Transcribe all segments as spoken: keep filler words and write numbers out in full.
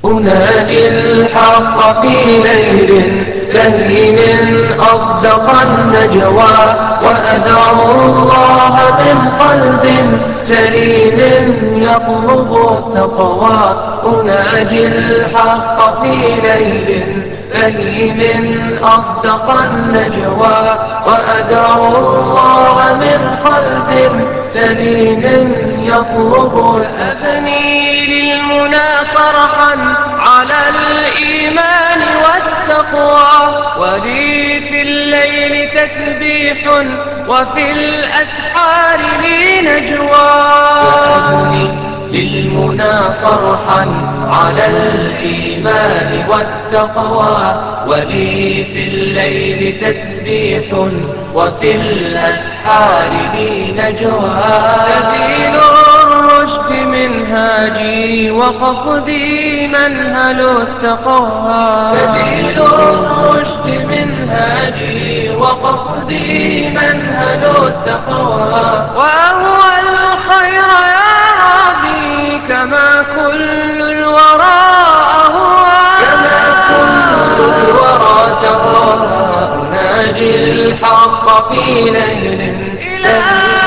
أنادي الحق في ليل لهي من أصدق النجوى، وأدعو الله من قلب سليم يطلب التقوى. أنادي الحق في ليل لهي من أصدق النجوى، وأدعو الله من قلب سليم يطلب. أبني للمنى فرحا على الإيمان والتقوى، ولي في الليل تسبيح وفي الأسحار لي نجوى. فأبني للمنى صرحا على الإيمان والتقوى، ولي في الليل تسبيح وفي الأسحار لي نجوى. سبيل الرشد منهاجي وقصدي منهل التقوى، سبيل الرشد منهاجي وقصدي منهل التقوى. وأهوى الخير يا ربي كما كل الورى أهوى، كما كل الورى تهوى. أناجي الحق في ليل إلى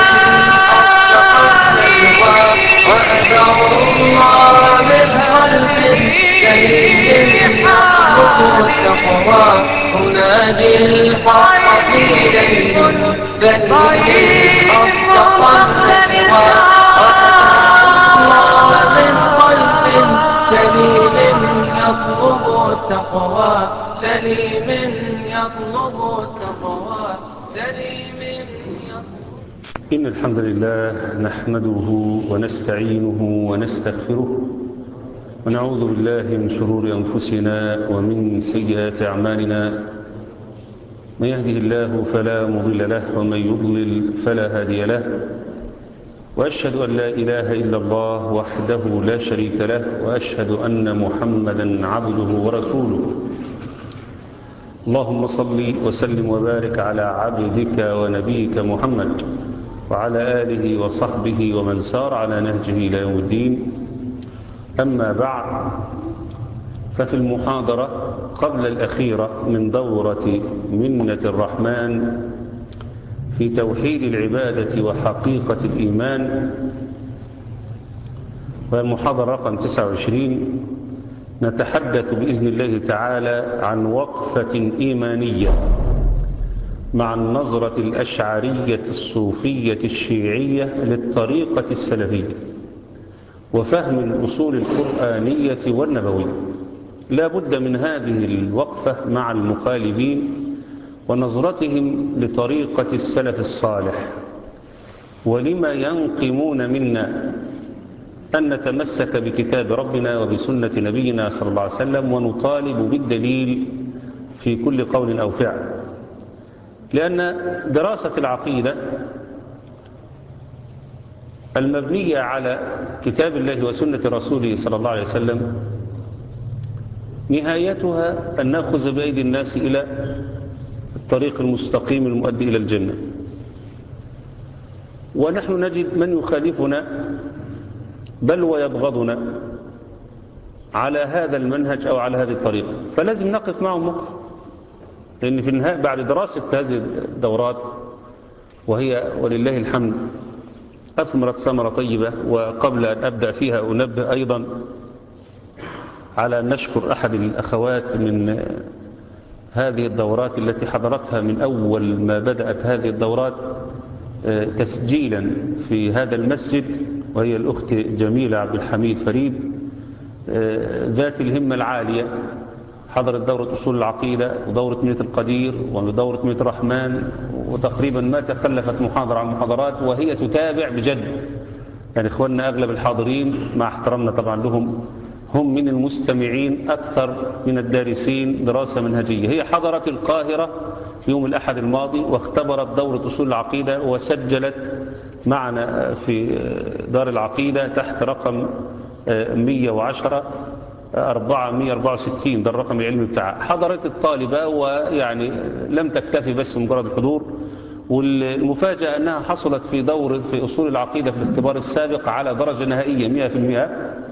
وأدعو الله من قلب سليم يطلب التقوى. أنادي الحق في ليل بهيم أصدق النجوى، وأدعو الله من قلب سليم يطلب التقوى، سليم يطلب التقوى، سليم يطلب. إن الحمد لله نحمده ونستعينه ونستغفره، ونعوذ بالله من شرور أنفسنا ومن سيئات أعمالنا. من يهده الله فلا مضل له، ومن يضلل فلا هادي له. وأشهد أن لا إله إلا الله وحده لا شريك له، وأشهد أن محمدا عبده ورسوله. اللهم صل وسلم وبارك على عبدك ونبيك محمد وعلى آله وصحبه ومن سار على نهجه إلى يوم الدين. أما بعد، ففي المحاضرة قبل الأخيرة من دورة منة الرحمن في توحيد العبادة وحقيقة الإيمان، والمحاضرة رقم تسعة وعشرين، نتحدث بإذن الله تعالى عن وقفة إيمانية مع النظرة الأشعرية الصوفية الشيعية للطريقة السلفية وفهم الأصول القرآنية والنبوية. لا بد من هذه الوقفة مع المخالفين ونظرتهم لطريقة السلف الصالح، ولما ينقمون منا أن نتمسك بكتاب ربنا وبسنة نبينا صلى الله عليه وسلم ونطالب بالدليل في كل قول أو فعل. لأن دراسة العقيدة المبنية على كتاب الله وسنة رسوله صلى الله عليه وسلم نهايتها أن نأخذ بأيدي الناس إلى الطريق المستقيم المؤدي إلى الجنة. ونحن نجد من يخالفنا بل ويبغضنا على هذا المنهج أو على هذه الطريقة، فلازم نقف معهم موقف. لأن في النهاية بعد دراسة هذه الدورات، وهي ولله الحمد أثمرت ثمرة طيبة، وقبل أن أبدأ فيها أنبه أيضا على أن نشكر أحد الأخوات من هذه الدورات التي حضرتها من أول ما بدأت هذه الدورات تسجيلا في هذا المسجد، وهي الأخت جميلة عبد الحميد فريد ذات الهمة العالية. حضرت دورة أصول العقيدة ودورة منة القدير ودورة منة الرحمن، وتقريبا ما تخلفت محاضرة عن محاضرات، وهي تتابع بجد. يعني إخواننا أغلب الحاضرين مع احترامنا طبعا لهم هم من المستمعين أكثر من الدارسين دراسة منهجية. هي حضرت القاهرة في يوم الأحد الماضي واختبرت دورة أصول العقيدة، وسجلت معنا في دار العقيدة تحت رقم مئة وعشرة أربعمئة وأربعة وستين، ده الرقم العلمي بتاعها. حضرت الطالبة ويعني لم تكتفي بس مجرد الحضور، والمفاجأة أنها حصلت في دورة في أصول العقيدة في الاختبار السابق على درجة نهائية مئة في المئة.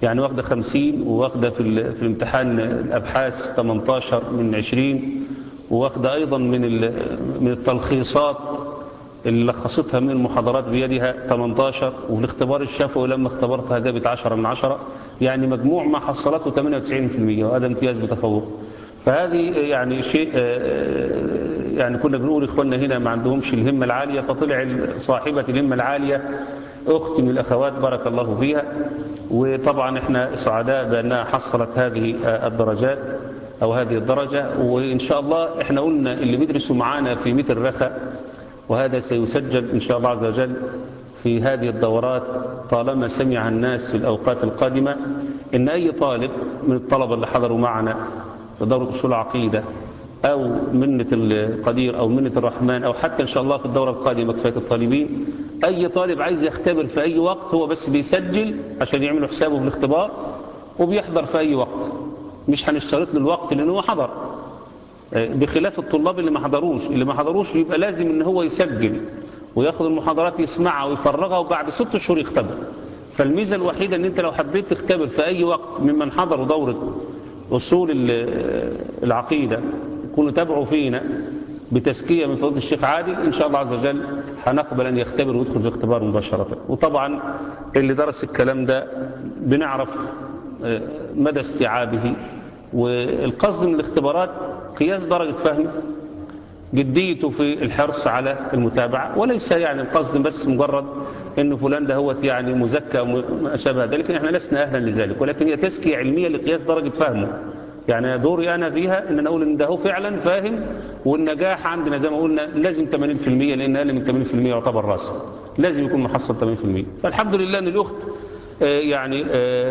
يعني واخدة خمسين، وواخدة في, في الامتحان الأبحاث ثمانية عشر من عشرين، وواخدة أيضا من, من التلخيصات اللي لخصتها من المحاضرات بيدها ثمانية عشر، والاختبار الشفوي لما اختبرتها جابت عشرة من عشرة، يعني مجموع ما حصلته ثمانية وتسعين بالمئة، وهذا امتياز بتفوق. فهذه يعني شيء يعني كنا بنقول إخواننا هنا ما عندهمش الهمة العالية، فطلع صاحبة الهمة العالية أختي من الأخوات بارك الله فيها، وطبعا احنا سعداء بأنها حصلت هذه الدرجات أو هذه الدرجة. وإن شاء الله احنا قلنا اللي بيدرسوا معانا في متر الرخاء، وهذا سيسجل إن شاء الله عز وجل في هذه الدورات طالما سمع الناس في الأوقات القادمة، إن أي طالب من الطلبة اللي حضروا معنا في دورة أصول العقيدة أو منة القدير أو منة الرحمن، أو حتى إن شاء الله في الدورة القادمة كفاية الطالبين، أي طالب عايز يختبر في أي وقت هو بس بيسجل عشان يعملوا حسابه في الاختبار، وبيحضر في أي وقت، مش هنشترط له الوقت لأنه حضر، بخلاف الطلاب اللي ما حضروش. اللي ما حضروش يبقى لازم ان هو يسجل وياخد المحاضرات يسمعها ويفرغها، وبعد ست شهور يختبر. فالميزة الوحيدة ان انت لو حبيت تختبر في اي وقت ممن حضروا دورة اصول العقيدة يكونوا تابعوا فينا بتزكية من فضيلة الشيخ عادل، ان شاء الله عز وجل هنقبل ان يختبر ويدخل في اختبار مباشرة. وطبعا اللي درس الكلام ده بنعرف مدى استيعابه، والقصد من الاختبارات قياس درجة فهمه، جديته في الحرص على المتابعة، وليس يعني القصد بس مجرد ان فلان ده هو يعني مزكى أو ما شابه ذلك، احنا لسنا اهلا لذلك، ولكن هي تزكية علمية لقياس درجة فهمه. يعني دوري انا فيها ان اقول ان ده هو فعلا فاهم، والنجاح عندنا زي ما قلنا لازم ثمانين بالمئة، لان اقل من ثمانين بالمئة يعتبر راسب، لازم يكون محصل ثمانين بالمئة. فالحمد لله ان الاخت يعني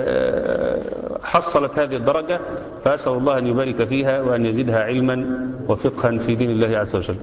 حصلت هذه الدرجة، فأسأل الله أن يبارك فيها وأن يزيدها علما وفقها في دين الله عز وجل.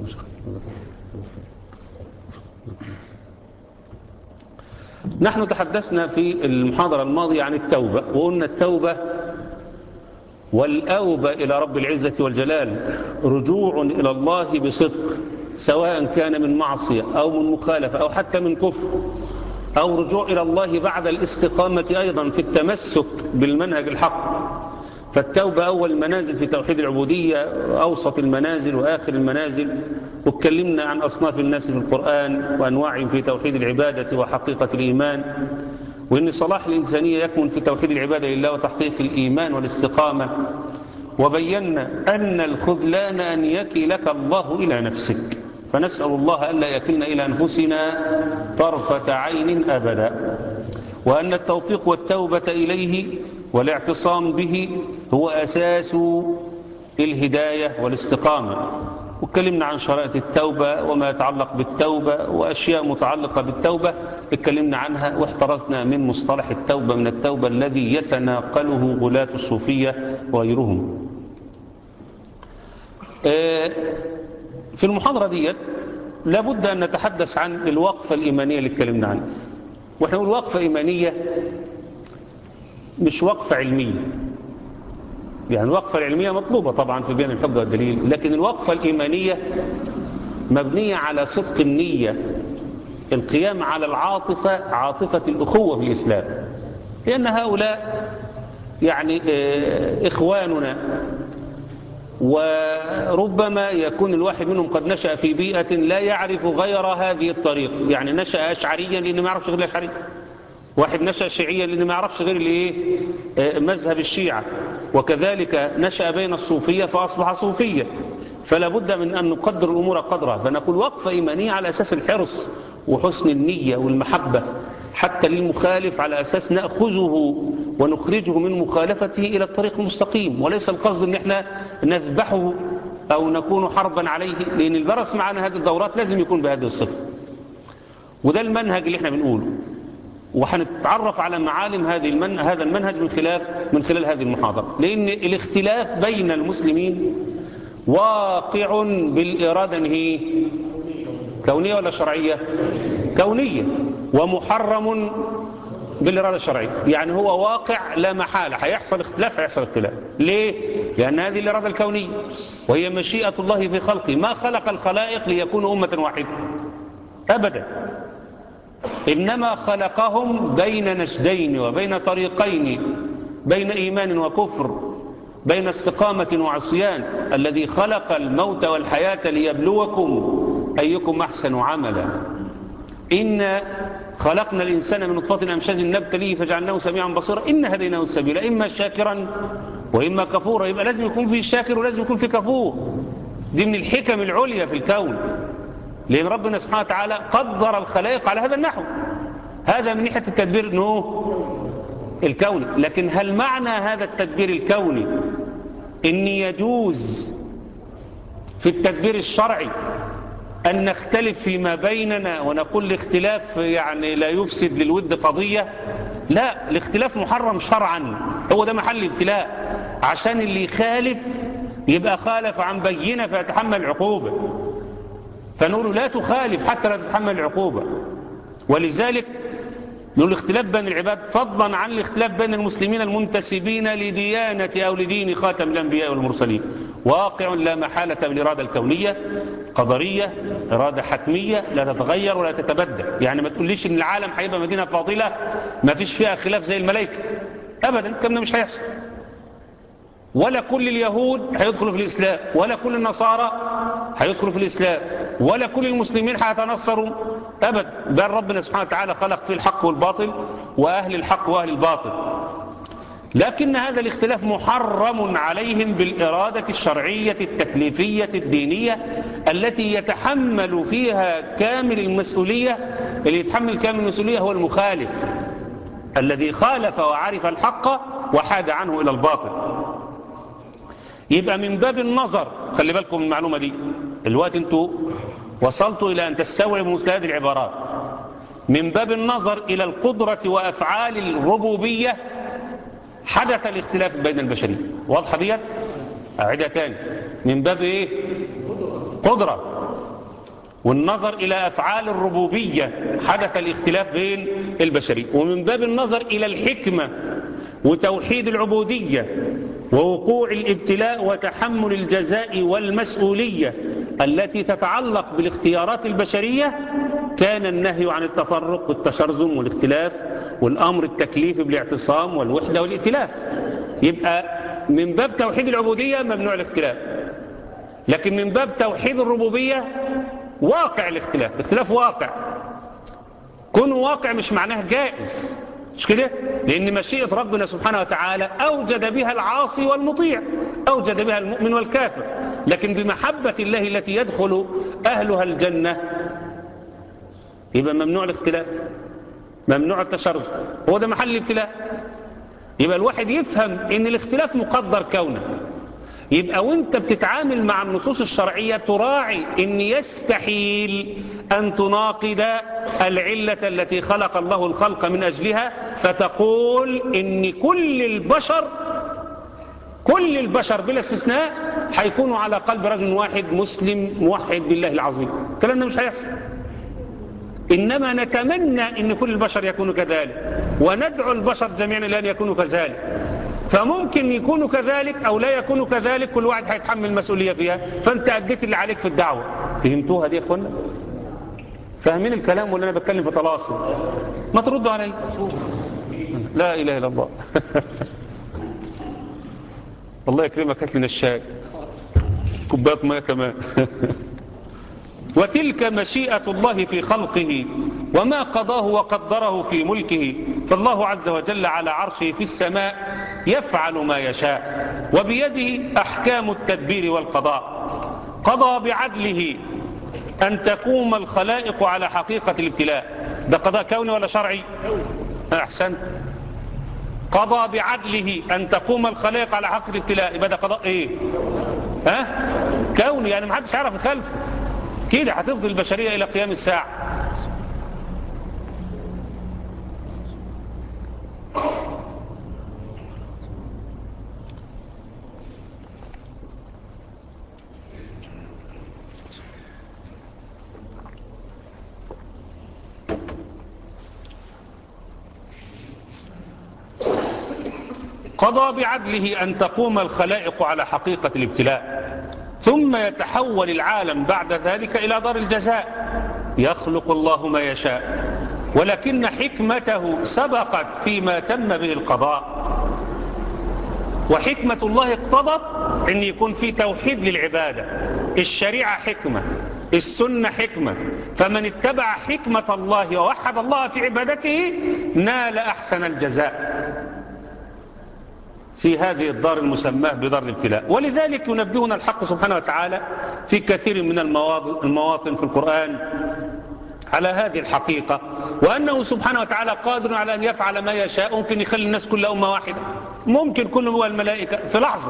نحن تحدثنا في المحاضرة الماضية عن التوبة، وقلنا التوبة والأوبة إلى رب العزة والجلال رجوع إلى الله بصدق، سواء كان من معصية أو من مخالفة أو حتى من كفر، أو رجوع إلى الله بعد الاستقامة أيضا في التمسك بالمنهج الحق. فالتوبة أول المنازل في توحيد العبودية، أوسط المنازل وآخر المنازل، واتكلمنا عن أصناف الناس في القرآن وأنواعهم في توحيد العبادة وحقيقة الإيمان، وإن صلاح الإنسانية يكمن في توحيد العبادة لله وتحقيق الإيمان والاستقامة. وبينا أن الخذلان أن يكلك الله إلى نفسك، فنسأل الله ألا يكلنا إلى أنفسنا طرفة عين أبدا، وأن التوفيق والتوبة إليه والاعتصام به هو أساس الهداية والاستقامة. واتكلمنا عن شرائط التوبة وما يتعلق بالتوبة وأشياء متعلقة بالتوبة اتكلمنا عنها، واحترزنا من مصطلح التوبة من التوبة الذي يتناقله غلاة الصوفية وغيرهم. في المحاضرة ديت لابد أن نتحدث عن الوقفة الإيمانية اللي اتكلمنا عنها. واحنا نقول وقفة إيمانية مش وقفة علمية، يعني الوقفة العلمية مطلوبة طبعا في بيان الحجة والدليل، لكن الوقفة الإيمانية مبنية على صدق النية، القيام على العاطفة، عاطفة الأخوة في الإسلام، لأن هؤلاء يعني إخواننا، وربما يكون الواحد منهم قد نشأ في بيئة لا يعرف غير هذه الطريق، يعني نشأ أشعريا لأنه ما يعرفش غير الأشعري، واحد نشأ شيعيا لأنه ما يعرفش غير الايه مذهب الشيعة، وكذلك نشأ بين الصوفية فأصبح صوفيا. فلا بد من أن نقدر الأمور قدرها، فنقول وقفة إيمانية على أساس الحرص وحسن النية والمحبة حتى للمخالف، على أساس نأخذه ونخرجه من مخالفته إلى الطريق المستقيم، وليس القصد أن احنا نذبحه أو نكون حربا عليه، لأن البرس معنا هذه الدورات لازم يكون بهذه الصفة. وده المنهج اللي احنا بنقوله، وهنتعرف على معالم هذه المن... هذا المنهج من خلال من خلال هذه المحاضرة، لأن الاختلاف بين المسلمين واقع بالإرادة هي كونية ولا شرعية؟ كونية، ومحرم بالإرادة الشرعية، يعني هو واقع لا محالة، هيحصل اختلاف هيحصل اختلاف. ليه؟ لأن هذه الإرادة الكونية وهي مشيئة الله في خلقه، ما خلق الخلائق ليكونوا أمة واحدة أبدا، إنما خلقهم بين نجدين وبين طريقين، بين إيمان وكفر، بين استقامة وعصيان. الذي خلق الموت والحياة ليبلوكم أيكم أحسن عملا. إن خلقنا الإنسان من نطفة أمشاج نبتليه فجعلناه سميعا بصيرا إن هديناه السبيل إما شاكرا وإما كفورا. يبقى لازم يكون في شاكر ولازم يكون في كفور. دي من الحكم العليا في الكون، لأن ربنا سبحانه وتعالى قدر الخلائق على هذا النحو. هذا من ناحية التدبير نو الكوني. لكن هل معنى هذا التدبير الكوني إن يجوز في التدبير الشرعي أن نختلف فيما بيننا ونقول الاختلاف يعني لا يفسد للود قضية؟ لا، الاختلاف محرم شرعا، هو ده محل ابتلاء، عشان اللي يخالف يبقى خالف عن بينة فيتحمل العقوبة، فنقول لا تخالف حتى لا تتحمل العقوبة. ولذلك نقول الاختلاف بين العباد فضلا عن الاختلاف بين المسلمين المنتسبين لديانة أو لدين خاتم الأنبياء والمرسلين واقع لا محالة بالإرادة الكونية قدرية، إرادة حتمية لا تتغير ولا تتبدل. يعني ما تقوليش إن العالم هيبقى مدينة فاضلة ما فيش فيها خلاف زي الملائكة، أبدا، الكلام ده مش هيحصل. ولا كل اليهود هيدخلوا في الإسلام، ولا كل النصارى هيدخلوا في الإسلام، ولا كل المسلمين هيتنصروا، أبدا. بل ربنا سبحانه وتعالى خلق فيه الحق والباطل وأهل الحق وأهل الباطل. لكن هذا الاختلاف محرم عليهم بالإرادة الشرعية التكليفية الدينية التي يتحمل فيها كامل المسؤولية. اللي يتحمل كامل المسؤولية هو المخالف الذي خالف وعرف الحق وحاد عنه إلى الباطل. يبقى من باب النظر، خلي بالكم من المعلومة دي، الوقت انتوا وصلتوا إلى أن تستوعبوا مثل هذه العبارات. من باب النظر إلى القدرة وأفعال الربوبية حدث الاختلاف بين البشرية. واضحة ديت؟ أعيدها تاني. من باب إيه؟ قدرة والنظر إلى أفعال الربوبية حدث الاختلاف بين البشرية. ومن باب النظر إلى الحكمة وتوحيد العبودية ووقوع الابتلاء وتحمل الجزاء والمسؤولية التي تتعلق بالاختيارات البشرية كان النهي عن التفرق والتشرذم والاختلاف والأمر التكليفي بالاعتصام والوحدة والائتلاف. يبقى من باب توحيد العبودية ممنوع الاختلاف، لكن من باب توحيد الربوبية واقع الاختلاف. الاختلاف واقع، كونه واقع مش معناه جائز، مش كده؟ لأن مشيئة ربنا سبحانه وتعالى أوجد بها العاصي والمطيع، أوجد بها المؤمن والكافر. لكن بمحبة الله التي يدخل أهلها الجنة يبقى ممنوع الاختلاف، ممنوع التشرذم، هو ده محل الابتلاء. يبقى الواحد يفهم ان الاختلاف مقدر كونه. يبقى وانت بتتعامل مع النصوص الشرعية تراعي ان يستحيل ان تناقض العلة التي خلق الله الخلق من اجلها، فتقول ان كل البشر كل البشر بلا استثناء هيكونوا على قلب رجل واحد مسلم موحد بالله العظيم. الكلام ده مش هيحصل. إنما نتمنى أن كل البشر يكونوا كذلك، وندعو البشر جميعا إلى أن يكونوا كذلك. فممكن يكونوا كذلك أو لا يكونوا كذلك، كل واحد هيتحمل المسؤولية فيها. فأنت أديت اللي عليك في الدعوة. فهمتوها دي يا أخوانا؟ فاهمين الكلام ولا أنا بتكلم في طلاسم؟ ما تردوا علي. لا إله إلا الله. الله يكرمك، هات لنا الشاي كوباية ماء كمان. وتلك مشيئة الله في خلقه وما قضاه وقدره في ملكه، فالله عز وجل على عرشه في السماء يفعل ما يشاء، وبيده أحكام التدبير والقضاء. قضى بعدله أن تقوم الخلائق على حقيقة الابتلاء. ده قضاء كوني ولا شرعي؟ أحسنت. قضى بعدله أن تقوم الخلائق على حقيقة الابتلاء، يبقى ده قضاء إيه؟ ها؟ كوني، يعني محدش يعرف يخالفه. كده هتفضل البشرية إلى قيام الساعة. قضى بعدله أن تقوم الخلائق على حقيقة الابتلاء، ثم يتحول العالم بعد ذلك إلى دار الجزاء. يخلق الله ما يشاء ولكن حكمته سبقت فيما تم به القضاء، وحكمة الله اقتضت أن يكون في توحيد للعبادة. الشريعة حكمة، السنة حكمة، فمن اتبع حكمة الله ووحد الله في عبادته نال أحسن الجزاء في هذه الدار المسماة بدار الابتلاء. ولذلك ينبهنا الحق سبحانه وتعالى في كثير من المواطن في القرآن على هذه الحقيقة، وأنه سبحانه وتعالى قادر على أن يفعل ما يشاء. ممكن يخلي الناس كل أمة واحدة، ممكن كل هو الملائكة في لحظة،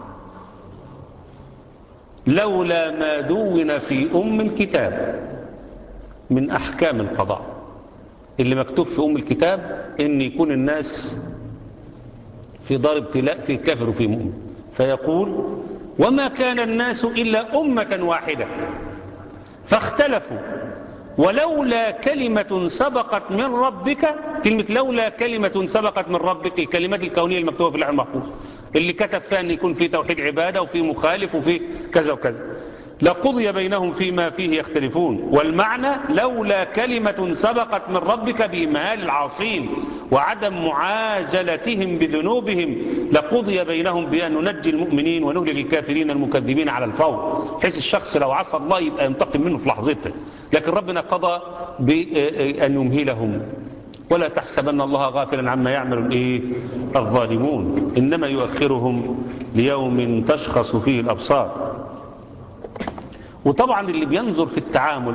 لولا ما دون في أم الكتاب من أحكام القضاء. اللي مكتوب في أم الكتاب إن يكون الناس في دار ابتلاء، في كافر وفي مؤمن. فيقول وما كان الناس إلا أمة واحدة فاختلفوا ولولا كلمة سبقت من ربك. كلمة لولا كلمة سبقت من ربك، الكلمات الكونية المكتوبة في اللوح المحفوظ اللي كتب فيها أن يكون في توحيد عبادة وفي مخالف وفي كذا وكذا، لقضي بينهم فيما فيه يختلفون. والمعنى لولا كلمة سبقت من ربك بإمهال العاصين وعدم معاجلتهم بذنوبهم لقضي بينهم بأن ننجي المؤمنين ونهلك الكافرين المكذبين على الفور. حيث الشخص لو عصى الله يبقى ينتقم منه في لحظته، لكن ربنا قضى بأن يمهلهم. ولا تحسبن الله غافلا عما يعمل الايه الظالمون، إنما يؤخرهم ليوم تشخص فيه الأبصار. وطبعا اللي بينظر في التعامل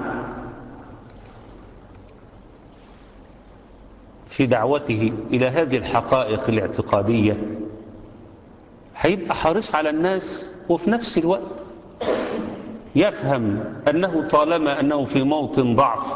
في دعوته إلى هذه الحقائق الاعتقادية هيبقى حريص على الناس، وفي نفس الوقت يفهم أنه طالما أنه في موطن ضعف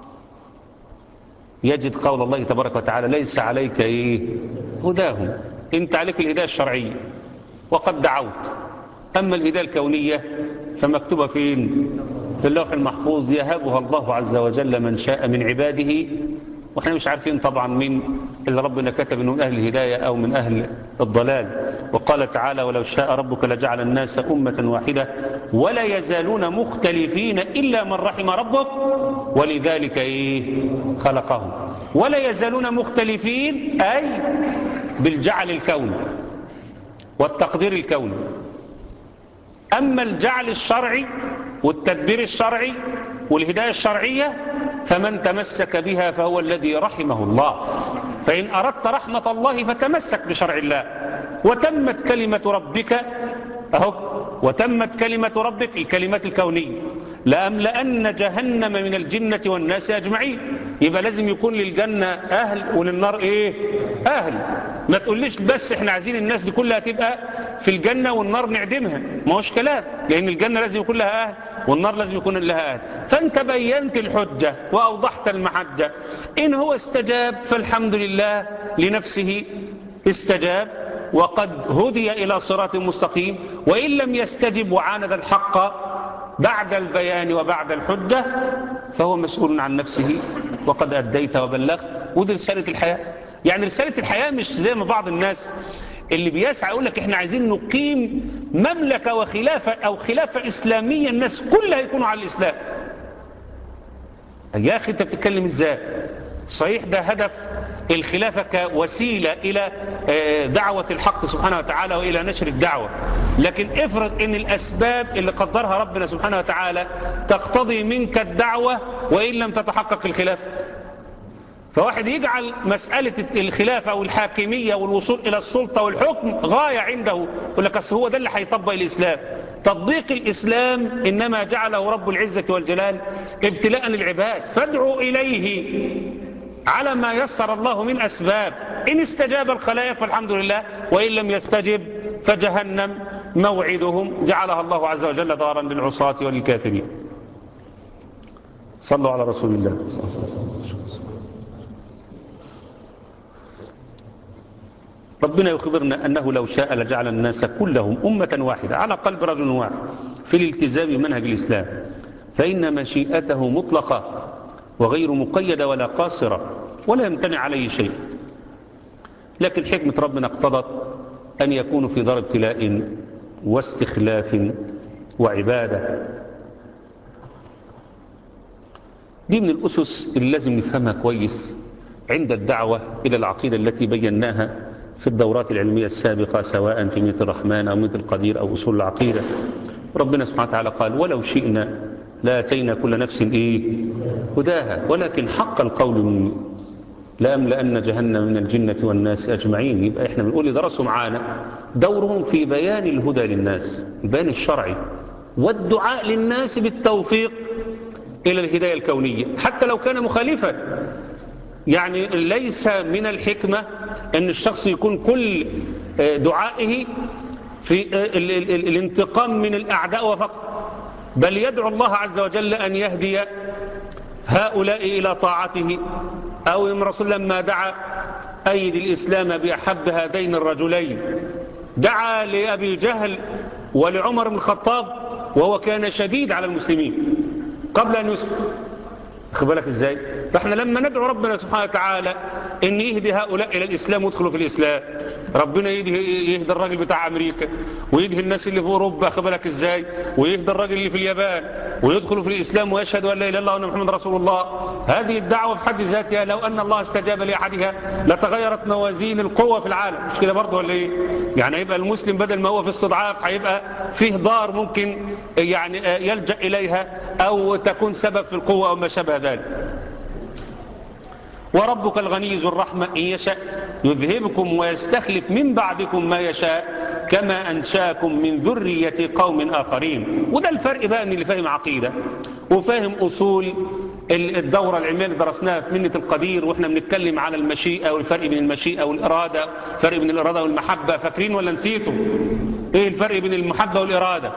يجد قول الله تبارك وتعالى ليس عليك إيه هداهم، انت عليك الهداية الشرعية وقد دعوت. أما الهداية الكونية فمكتوبة فين؟ في اللوح المحفوظ، يهبها الله عز وجل من شاء من عباده. وإحنا مش عارفين طبعا مين اللي ربنا كتب إنه من أهل الهداية أو من أهل الضلال. وقال تعالى ولو شاء ربك لجعل الناس أمة واحدة ولا يزالون مختلفين إلا من رحم ربك ولذلك إيه خلقهم. ولا يزالون مختلفين أي بالجعل الكوني والتقدير الكوني. أما الجعل الشرعي والتدبير الشرعي والهداية الشرعية فمن تمسك بها فهو الذي رحمه الله. فإن أردت رحمة الله فتمسك بشرع الله. وتمت كلمة ربك أهو، وتمت كلمة ربك الكلمات الكونية لأملأن جهنم من الجنة والناس أجمعين. يبقى لازم يكون للجنة أهل وللنار إيه أهل. ما تقوليش بس احنا عايزين الناس دي كلها تبقى في الجنة والنار نعدمها، ما هوش كلام، لأن الجنة لازم يكون لها أهل والنار لازم يكون لها أهل. فأنت بينت الحجة وأوضحت المحجة. إن هو استجاب فالحمد لله لنفسه استجاب وقد هدي إلى صراط مستقيم، وإن لم يستجب وعاند الحق بعد البيان وبعد الحجة فهو مسؤول عن نفسه وقد أديت وبلغت. ودي رسالة الحياة. يعني رسالة الحياة مش زي ما بعض الناس اللي بيسعى يقول لك احنا عايزين نقيم مملكة وخلافة أو خلافة إسلامية الناس كلها يكونوا على الإسلام. يا أخي أنت بتتكلم إزاي؟ صحيح ده هدف الخلافة كوسيلة إلى دعوة الحق سبحانه وتعالى وإلى نشر الدعوة، لكن افرض ان الأسباب اللي قدرها ربنا سبحانه وتعالى تقتضي منك الدعوة وإن لم تتحقق الخلافة. فواحد يجعل مسألة الخلافة والحاكمية والوصول إلى السلطة والحكم غاية عنده، يقول لك أصل هو ده اللي هيطبق الإسلام. تطبيق الإسلام إنما جعله رب العزة والجلال ابتلاء للعباد، فادعوا إليه على ما يسر الله من أسباب. إن استجاب الخلائق فالحمد لله، وإن لم يستجب فجهنم موعدهم جعلها الله عز وجل دارا للعصاة وللكافرين. صلوا على رسول الله صلى الله عليه وسلم. ربنا يخبرنا أنه لو شاء لجعل الناس كلهم أمة واحدة على قلب رجل واحد في الالتزام بمنهج الإسلام، فإن مشيئته مطلقة وغير مقيدة ولا قاصرة ولا يمتنع عليه شيء. لكن حكمة ربنا اقتضت أن يكونوا في دار ابتلاء واستخلاف وعبادة. دي من الأسس اللي لازم نفهمها كويس عند الدعوة إلى العقيدة التي بيناها في الدورات العلمية السابقة، سواء في ميت الرحمن أو ميت القدير أو أصول العقيدة. ربنا سبحانه وتعالى قال: ولو شئنا لاتينا كل نفس إيه هداها ولكن حق القول مني لأملأن جهنم من الجنة والناس أجمعين. يبقى إحنا بنقول اللي درسوا معانا دورهم في بيان الهدى للناس، البيان الشرعي، والدعاء للناس بالتوفيق إلى الهداية الكونية حتى لو كان مخالفا. يعني ليس من الحكمة أن الشخص يكون كل دعائه في الانتقام من الأعداء فقط، بل يدعو الله عز وجل أن يهدي هؤلاء إلى طاعته. أو الرسول لما دعا أيد الإسلام بأحب هذين الرجلين دعا لأبي جهل ولعمر بن الخطاب وهو كان شديد على المسلمين قبل أن يسلم. أخذ بالك إزاي؟ فإحنا لما ندعو ربنا سبحانه وتعالى إن يهدي هؤلاء إلى الإسلام ويدخلوا في الإسلام، ربنا يهدي, يهدي الراجل بتاع أمريكا ويهدي الناس اللي في أوروبا، أخذ بالك إزاي؟ ويهدي الراجل اللي في اليابان ويدخلوا في الإسلام ويشهدوا أن لا إله إلا الله وأن محمد رسول الله. هذه الدعوة في حد ذاتها لو أن الله استجاب لأحدها لتغيرت موازين القوة في العالم، مش كده برضه ولا إيه؟ يعني هيبقى المسلم بدل ما هو في استضعاف هيبقى فيه دار ممكن يعني يلجأ إليها أو تكون سبب في القوة أو ما شابه ذلك. وربك الغني ذو الرحمة إن يشاء يذهبكم ويستخلف من بعدكم ما يشاء كما أنشاكم من ذرية قوم آخرين. وده الفرق بقى أن اللي فاهم عقيدة وفاهم أصول الدورة العلمية اللي درسناها في منة القدير وإحنا بنتكلم على المشيئة والفرق بين المشيئة والإرادة، فرق بين الإرادة والمحبة، فاكرين ولا نسيتوا؟ إيه الفرق بين المحبة والإرادة؟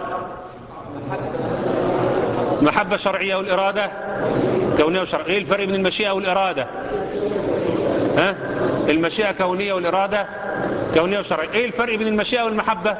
محبة شرعية والإرادة كونية وشرعية. إيه الفرق بين المشيئة والإرادة؟ ها؟ المشيئة كونية والإرادة كونية وشرعية. إيه الفرق بين المشيئة والمحبة؟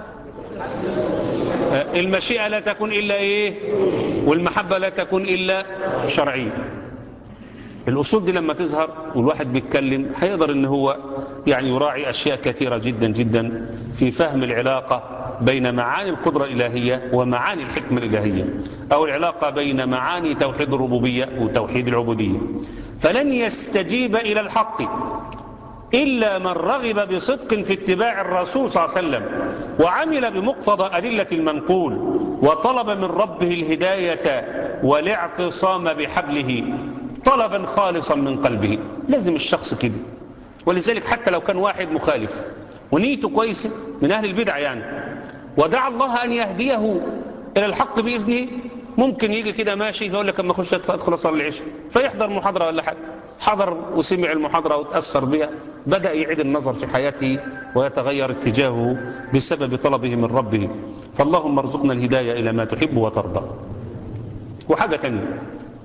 المشيئة لا تكون إلا إيه؟ والمحبة لا تكون إلا شرعية. الأصول دي لما تظهر والواحد بيتكلم هيقدر إن هو يعني يراعي أشياء كثيرة جدا جدا في فهم العلاقة بين معاني القدرة الإلهية ومعاني الحكمة الإلهية، أو العلاقة بين معاني توحيد الربوبية وتوحيد العبودية. فلن يستجيب إلى الحق إلا من رغب بصدق في اتباع الرسول صلى الله عليه وسلم وعمل بمقتضى أدلة المنقول وطلب من ربه الهداية والاعتصام بحبله طلبا خالصا من قلبه. لازم الشخص كده. ولذلك حتى لو كان واحد مخالف ونيته كويسة من أهل البدع يعني ودعا الله أن يهديه إلى الحق بإذنه، ممكن يجي كده ماشي فيقول لك أما أخش أدخل أصلي العشاء فيحضر محاضرة ولا حاجة، حضر وسمع المحاضرة وتأثر بها، بدأ يعيد النظر في حياته ويتغير اتجاهه بسبب طلبه من ربه. فاللهم ارزقنا الهداية إلى ما تحب وترضى. وحاجة تانية،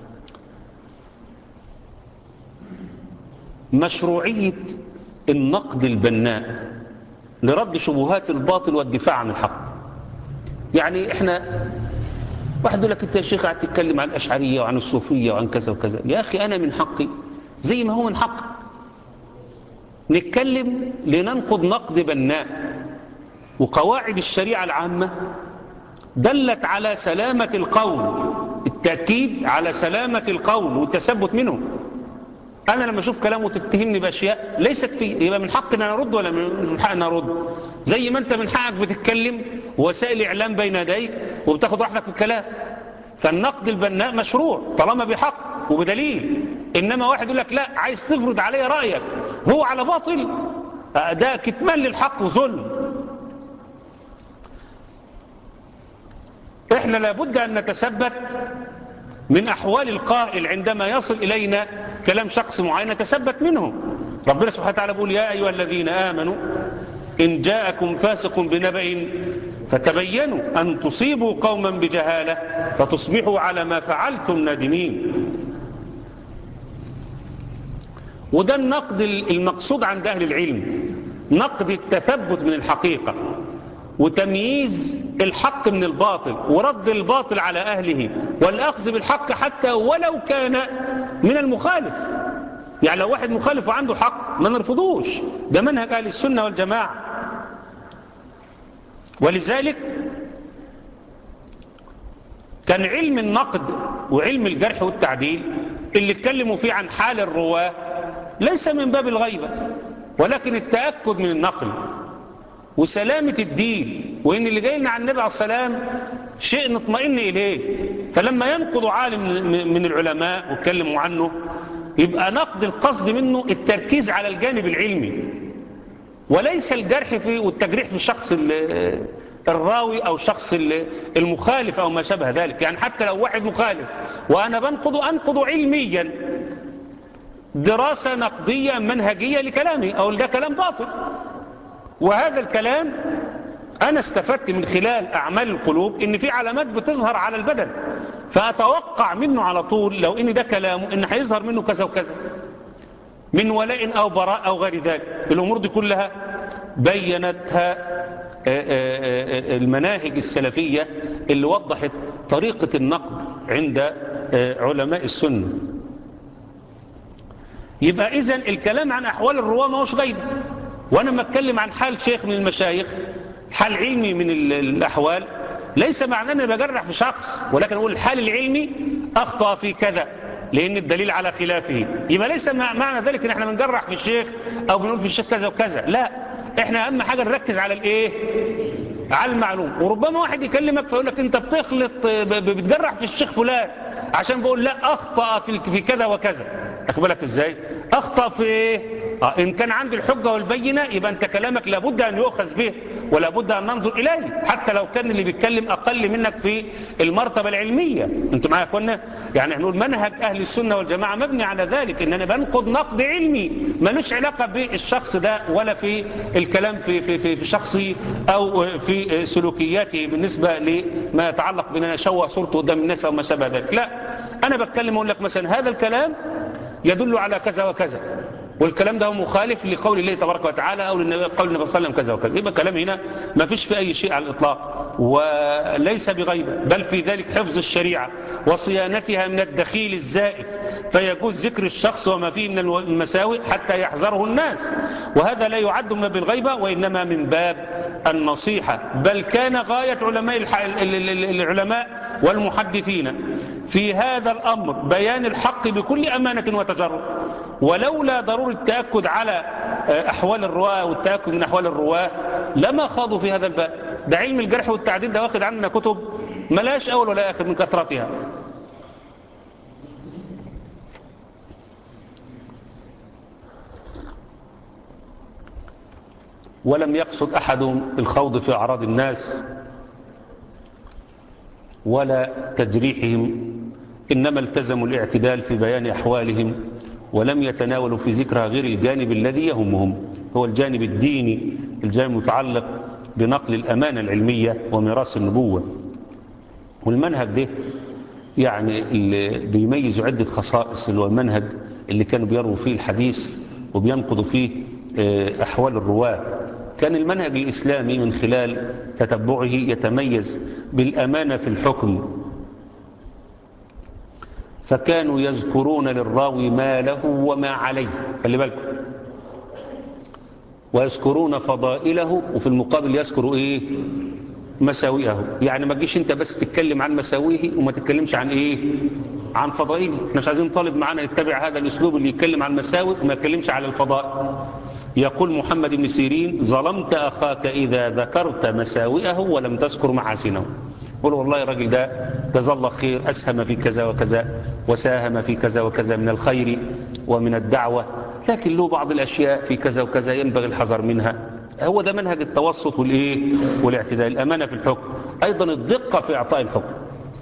مشروعية النقد البناء لرد شبهات الباطل والدفاع عن الحق. يعني احنا واحد يقول لك انت يا شيخ قاعد تتكلم عن الاشعريه وعن الصوفيه وعن كذا وكذا. يا اخي انا من حقي زي ما هو من حقك نتكلم لننقض نقد بناء. وقواعد الشريعه العامه دلت على سلامه القول، التاكيد على سلامه القول والتثبت منه. أنا لما أشوف كلامه تتهمني بأشياء ليست فيه، يبقى من حق أن أنا أرد ولا من حق أن أرد؟ زي ما أنت من حقك بتتكلم وسائل إعلام بين يديك وبتاخد راحتك في الكلام. فالنقد البناء مشروع طالما بحق وبدليل. إنما واحد يقول لك لا عايز تفرض علي رأيك هو على باطل، ده كتمان للحق وظلم. إحنا لابد أن نتثبت من أحوال القائل عندما يصل إلينا كلام شخص معين نتثبت منه. ربنا سبحانه وتعالى بيقول يا أيها الذين آمنوا إن جاءكم فاسق بنبأ فتبينوا أن تصيبوا قوما بجهالة فتصبحوا على ما فعلتم نادمين. وده النقد المقصود عند أهل العلم، نقد التثبت من الحقيقة وتمييز الحق من الباطل ورد الباطل على أهله والأخذ بالحق حتى ولو كان من المخالف. يعني لو واحد مخالف وعنده حق ما نرفضوش، ده منهج أهل السنة والجماعة. ولذلك كان علم النقد وعلم الجرح والتعديل اللي اتكلموا فيه عن حال الرواة ليس من باب الغيبة، ولكن التأكد من النقل وسلامة الدين، وإن اللي جاي لنا عن النبي عليه السلام شيء نطمئن إليه. فلما ينقض عالم من العلماء واتكلموا عنه يبقى نقد القصد منه التركيز على الجانب العلمي، وليس الجرح في والتجريح في الشخص الراوي أو شخص المخالف أو ما شابه ذلك. يعني حتى لو واحد مخالف وأنا بنقض أنقض علميا دراسة نقدية منهجية لكلامي، أو ده كلام باطل، وهذا الكلام أنا استفدت من خلال أعمال القلوب إن في علامات بتظهر على البدن، فأتوقع منه على طول لو إن ده كلامه إن هيظهر منه كذا وكذا من ولاء أو براء أو غير ذلك. الأمور دي كلها بينتها المناهج السلفية اللي وضحت طريقة النقد عند علماء السنة. يبقى إذن الكلام عن أحوال الرواة ما هوش غيب، وأنا ما أتكلم عن حال شيخ من المشايخ حال علمي من الأحوال ليس معناه أني بجرح في شخص، ولكن أقول الحال العلمي أخطأ في كذا لأن الدليل على خلافه. يبقى ليس معنى ذلك أن احنا بنجرح في الشيخ أو بنقول في الشيخ كذا وكذا، لا، احنا أهم حاجة نركز على الإيه؟ على المعلوم. وربما واحد يكلمك فيقول لك أنت بتخلط بتجرح في الشيخ فلان عشان بقول لا أخطأ في كذا وكذا. أخد بالك إزاي؟ أخطأ في إيه؟ آه إن كان عندي الحجة والبينة يبقى أنت كلامك لابد أن يؤخذ به ولا بد أن ننظر إليه، حتى لو كان اللي بيتكلم أقل منك في المرتبة العلمية. أنتم معايا يا أخوانا؟ يعني احنا نقول منهج أهل السنة والجماعة مبني على ذلك، إن أنا بنقد نقد علمي ملوش علاقة بالشخص ده ولا في الكلام في في في, في شخصي أو في سلوكياته بالنسبة لما يتعلق بأن أنا أشوه صورته قدام الناس أو ما شابه ذلك. لا، أنا بتكلم أقول لك مثلا هذا الكلام يدل على كذا وكذا، والكلام ده مخالف لقول الله تبارك وتعالى أو لقول النبي صلى الله عليه وسلم كذا وكذا. يبقى كلام هنا ما فيش في أي شيء على الإطلاق، وليس بغيبة، بل في ذلك حفظ الشريعة وصيانتها من الدخيل الزائف، فيجوز ذكر الشخص وما فيه من المساوئ حتى يحذره الناس، وهذا لا يعد من بالغيبة وإنما من باب النصيحة. بل كان غاية علماء العلماء والمحدثين في هذا الأمر بيان الحق بكل أمانة وتجرد، ولولا ضرورة التأكد على أحوال الرواة والتأكد من أحوال الرواة لما خاضوا في هذا الباب. ده علم الجرح والتعديل ده واخد عننا كتب ملاش أول ولا آخر من كثرتها. ولم يقصد أحد الخوض في أعراض الناس ولا تجريحهم، إنما التزموا الاعتدال في بيان أحوالهم، ولم يتناولوا في ذكرها غير الجانب الذي يهمهم، هو الجانب الديني، الجانب المتعلق بنقل الأمانة العلمية وميراث النبوة. والمنهج ده يعني اللي بيميز عدة خصائص، اللي هو المنهج اللي كانوا بيروا فيه الحديث وبينقضوا فيه أحوال الرواة. كان المنهج الإسلامي من خلال تتبعه يتميز بالأمانة في الحكم، فكانوا يذكرون للراوي ما له وما عليه، خلي بالكم، ويذكرون فضائله، وفي المقابل يذكروا ايه؟ مساوئه. يعني ما تجيش انت بس تتكلم عن مساوئه وما تتكلمش عن ايه؟ عن فضائله. احنا مش عايزين طالب معانا يتبع هذا الاسلوب اللي يتكلم عن مساوئ وما يتكلمش على الفضائل. يقول محمد بن سيرين: ظلمت اخاك اذا ذكرت مساوئه ولم تذكر محاسنه. قل والله الراجل ده جزاه الله خير، أسهم في كذا وكذا وساهم في كذا وكذا من الخير ومن الدعوة، لكن له بعض الأشياء في كذا وكذا ينبغي الحذر منها. هو ده منهج التوسط والإيه؟ والاعتدال. الأمانة في الحكم، أيضا الدقة في إعطاء الحكم.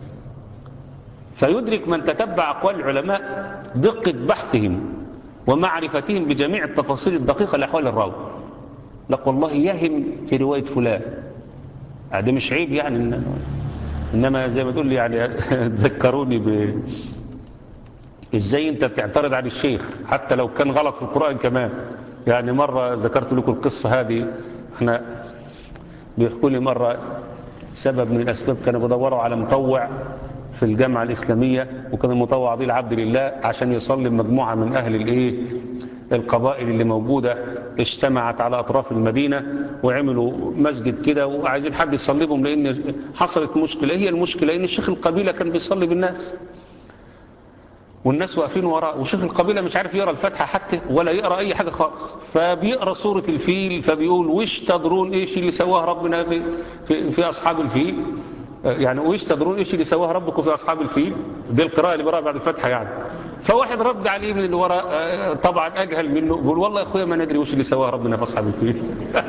فيدرك من تتبع أقوال العلماء دقة بحثهم ومعرفتهم بجميع التفاصيل الدقيقة لأحوال الراوي. لك والله يهم في رواية فلان، ده مش عيب يعني إن إنما زي ما تقول لي يعني تذكروني ب إزاي أنت بتعترض على الشيخ حتى لو كان غلط في القرآن كمان. يعني مرة ذكرت لكم القصة هذه، احنا بيحكوا لي مرة سبب من الأسباب كانوا بدوروا على مطوع في الجامعة الإسلامية، وكان المطوع دي العبد لله عشان يصلي مجموعة من أهل الإيه القبائل اللي موجودة اجتمعت على أطراف المدينة وعملوا مسجد كده وعايزين حد يصلي بهم، لأن حصلت مشكلة. هي المشكلة إن شيخ القبيلة كان بيصلي بالناس والناس واقفين وراه، وشيخ القبيلة مش عارف يقرأ الفاتحة حتى ولا يقرأ أي حاجة خالص، فبيقرأ سورة الفيل فبيقول وش تدرون إيش اللي سواه ربنا في, في, في أصحاب الفيل، يعني وش تدرون إيش اللي سواه ربكم في أصحاب الفيل، دي القراءة اللي بيقرأها بعد الفاتحة يعني. فواحد رد عليه من اللي وراء طبعا أجهل منه، بيقول والله يا أخويا ما ندري وش اللي سواه ربنا في أصحاب الفيل.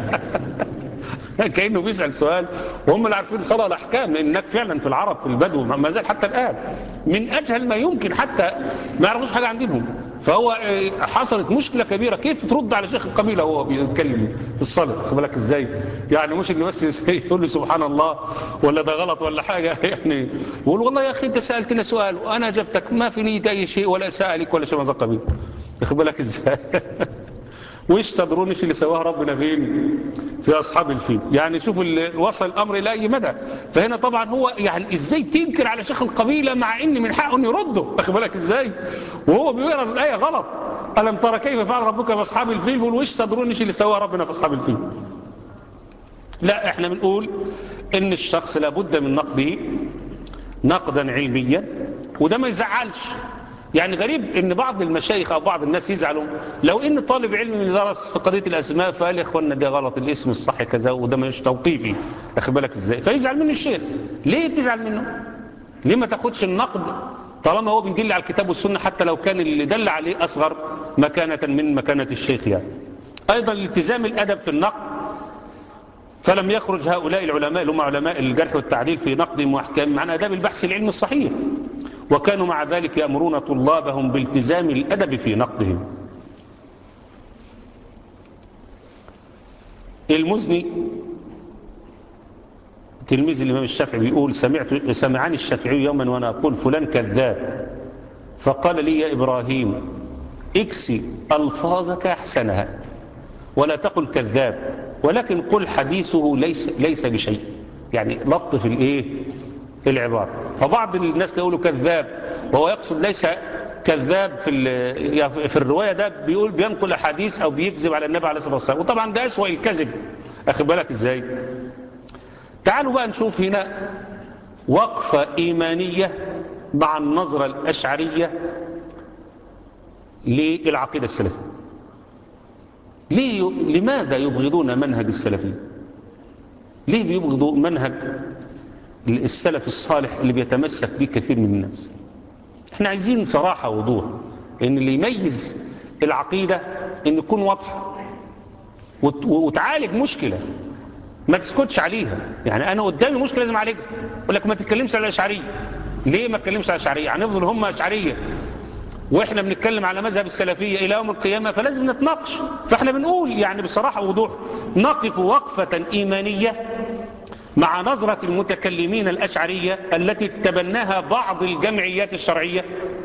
كأنه بيسأل سؤال وهم اللي عارفين صلاة الأحكام، لأنك فعلا في العرب في البدو ما زال حتى الآن من أجهل ما يمكن، حتى ما يعرفوش حاجة عن دينهم. فهو حصلت مشكلة كبيرة، كيف ترد على شيخ القبيلة وهو بيتكلم في الصلاة؟ خد بالك ازاي؟ يعني مش اللي بس يقول له سبحان الله ولا ده غلط ولا حاجة يعني، يقول والله يا أخي أنت سألتنا سؤال وأنا أجبتك ما في نية أي شيء ولا سألك ولا شيء مزق به. خد بالك ازاي؟ وإيش تدرون إيش اللي سواه ربنا فين؟ في أصحاب الفيل. يعني شوف وصل الأمر إلى أي مدى. فهنا طبعا هو يعني إزاي تنكر على شيخ القبيلة مع إن من حقه إنه يرده؟ واخد بالك إزاي؟ وهو بيقرأ الآية غلط. ألم ترى كيف فعل ربك بأصحاب الفيل؟ بيقول وإيش تدرون إيش اللي سواه ربنا في أصحاب الفيل؟ لا، إحنا بنقول إن الشخص لابد من نقده نقدا علميا، وده ما يزعلش. يعني غريب ان بعض المشايخ او بعض الناس يزعلوا لو ان طالب علم درس في قضيه الاسماء فقال يا اخوانا ده غلط، الاسم الصح كذا وده مش توقيفي، واخد بالك ازاي؟ فيزعل منه الشيخ. ليه تزعل منه؟ ليه ما تاخدش النقد طالما هو بيدل على الكتاب والسنه، حتى لو كان اللي دل عليه اصغر مكانه من مكانه الشيخ يعني. ايضا الالتزام الادب في النقد، فلم يخرج هؤلاء العلماء اللي هم علماء الجرح والتعديل في نقدهم واحكامهم عن آداب البحث العلمي الصحيح، وكانوا مع ذلك يأمرون طلابهم بالتزام الأدب في نقدهم. المزني تلميذ الإمام الشافعي بيقول سمعت سمعني الشافعي يوما وأنا أقول فلان كذاب، فقال لي يا إبراهيم اكسي ألفاظك أحسنها ولا تقل كذاب، ولكن قل حديثه ليس, ليس بشيء، يعني لطف الايه العبارة. فبعض الناس يقولوا كذاب وهو يقصد ليس كذاب في في الرواية، ده بيقول بينقل حديث أو بيكذب على النبي عليه الصلاة والسلام، وطبعا ده أسوأ الكذب. أخذ بالك إزاي؟ تعالوا بقى نشوف هنا وقفة إيمانية مع النظرة الأشعرية للعقيدة السلفية. ليه لماذا يبغضون منهج السلفي؟ ليه بيبغضوا منهج السلف الصالح اللي بيتمسك به كثير من الناس؟ احنا عايزين صراحة ووضوح، ان اللي يميز العقيدة ان تكون واضحة وتعالج مشكلة، ما تسكتش عليها. يعني انا قدامي مشكلة لازم اعالجها، اقول لك ما تتكلمش على الاشعرية. ليه ما تتكلمش على الاشعرية؟ هنفضل هم اشعرية واحنا بنتكلم على مذهب السلفية الى يوم القيامة، فلازم نتناقش. فاحنا بنقول يعني بصراحة ووضوح نقف وقفة ايمانية مع نظرة المتكلمين الأشعرية التي تبناها بعض الجمعيات الشرعية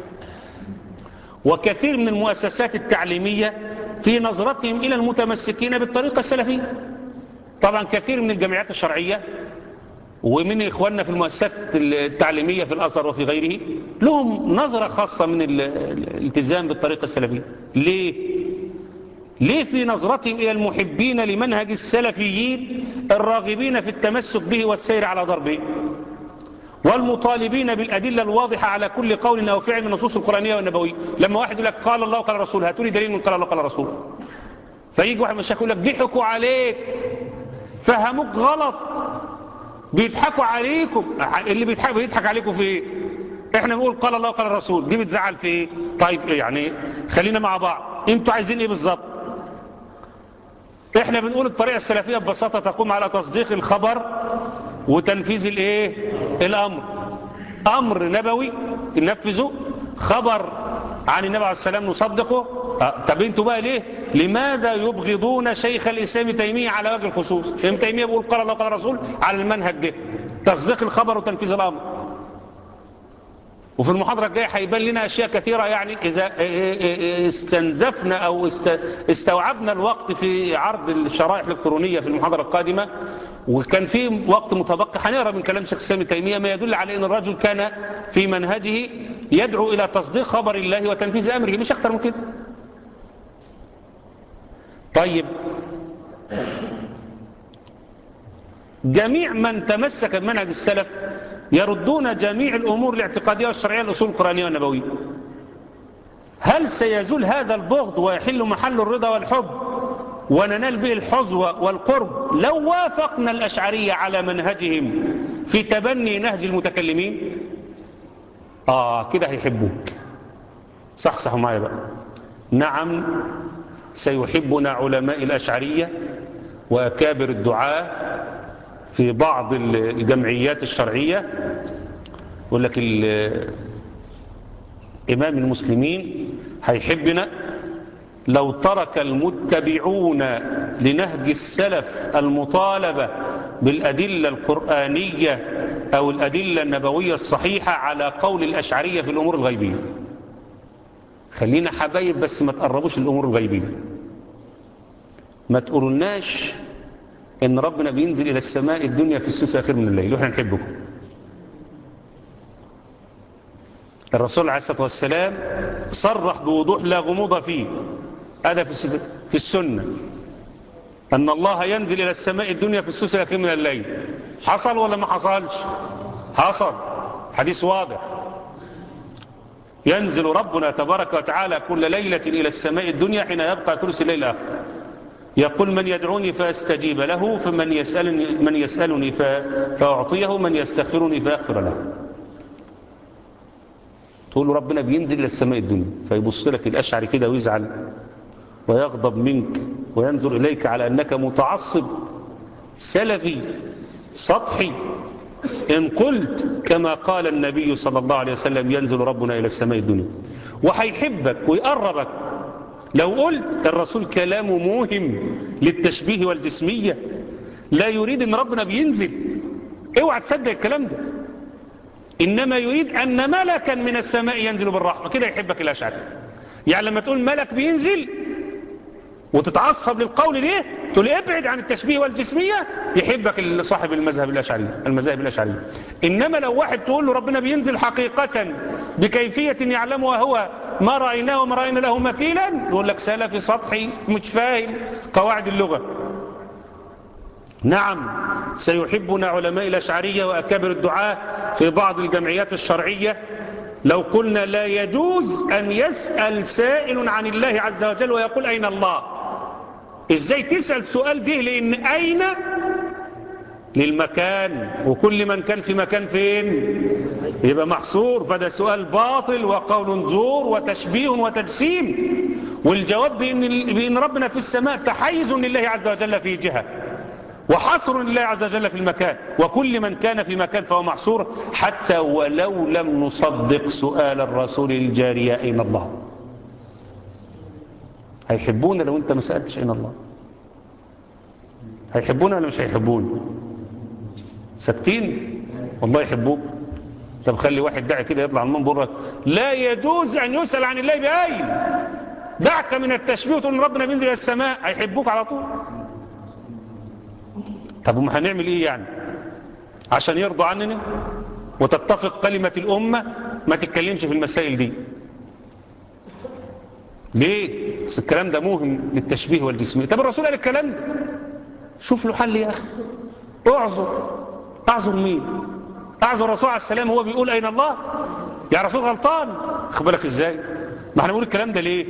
وكثير من المؤسسات التعليمية في نظرتهم إلى المتمسكين بالطريقة السلفية. طبعا كثير من الجمعيات الشرعية ومن إخواننا في المؤسسات التعليمية في الأزهر وفي غيره لهم نظرة خاصة من الالتزام بالطريقة السلفية. ليه؟ ليه في نظرتهم إلى المحبين لمنهج السلفيين الراغبين في التمسك به والسير على ضربه والمطالبين بالأدلة الواضحة على كل قول أو فعل من النصوص القرآنية والنبوية؟ لما واحد يقول لك قال الله وقال الرسول، هاتوا لي دليل من قال الله وقال الرسول. فيجي واحد من الشيخ يقول لك ضحكوا عليك، فهموك غلط، بيضحكوا عليكم. اللي بيضحك بيضحك عليكم في ايه؟ احنا بنقول قال الله وقال الرسول، دي بتزعل في ايه؟ طيب يعني خلينا مع بعض، انتوا عايزين ايه بالظبط؟ احنا بنقول الطريقة السلفية ببساطة تقوم على تصديق الخبر وتنفيذ الايه الامر. امر نبوي ننفذه، خبر عن النبي عليه السلام نصدقه. أه. طب انتوا بقى ليه لماذا يبغضون شيخ الاسلام تيمية على وجه الخصوص؟ ابن تيمية بيقول قال الله وقال الرسول على المنهج ده، تصديق الخبر وتنفيذ الامر. وفي المحاضرة الجاية هيبان لنا أشياء كثيرة، يعني إذا استنزفنا أو استوعبنا الوقت في عرض الشرائح الإلكترونية في المحاضرة القادمة وكان في وقت متبقي هنقرا من كلام شيخ الإسلام ابن تيمية ما يدل على أن الرجل كان في منهجه يدعو إلى تصديق خبر الله وتنفيذ أمره، مش أكثر من كده. طيب جميع من تمسك بمنهج السلف يردون جميع الأمور الاعتقادية والشرعية الأصول القرآنية والنبوية. هل سيزول هذا البغض ويحل محل الرضا والحب وننال به الحظوة والقرب لو وافقنا الأشعرية على منهجهم في تبني نهج المتكلمين؟ آه كده هيحبوك. صحصحوا معايا بقى. نعم سيحبنا علماء الأشعرية وأكابر الدعاة في بعض الجمعيات الشرعية. يقول لك إمام المسلمين هيحبنا لو ترك المتبعون لنهج السلف المطالبة بالأدلة القرآنية أو الأدلة النبوية الصحيحة على قول الأشعرية في الأمور الغيبية. خلينا حبايب بس ما تقربوش الأمور الغيبية. ما تقولولناش إن ربنا بينزل إلى السماء الدنيا في السدس الأخير من الليل وإحنا نحبكم. الرسول عليه الصلاة والسلام صرح بوضوح لا غموض فيه، هذا في السنة، أن الله ينزل إلى السماء الدنيا في السدس الأخير من الليل. حصل ولا ما حصلش؟ حصل، حديث واضح. ينزل ربنا تبارك وتعالى كل ليلة إلى السماء الدنيا حين يبقى ثلث الليل الآخر، يقول من يدعوني فأستجيب له، فمن يسألني, من يسألني فأعطيه، من يستغفرني فأغفر له. تقول له ربنا بينزل إلى السماء الدنيا، فيبص لك الأشعري كده ويزعل ويغضب منك وينظر إليك على أنك متعصب سلفي سطحي إن قلت كما قال النبي صلى الله عليه وسلم ينزل ربنا إلى السماء الدنيا، وهيحبك ويقربك لو قلت الرسول كلامه موهم للتشبيه والجسمية، لا يريد أن ربنا بينزل. اوعى تصدق الكلام ده، إنما يريد أن ملكا من السماء ينزل بالرحمة. كده يحبك الأشعري. يعني لما تقول ملك بينزل وتتعصب للقول ليه، تقول ابعد عن التشبيه والجسمية، يحبك صاحب المذهب الأشعري المذاهب الأشعرية. إنما لو واحد تقول له ربنا بينزل حقيقة بكيفية يعلمها هو ما رأيناه وما رأينا له مثيلا، يقول لك سلفي سطحي مش فاهم قواعد اللغة. نعم سيحبنا علماء الأشعرية وأكابر الدعاة في بعض الجمعيات الشرعية لو قلنا لا يجوز أن يسأل سائل عن الله عز وجل ويقول أين الله. إزاي تسأل سؤال ده؟ لأن أين للمكان، وكل من كان في مكان فين يبقى محصور، فده سؤال باطل وقول زور وتشبيه وتجسيم. والجواب بأن, بأن ربنا في السماء تحيز لله عز وجل في جهة وحصر لله عز وجل في المكان، وكل من كان في مكان فهو محصور، حتى ولو لم نصدق سؤال الرسول الجارية أين الله. هيحبونا لو انت ما سألتش أين الله؟ هيحبونا ولا مش هيحبون؟ ساكتين؟ والله يحبوك. طب خلي واحد داعي كده يطلع من المنبر لا يجوز أن يسأل عن الله بأين، دعك من التشبيه وتقول ربنا بينزل السماء، هيحبوك على طول. طب وما هنعمل ايه يعني عشان يرضوا عننا وتتفق كلمة الأمة ما تتكلمش في المسائل دي؟ ليه؟ بس الكلام ده موهم للتشبيه والجسمية. طب الرسول قال الكلام ده، شوف له حل يا أخي. اعذر. اعذر مين؟ اعذر الرسول عليه السلام هو بيقول أين الله؟ يا رسول غلطان. خد بالك ازاي؟ ما احنا بنقول الكلام ده ليه؟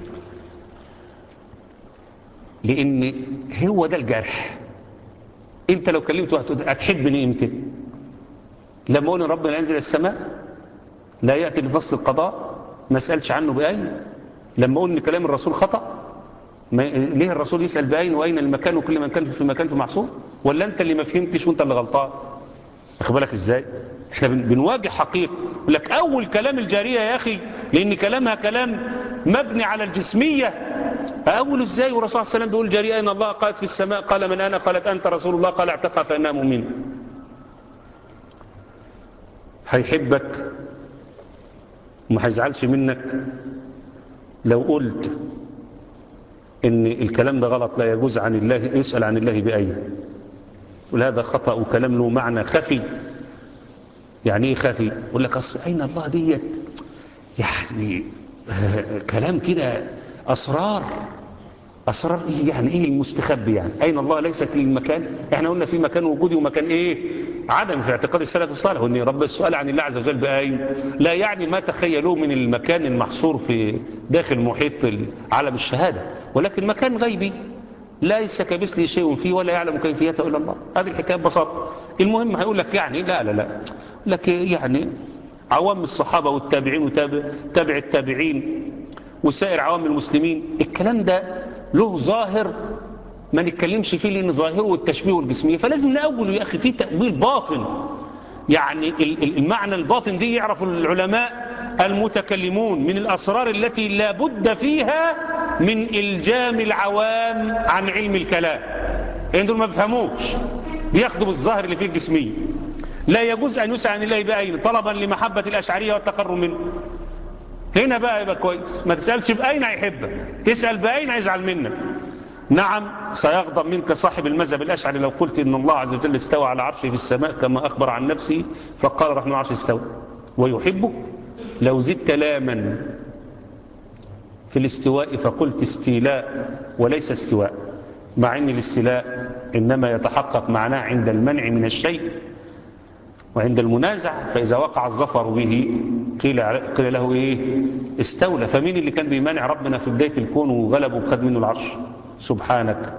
لأن هو ده الجرح. انت لو كلمت واحد هتحبني امتى؟ لما اقول ربنا ينزل السماء لا يأتي لفصل القضاء ما اسألش عنه بأين؟ لما اقول ان كلام الرسول خطأ ما... ليه الرسول يسأل بأين وأين المكان وكل من كان في مكان في محصور؟ ولا انت اللي ما فهمتش وانت اللي غلطان؟ واخد بالك ازاي؟ احنا بن... بنواجه حقيقة. يقول لك اول كلام الجارية يا اخي لان كلامها كلام مبني على الجسمية، أقول إزاي والرسول صلى الله عليه وسلم بيقول جارية أين الله؟ قالت في السماء. قال من أنا؟ قالت أنت رسول الله. قال اعتقها فإنها مؤمنة. هيحبك وما هيزعلش منك لو قلت إن الكلام ده غلط، لا يجوز عن الله يسأل عن الله بأين، يقول هذا خطأ وكلام له معنى خفي. يعني إيه خفي؟ يقول لك أصل أين الله ديت يعني كلام كده أسرار أسرار إيه يعني؟ إيه المستخبي يعني؟ أين الله ليست للمكان؟ إحنا قلنا في مكان وجودي ومكان إيه؟ عدم في اعتقاد السلف الصالح، وأن رب السؤال عن الله عز وجل بأين لا يعني ما تخيلوه من المكان المحصور في داخل محيط عالم الشهادة، ولكن مكان غيبي ليس كمثله شيء فيه ولا يعلم كيفيته إلا الله. هذه الحكاية ببساطة. المهم هيقول لك يعني لا لا لا لك يعني عوام الصحابة والتابعين وتابع التابعين وسائر عوام المسلمين الكلام ده له ظاهر ما نتكلمش فيه لأن ظاهره التشبيه والجسمية، فلازم نأوله يا أخي فيه تأويل باطن. يعني المعنى الباطن دي يعرف العلماء المتكلمون من الأسرار التي لا بد فيها من إلجام العوام عن علم الكلام، لأن دول ما بيفهموش، بياخدوا بالظاهر اللي فيه الجسمية. لا يجوز أن يسأل عن الله بأين طلبا لمحبة الأشعرية والتقرب منه. هنا بقى يبقى كويس، ما تسألش بأين هيحبك، تسأل بأين هيزعل منك. نعم سيغضب منك صاحب المذهب الأشعري لو قلت إن الله عز وجل استوى على عرشه في السماء كما أخبر عن نفسه فقال الرحمن العرش استوى، ويحبك لو زدت لاما في الاستواء فقلت استيلاء وليس استواء، مع أن الاستيلاء إنما يتحقق معناه عند المنع من الشيء وعند المنازع، فإذا وقع الظفر به قيل, قيل له إيه؟ استولى. فمين اللي كان بيمانع ربنا في بداية الكون وغلبه وخد منه العرش؟ سبحانك.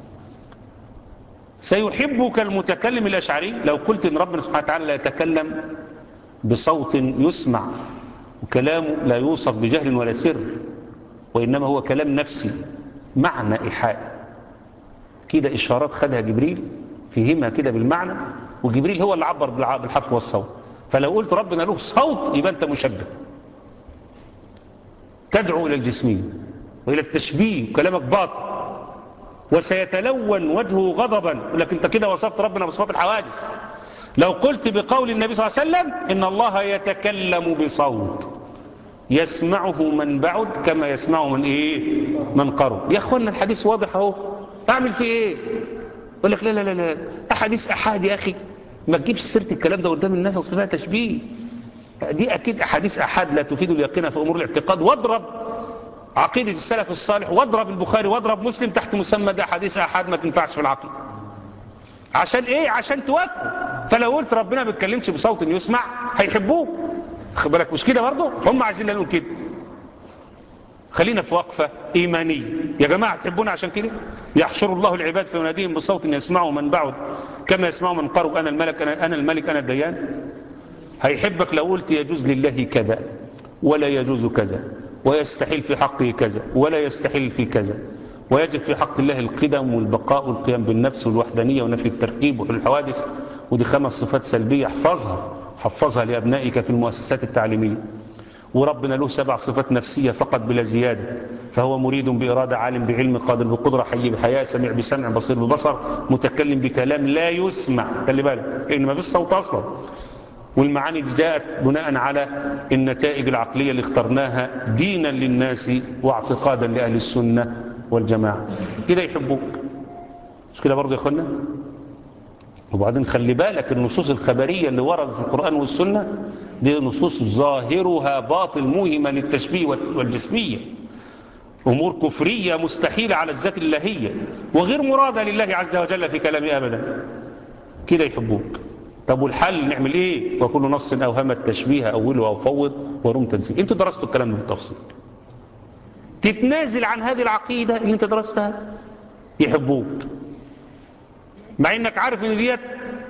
سيحبك المتكلم الأشعري لو قلت إن ربنا سبحانه وتعالى لا يتكلم بصوت يسمع وكلامه لا يوصف بجهل ولا سر، وإنما هو كلام نفسي معنى إيحاء كده، إشارات خدها جبريل فهمها كده بالمعنى، وجبريل هو اللي عبر بالحرف والصوت. فلو قلت ربنا له صوت يبقى أنت مشبه، تدعو إلى الجسمية وإلى التشبيه وكلامك باطل، وسيتلون وجهه غضبا، لكن أنت كده وصفت ربنا بصفات الحوادث. لو قلت بقول النبي صلى الله عليه وسلم إن الله يتكلم بصوت يسمعه من بعد كما يسمعه من إيه؟ من قرب. يا أخوانا الحديث واضح أهو، أعمل فيه إيه؟ يقول لك لا لا لا لا أحاديث أحاد يا أخي، ما تجيبش سيرة الكلام ده قدام الناس، أصل فيها تشبيه. دي أكيد أحاديث أحاد لا تفيد اليقين في أمور الاعتقاد. واضرب عقيدة السلف الصالح واضرب البخاري واضرب مسلم تحت مسمى ده حديث أحاد ما تنفعش في العقل. عشان إيه؟ عشان توافقوا. فلو قلت ربنا ما بيتكلمش بصوت يسمع هيحبوه، خد بالك مش كده برضه؟ هم عايزين نقول كده. خلينا في وقفة إيمانية يا جماعة، تحبونا عشان كده؟ يحشر الله العباد فيناديهم بصوت يسمعه من بعد كما يسمعه من قرب أنا الملك أنا, أنا الملك أنا الديان. هيحبك لو قلت يجوز لله كذا ولا يجوز كذا، ويستحيل في حقه كذا ولا يستحيل في كذا، ويجب في حق الله القدم والبقاء والقيام بالنفس والوحدانية ونفي التركيب وحل الحوادث، ودي خمس صفات سلبية احفظها حفظها لأبنائك في المؤسسات التعليمية. وربنا له سبع صفات نفسية فقط بلا زيادة، فهو مريد بإرادة عالم بعلم قادر بقدرة حي بحياة سميع بسمع بصير ببصر متكلم بكلام لا يسمع، خلي بالك لأن ما فيش صوت أصلا. والمعاني دي جاءت بناء على النتائج العقلية اللي اخترناها دينا للناس واعتقادا لأهل السنة والجماعة. كده يحبوك، مش كده برضه يا اخوانا؟ وبعدين خلي بالك النصوص الخبرية اللي وردت في القرآن والسنة دي نصوص ظاهرها باطل موهمة للتشبيه والجسمية، أمور كفرية مستحيلة على الذات اللهية وغير مرادة لله عز وجل في كلامه أبدا. كده يحبوك. طب والحل نعمل ايه؟ وكل نص اوهم التشبيه اوله او فوض ورم تنزيل. انتوا درستوا الكلام ده بالتفصيل، تتنازل عن هذه العقيدة اللي انت درستها يحبوك، مع انك عارف ان ديت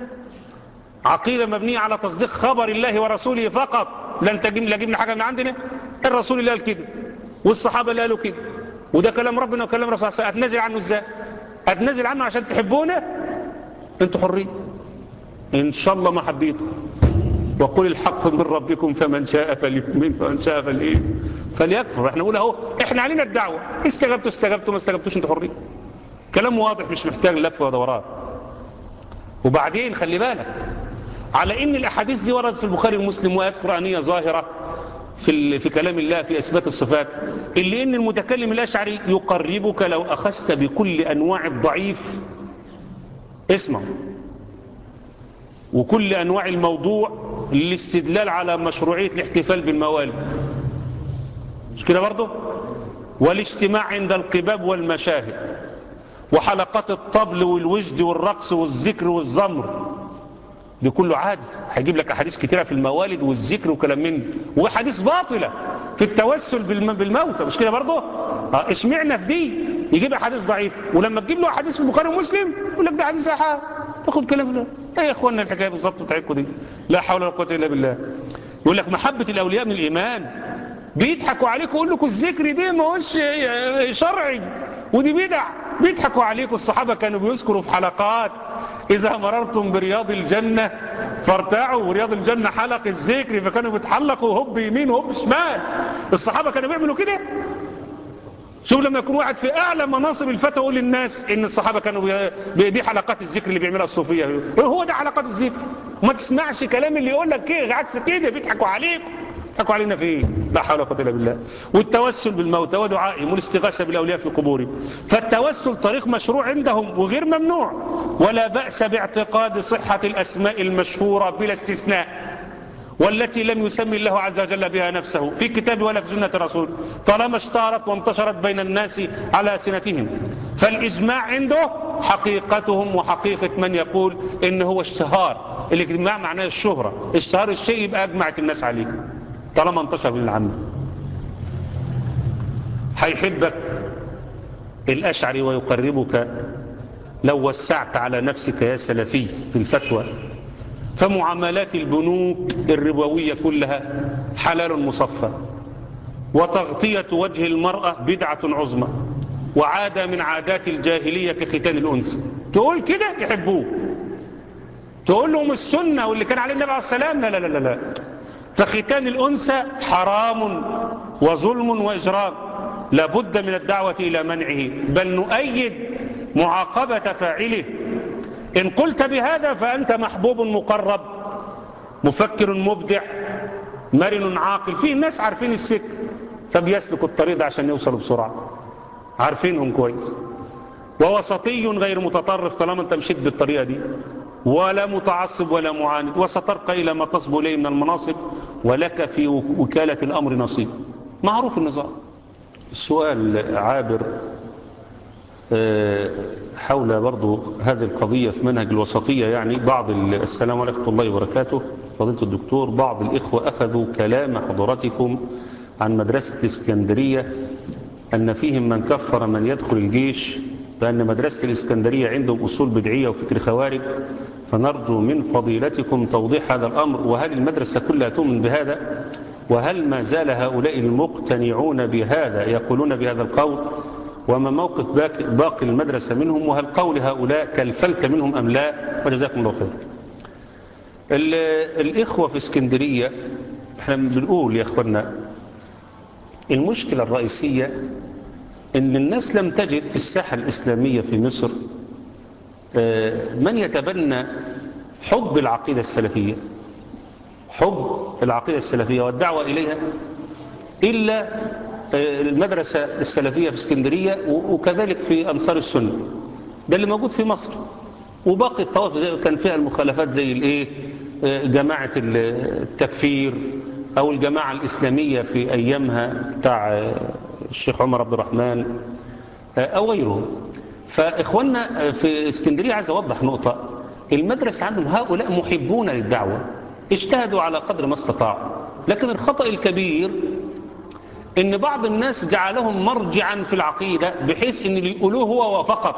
عقيدة مبنية على تصديق خبر الله ورسوله فقط. لن تجيب لا جبنا حاجة من عندنا، الرسول اللي قال كده والصحابة اللي قالوا كده، وده كلام ربنا وكلام رسول الله. اتنازل عنه ازاي؟ اتنازل عنه عشان تحبونه؟ انتوا حرين ان شاء الله ما حبيته. وقل الحق من ربكم فمن شاء فليؤمن فمن شاء فلإيه فليكفر. احنا نقول اهو احنا علينا الدعوة، استجبتوا استجبتوا ما استجبتوش انتوا حرين. كلام واضح مش محتاج لف ودوران. وبعدين خلي بالك على ان الاحاديث دي وردت في البخاري ومسلم وايات قرآنية ظاهرة في في كلام الله في اثبات الصفات، اللي ان المتكلم الاشعري يقربك لو اخذت بكل انواع الضعيف اسمع وكل أنواع الموضوع للاستدلال على مشروعية الاحتفال بالموالد، مش كده برضه؟ والاجتماع عند القباب والمشاهد وحلقات الطبل والوجد والرقص والذكر والزمر، دي كله عادي. هيجيب لك أحاديث كتيرة في الموالد والذكر وكلام من ده، وحديث باطلة في التوسل بالموتى، مش كده برضه؟ اه اشمعنا في دي يجيب أحاديث ضعيفة، ولما تجيب له أحاديث في البخاري ومسلم يقول لك ده حديث أحاد، تاخد كلام ده. ايه يا اخوانا الحكايه بالظبط بتاعتكم دي؟ لا حول ولا قوه الا بالله. يقول لك محبه الاولياء من الايمان، بيضحكوا عليكم يقول لكم الذكر دي ما هوش شرعي ودي بدع، بيضحكوا عليكم. الصحابه كانوا بيذكروا في حلقات اذا مررتم برياض الجنه فارتعوا، ورياض الجنه حلق الذكر، فكانوا بيتحلقوا هب يمين وهب شمال. الصحابه كانوا بيعملوا كده. شوف لما يكون واحد في اعلى مناصب الفتوى يقول للناس ان الصحابه كانوا دي حلقات الذكر اللي بيعملها الصوفيه، هو ده حلقات الذكر. وما تسمعش كلام اللي يقول لك كده عكس كده، بيضحكوا عليكم. بيضحكوا علينا في ايه؟ لا حول ولا قوه الا بالله. والتوسل بالموتى ودعائهم والاستغاثه بالاولياء في قبورهم، فالتوسل طريق مشروع عندهم وغير ممنوع، ولا باس باعتقاد صحه الاسماء المشهوره بلا استثناء والتي لم يسمي الله عز وجل بها نفسه في كتاب ولا في سنة رسول، طالما اشتهرت وانتشرت بين الناس على ألسنتهم. فالإجماع عنده حقيقتهم وحقيقة من يقول إن هو اشتهار. الإجماع معناه الشهرة، اشتهار الشيء يبقى أجمعت الناس عليه طالما انتشر بين العامة. هيحبك الأشعري ويقربك لو وسعت على نفسك يا سلفي في الفتوى، فمعاملات البنوك الربوية كلها حلال مصفى، وتغطية وجه المرأة بدعة عظمى، وعادة من عادات الجاهلية كختان الأنثى. تقول كده يحبوه، تقول لهم السنة واللي كان عليه النبي عليه السلام، لا لا لا لا. فختان الأنثى حرام وظلم وإجرام، لابد من الدعوة إلى منعه، بل نؤيد معاقبة فاعله. إن قلت بهذا فأنت محبوب مقرب، مفكر مبدع، مرن عاقل. في ناس عارفين السكة فبيسلكوا الطريق ده عشان يوصلوا بسرعة، عارفينهم كويس. ووسطي غير متطرف طالما انت مشيت بالطريقة دي، ولا متعصب ولا معاند، وسترقى إلى ما تصبو إليه من المناصب، ولك في وكالة الأمر نصيب. معروف النظام. السؤال عابر حول برضو هذه القضية في منهج الوسطية، يعني بعض السلام عليكم ورحمة الله وبركاته فضيلة الدكتور. بعض الإخوة أخذوا كلام حضراتكم عن مدرسة الإسكندرية أن فيهم من كفر من يدخل الجيش، بأن مدرسة الإسكندرية عندهم أصول بدعية وفكر خوارج، فنرجو من فضيلتكم توضيح هذا الأمر، وهل المدرسة كلها تؤمن بهذا؟ وهل ما زال هؤلاء المقتنعون بهذا يقولون بهذا القول؟ وما موقف باقي المدرسة منهم؟ وهل قول هؤلاء كالفلك منهم أم لا؟ وجزاكم الله خير. الإخوة في اسكندرية احنا بنقول يا أخوانا المشكلة الرئيسية ان الناس لم تجد في الساحة الإسلامية في مصر من يتبنى حب العقيدة السلفية، حب العقيدة السلفية والدعوة إليها، إلا المدرسة السلفية في اسكندرية وكذلك في أنصار السنة. ده اللي موجود في مصر. وباقي الطوائف كان فيها المخالفات زي الايه جماعة التكفير أو الجماعة الإسلامية في أيامها بتاع الشيخ عمر عبد الرحمن أو غيره. فإخواننا في اسكندرية عايز أوضح نقطة. المدرسة عندهم هؤلاء محبون للدعوة، اجتهدوا على قدر ما استطاعوا، لكن الخطأ الكبير ان بعض الناس جعلهم مرجعا في العقيدة بحيث ان اللي يقولوه هو فقط،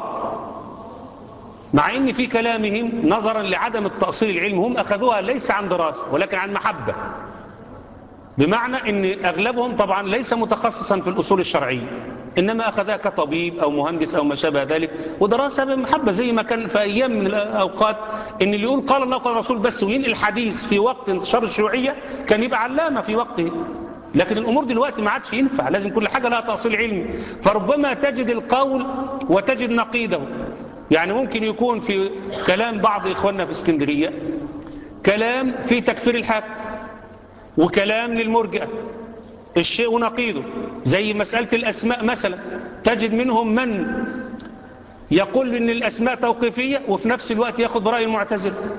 مع ان في كلامهم نظرا لعدم التأصيل العلم هم اخذوها ليس عن دراسة ولكن عن محبة، بمعنى ان اغلبهم طبعا ليس متخصصا في الاصول الشرعية، انما اخذها كطبيب او مهندس او ما شابه ذلك، ودراسة بمحبة. زي ما كان في ايام من الاوقات ان اللي يقول قال الله قال الرسول بس وينقل الحديث في وقت انتشار الشيوعية كان يبقى علامة في وقته. لكن الأمور دلوقتي ما عادش ينفع، لازم كل حاجة لها تأصيل علمي. فربما تجد القول وتجد نقيضه. يعني ممكن يكون في كلام بعض إخواننا في اسكندرية كلام في تكفير الحاكم وكلام للمرجئة، الشيء ونقيضه. زي مسألة الأسماء مثلا، تجد منهم من يقول إن الأسماء توقيفية وفي نفس الوقت يأخذ برأي المعتزلة.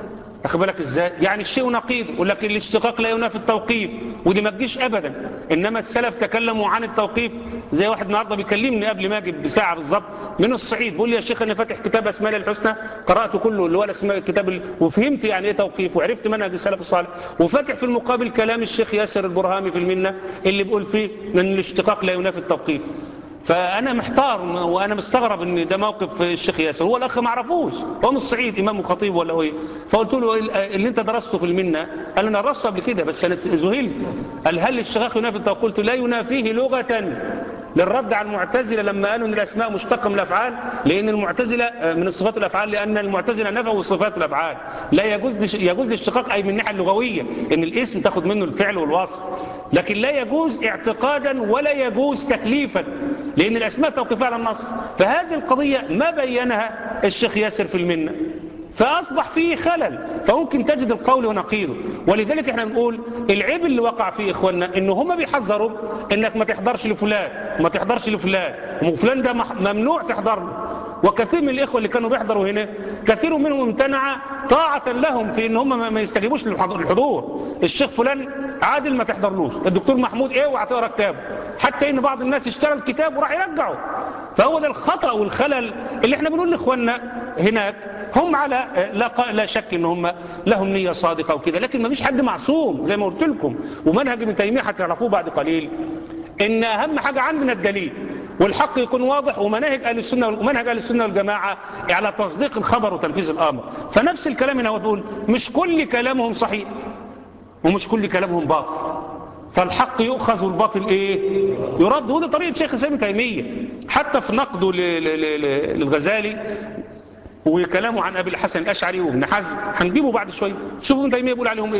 أخد بالك إزاي؟ يعني الشيء نقيض، يقول لك الاشتقاق لا ينافي التوقيف، ودي ما تجيش أبدا. إنما السلف تكلموا عن التوقيف. زي واحد النهارده بيكلمني قبل ما أجي بساعة بالظبط من الصعيد، بيقول لي يا شيخ أنا فاتح كتاب أسماء الله الحسنى، قرأت كله اللي هو الأسماء الكتاب ال... وفهمت يعني إيه توقيف، وعرفت منهج السلف الصالح، وفاتح في المقابل كلام الشيخ ياسر البرهامي في المنة اللي بيقول فيه أن الاشتقاق لا ينافي التوقيف. فأنا محتار وأنا مستغرب إن ده موقف الشيخ ياسر، هو الأخ ما عرفوش، هو من الصعيد إمام وخطيب ولا إيه؟ فقلت له اللي أنت درسته في المنة، قال أنا درسته قبل كده بس أنا ذهلت، قال هل الاشتقاق ينافي التوقيف؟ قلت لا ينافيه لغة، للرد على المعتزلة لما قالوا ان الاسماء مشتقه من الافعال، لان المعتزله من الصفات والافعال، لان المعتزله نفوا الصفات والافعال، لا يجوز يجوز الاشتقاق اي من الناحيه اللغويه ان الاسم تاخد منه الفعل والوصف، لكن لا يجوز اعتقادا ولا يجوز تكليفا، لان الاسماء توقيفيه على النص. فهذه القضيه ما بينها الشيخ ياسر في المنه، فأصبح فيه خلل، فممكن تجد القول ونقيضه. ولذلك احنا بنقول العيب اللي وقع فيه إخواننا إنه هم بيحذروا إنك ما تحضرش لفلان وما تحضرش لفلان، وفلان ده ممنوع تحضر له. وكثير من الإخوة اللي كانوا بيحضروا هنا كثير منهم امتنع طاعة لهم في إن هم ما يستجيبوش للحضور. الشيخ فلان عادل ما تحضرلوش، الدكتور محمود إيه وهتقرا كتابه، حتى إن بعض الناس اشترى الكتاب وراح يرجعه. فهو ده الخطأ والخلل اللي احنا بنقول لإخواننا هناك. هم على لا, لا شك ان هم لهم نية صادقة وكده، لكن ما فيش حد معصوم زي ما قلت لكم. ومنهج ابن تيمية هتعرفوه بعد قليل ان اهم حاجة عندنا الدليل والحق يكون واضح، ومناهج اهل السنة ومنهج اهل السنة والجماعة على تصديق الخبر وتنفيذ الامر. فنفس الكلام هنا هو بيقول مش كل كلامهم صحيح ومش كل كلامهم باطل، فالحق يؤخذ والباطل ايه يرد. وده طريقة شيخ الاسلام ابن تيمية حتى في نقده للغزالي وكلامه عن أبي الحسن الأشعري وابن حزم، هنجيبه بعد شوية. شوفوا ابن تيمية بيقول عليهم إيه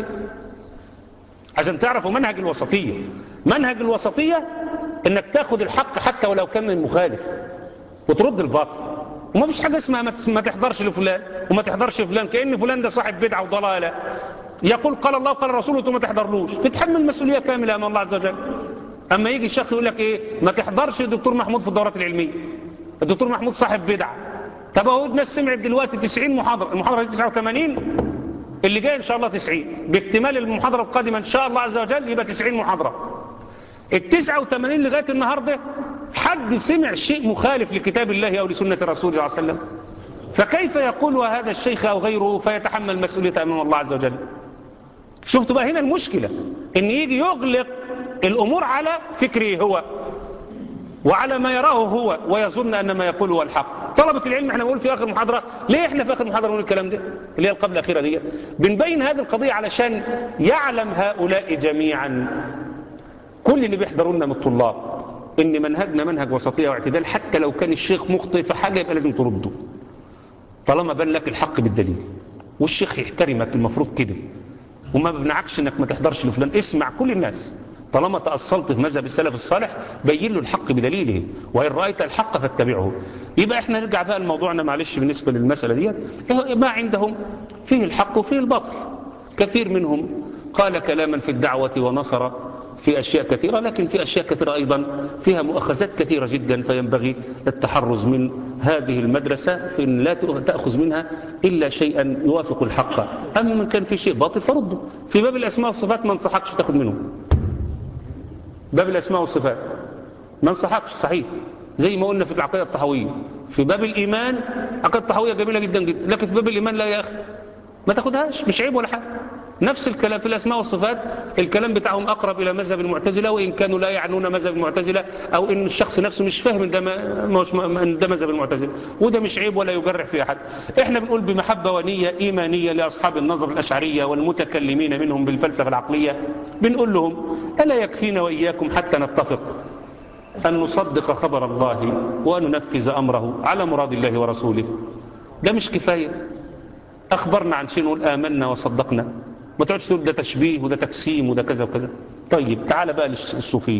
عشان تعرفوا منهج الوسطية. منهج الوسطية إنك تاخد الحق حتى ولو كان من مخالف وترد الباطل، وما فيش حاجة اسمها ما تحضرش لفلان وما تحضرش لفلان كأن فلان ده صاحب بدعة وضلالة يقول قال الله وقال رسوله ثم ما تحضرلوش، تتحمل مسؤولية كاملة أمام الله عز وجل. أما يجي الشيخ يقول لك إيه ما تحضرش الدكتور محمود في الدورات العلمية، الدكتور محمود صاحب بدعة. طب اهو الناس سمعت دلوقتي تسعين محاضرة، المحاضرة دي تسعة وثمانين، اللي جاي ان شاء الله تسعين، باكتمال المحاضرة القادمة ان شاء الله عز وجل يبقى تسعين محاضرة. التسعة وثمانين لغاية النهاردة حد سمع شيء مخالف لكتاب الله او لسنة رسوله صلى الله عليه وسلم؟ فكيف يقول هذا الشيخ او غيره فيتحمل مسؤوليته امام الله عز وجل؟ شفتوا بقى هنا المشكلة، ان يجي يغلق الامور على فكره هو وعلى ما يراه هو ويظن ان ما يقوله هو الحق. طلبة العلم احنا بنقول في اخر محاضرة، ليه احنا في اخر محاضرة بنقول الكلام ده اللي هي القبل الاخيرة دي؟ بنبين هذه القضية علشان يعلم هؤلاء جميعا كل اللي بيحضروا لنا من الطلاب ان منهجنا منهج وسطية واعتدال، حتى لو كان الشيخ مخطئ في حاجة يبقى لازم ترده طالما بان لك الحق بالدليل، والشيخ يحترمك المفروض كده، وما بمنعكش انك ما تحضرش لفلان. اسمع كل الناس طالما تأصلت في مذهب السلف الصالح بين له الحق بدليله، وإن رأيت الحق فاتبعه. يبقى احنا نرجع بقى لموضوعنا معلش بالنسبة للمسألة دي، ما عندهم فيه الحق وفيه الباطل. كثير منهم قال كلاما في الدعوة ونصر في أشياء كثيرة، لكن في أشياء كثيرة أيضا فيها مؤاخذات كثيرة جدا، فينبغي التحرز من هذه المدرسة في أن لا تأخذ منها إلا شيئا يوافق الحق. أما من كان في شيء باطل فرده. في باب الأسماء والصفات ما انصحكش تأخذ منه، باب الأسماء والصفات ما انصحكش صحيح، زي ما قلنا في العقيدة الطحوية. في باب الإيمان عقيدة الطحوية جميلة جدا جدا، لكن في باب الإيمان لا يا أخي ما تاخدهاش، مش عيب ولا حاجة. نفس الكلام في الأسماء والصفات، الكلام بتاعهم أقرب إلى مذهب المعتزلة، وإن كانوا لا يعنون مذهب المعتزلة، أو إن الشخص نفسه مش فاهم إن ده, ده مذهب المعتزلة، وده مش عيب ولا يجرح في أحد. إحنا بنقول بمحبة ونية إيمانية لأصحاب النظر الأشعرية والمتكلمين منهم بالفلسفة العقلية، بنقول لهم ألا يكفينا وإياكم حتى نتفق أن نصدق خبر الله وأن ننفذ أمره على مراد الله ورسوله؟ ده مش كفاية؟ أخبرنا عن شيء نقول آمنا وصدقنا، ما تقعدش تقول ده تشبيه وده تقسيم وده كذا وكذا. طيب تعال بقى للصوفي،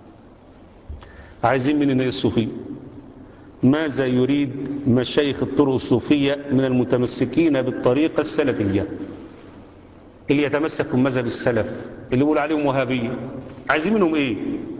عايزين مننا الصوفي ماذا يريد مشايخ الطرق الصوفية من المتمسكين بالطريقة السلفية اللي يتمسكوا بمذهب السلف اللي يقول عليهم وهابية؟ عايزين منهم ايه؟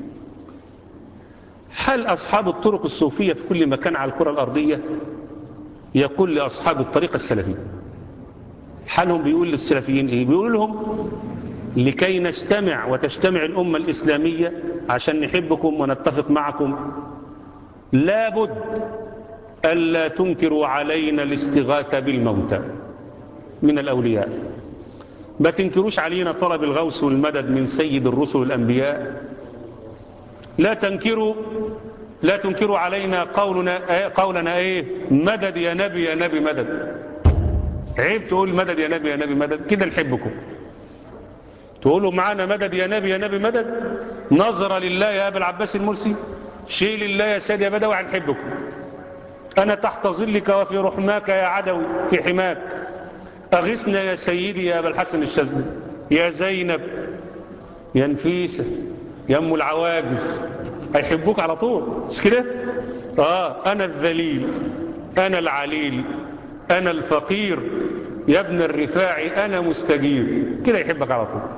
هل أصحاب الطرق الصوفية في كل مكان على الكرة الأرضية يقول لأصحاب الطريقة السلفية حالهم بيقول للسلفيين إيه؟ بيقول لهم لكي نجتمع وتجتمع الأمة الإسلامية عشان نحبكم ونتفق معكم لابد ألا تنكروا علينا الاستغاثة بالموتى من الأولياء. ما تنكروش علينا طلب الغوث والمدد من سيد الرسل والأنبياء. لا تنكروا لا تنكروا علينا قولنا قولنا ايه مدد يا نبي يا نبي مدد. عيب تقول مدد يا نبي يا نبي مدد كده نحبكم. تقولوا معانا مدد يا نبي يا نبي مدد نظرة لله يا أبا العباس المرسي شيء لله يا سيدي يا بدوي هنحبكم. أنا تحت ظلك وفي رحماك يا عدوي في حماك أغثنا يا سيدي يا أبا الحسن الشاذلي يا زينب يا نفيسة يا أم العواجز. هيحبوك على طول مش كده؟ آه أنا الذليل أنا العليل أنا الفقير يا ابن الرفاعي أنا مستجير كده يحبك على طول.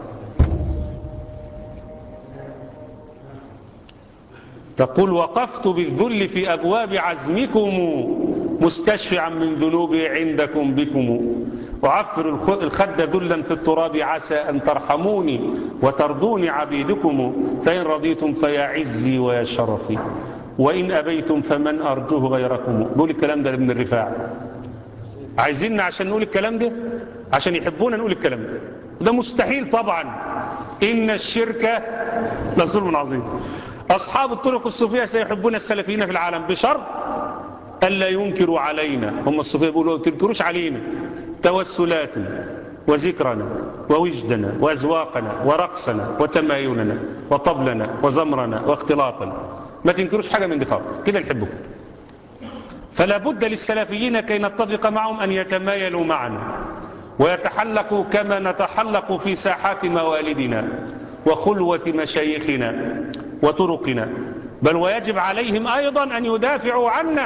تقول وقفت بالذل في أبواب عزمكم مستشفعا من ذنوبي عندكم بكم وعفر الخد ذلا في التراب عسى أن ترحموني وترضوني عبيدكم فإن رضيتم فيا عزي ويا شرفي وإن أبيتم فمن أرجوه غيركم. نقول الكلام ده لابن الرفاع. عايزيننا عشان نقول الكلام ده عشان يحبونا نقول الكلام ده ده مستحيل طبعا. إن الشرك لظلم عظيم. أصحاب الطرق الصوفية سيحبون السلفيين في العالم بشرط ألا ينكروا علينا. هم الصوفية بيقولوا تنكروش علينا توسلاتنا وذكرنا ووجدنا وأزواقنا ورقصنا وتمايننا وطبلنا وزمرنا واختلاطنا. ما تنكروش حاجة من دي خالص كده نحبكم. فلا بد للسلفيين كي نتفق معهم أن يتمايلوا معنا ويتحلقوا كما نتحلق في ساحات موالدنا وخلوة مشايخنا وطرقنا بل ويجب عليهم أيضا أن يدافعوا عنا.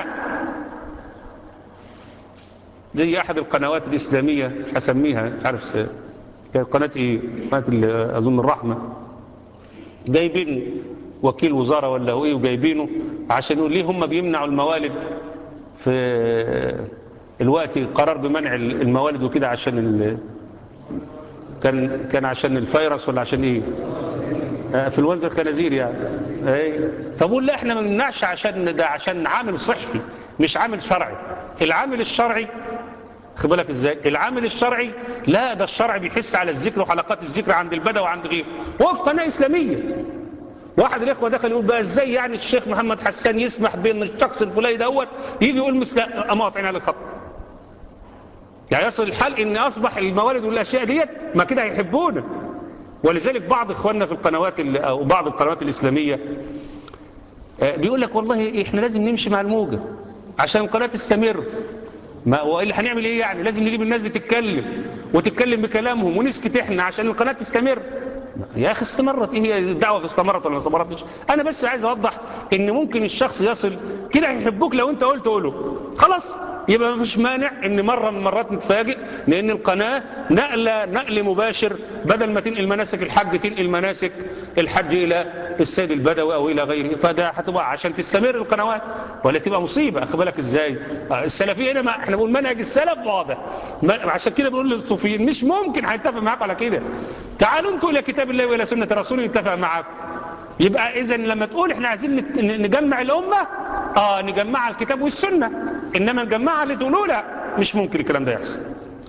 زي أحد القنوات الإسلامية مش هسميها مش عارف كانت قناة إيه قناة أظن الرحمة جايبين وكيل وزارة ولا هو إيه وجايبينه عشان يقول ليه هم بيمنعوا الموالد في الوقت قرار بمنع الموالد وكده عشان ال... كان كان عشان الفيروس ولا عشان إيه في الونزة الخنازير يعني ايه. فبقول لا احنا ما بنمنعش عشان ده عشان عامل صحي مش عامل شرعي. العامل الشرعي خد بالك ازاي العامل الشرعي لا ده الشرع بيحس على الذكر وحلقات الذكر عند البدوي وعند غيره وفي قناه اسلاميه. واحد الاخوه دخل يقول بقى ازاي يعني الشيخ محمد حسان يسمح بان الشخص الفلاني دوت يجي يقول مثل اماطعين على الخط. يعني يصل الحال ان اصبح الموالد والاشياء ديت ما كده هيحبونا. ولذلك بعض اخواننا في القنوات او بعض القنوات الاسلاميه بيقول لك والله احنا لازم نمشي مع الموجه عشان القناه تستمر. ما والا هنعمل ايه يعني لازم نجيب الناس دي تتكلم وتتكلم بكلامهم ونسكت احنا عشان القناه تستمر. يا اخي استمرت ايه هي الدعوه استمرت ولا ما استمرتش؟ انا بس عايز اوضح ان ممكن الشخص يصل كده يحبوك لو انت قلت قوله خلاص يبقى ما فيش مانع ان مره من المرات نتفاجئ لان القناه نقله نقل مباشر بدل ما تنقل مناسك الحج تنقل مناسك الحج الى السيد البدوي او الى غيره. فده هتبقى عشان تستمر القنوات ولا تبقى مصيبه. اخد بالك ازاي السلفيه هنا ما احنا بنقول منهج السلف واضح عشان كده بنقول للصوفيين مش ممكن هيتفق معاكم على كده. تعالوا انتوا الى كتاب الله والى سنه رسوله يتفق معاكم. يبقى اذا لما تقول احنا عايزين نجمع الامه اه نجمعها الكتاب والسنه انما نجمعها اللي تقولوا لا مش ممكن الكلام ده يحصل.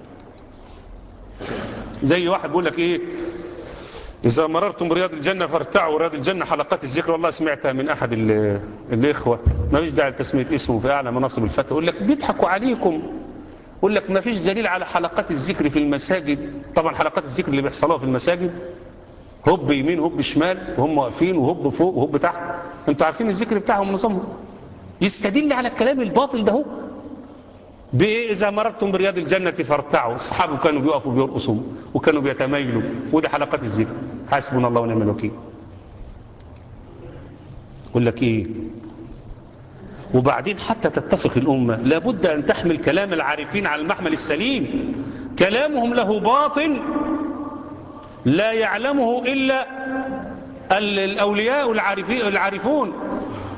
زي واحد بيقول لك ايه اذا مررتم برياض الجنه فارتعوا. رياض الجنه حلقات الذكر والله سمعتها من احد الاخوه ما فيش داعي لتسميه اسمه في اعلى مناصب الفتوى يقول لك بيضحكوا عليكم. يقول لك ما فيش دليل على حلقات الذكر في المساجد. طبعا حلقات الذكر اللي بيحصلوها في المساجد هوب يمين هوب شمال وهم واقفين وهوب فوق وهوب تحت. انتوا عارفين الذكر بتاعهم ونظامهم يستدل على الكلام الباطل ده. بايه اذا مررتم برياض الجنه فارتعوا. الصحابه كانوا بيقفوا بيرقصوا وكانوا بيتمايلوا وده حلقات الذكر. حسبنا الله ونعم الوكيل. يقول لك ايه وبعدين حتى تتفق الامه لابد ان تحمل كلام العارفين على المحمل السليم. كلامهم له باطن لا يعلمه الا الاولياء العارفون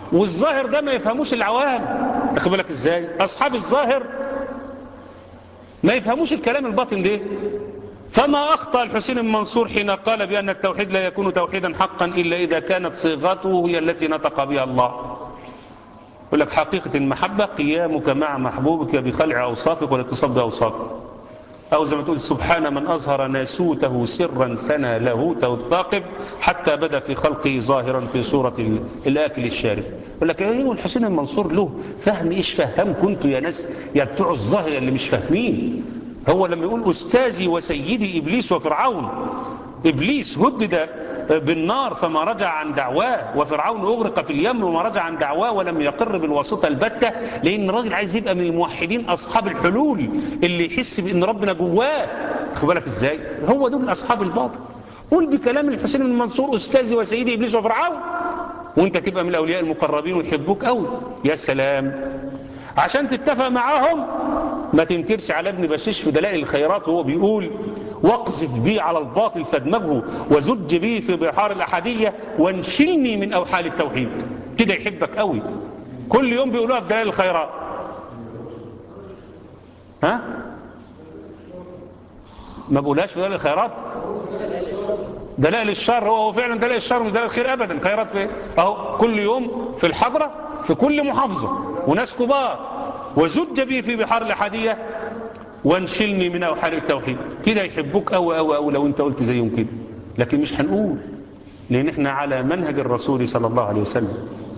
والظاهر ده ما يفهموش العوام. اخد بالك ازاي اصحاب الظاهر ما يفهموش الكلام الباطن ده. فما أخطأ الحسين المنصور حين قال بأن التوحيد لا يكون توحيدا حقا إلا إذا كانت صيغته هي التي نطق بها الله. يقول لك حقيقة المحبة قيامك مع محبوبك بخلع أوصافك والاتصال بأوصافك، أو زي ما تقول سبحان من أظهر ناسوته سرا سنى لاهوته الثاقب حتى بدا في خلقه ظاهرا في صورة الآكل الشارب. يقول لك ايه الحسين المنصور له فهم؟ ايش فهم كنتوا يا ناس يا بتوع الظاهر اللي مش فاهمين. هو لما يقول أستاذي وسيدي إبليس وفرعون، إبليس هدد بالنار فما رجع عن دعواه، وفرعون أغرق في اليم وما رجع عن دعواه ولم يقر بالواسطة البتة، لأن الراجل عايز يبقى من الموحدين أصحاب الحلول اللي يحس بأن ربنا جواه. خد بالك إزاي؟ هو دول أصحاب الباطل. قول بكلام الحسين بن منصور أستاذي وسيدي إبليس وفرعون وانت تبقى من الأولياء المقربين ويحبوك قوي. يا سلام. عشان تتفق معاهم ما تنكرش على ابن بشيش في دلائل الخيرات وهو بيقول واقذف بي على الباطل فادمغه وزج بي في بحار الأحدية وانشلني من أوحال التوحيد. كده يحبك قوي. كل يوم بيقولوها في دلائل الخيرات. ها؟ ما بقولهاش في دلائل الخيرات؟ دلائل الشر. هو فعلا دلائل الشر مش دلائل الخير أبدا. خيرات فين؟ أهو كل يوم في الحضرة في كل محافظة وناس كبار وزج بي في بحار الأحدية وانشلني من أوحال التوحيد. كده يحبوك أو أو أو لو أنت قلت زيهم كده. لكن مش هنقول، لأن احنا على منهج الرسول صلى الله عليه وسلم.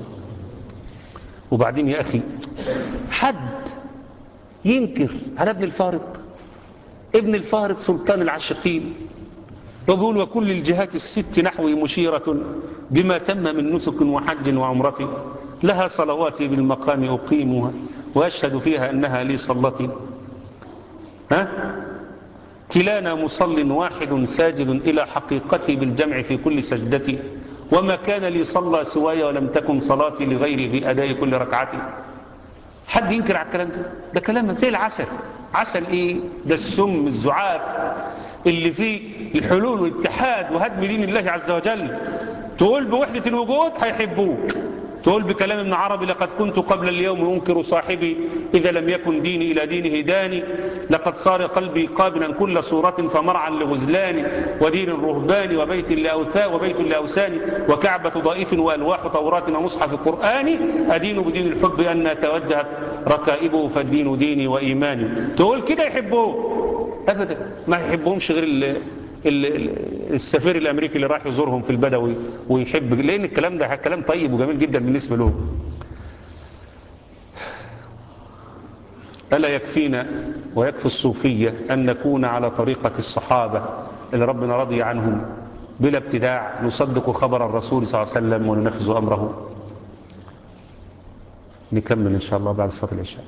وبعدين يا أخي حد ينكر على ابن الفارض؟ ابن الفارض سلطان العاشقين، وبيقول وكل الجهات الست نحوي مشيرة بما تم من نسك وحج وعمرة لها صلواتي بالمقام أقيمها وأشهد فيها أنها لي صلتي. ها؟ كلانا مصل واحد ساجد إلى حقيقتي بالجمع في كل سجدتي وما كان لي صلى سواي ولم تكن صلاتي لغيري في أداء كل ركعتي. حد ينكر على الكلام ده؟ ده كلام زي العسل. عسل ايه؟ ده السم الزعاف اللي فيه الحلول والاتحاد وهدم دين الله عز وجل. تقول بوحدة الوجود هيحبوك، تقول بكلام ابن عربي لقد كنت قبل اليوم أنكر صاحبي إذا لم يكن ديني إلى دينه داني، لقد صار قلبي قابلا كل صورة فمرعا لغزلان ودين الرهبان وبيت لأوثاء وبيت لأوسان وكعبة ضائف وألواح توراة ومصحف قرآن أدين بدين الحب أن توجهت ركائبه فالدين ديني وإيماني. تقول كده يحبوه؟ أبدا ما يحبهمش غير ال السفير الأمريكي اللي راح يزورهم في البدوي ويحب، لأن الكلام ده كلام طيب وجميل جدا بالنسبة له. ألا يكفينا ويكفي الصوفية أن نكون على طريقة الصحابة اللي ربنا رضي عنهم بلا ابتداع، نصدق خبر الرسول صلى الله عليه وسلم وننفذ أمره. نكمل إن شاء الله بعد صلاة العشاء.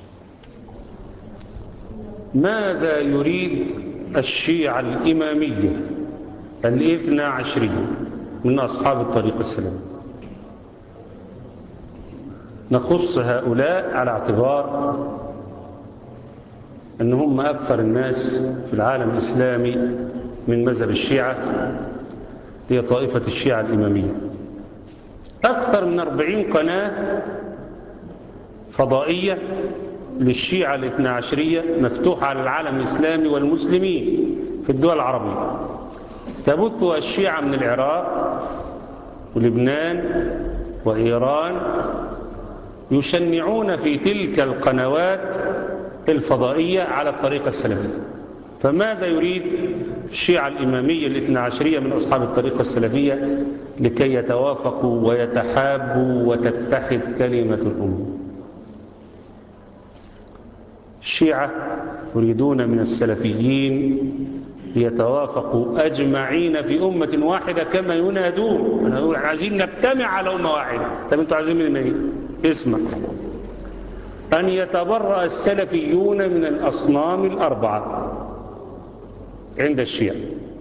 ماذا يريد الشيعة الإمامية الاثنى عشرية من أصحاب الطريق السلمي؟ نخص هؤلاء على اعتبار أن هم أكثر الناس في العالم الإسلامي من مذهب الشيعة، هي طائفة الشيعة الإمامية. أكثر من أربعين قناة فضائية للشيعة الاثنى عشرية مفتوحة على العالم الإسلامي والمسلمين في الدول العربية، تبثها الشيعة من العراق ولبنان وإيران، يشنعون في تلك القنوات الفضائية على الطريقة السلفية. فماذا يريد الشيعة الإمامية الاثنى عشرية من أصحاب الطريقة السلفية لكي يتوافقوا ويتحابوا وتتحد كلمة الأمة؟ الشيعة يريدون من السلفيين ليتوافقوا أجمعين في أمة واحدة كما ينادون. أنا عايزين نجتمع على أمة واحدة. طب أنتوا عايزين مننا إيه؟ اسمع، أن يتبرأ السلفيون من الأصنام الأربعة عند الشيعة.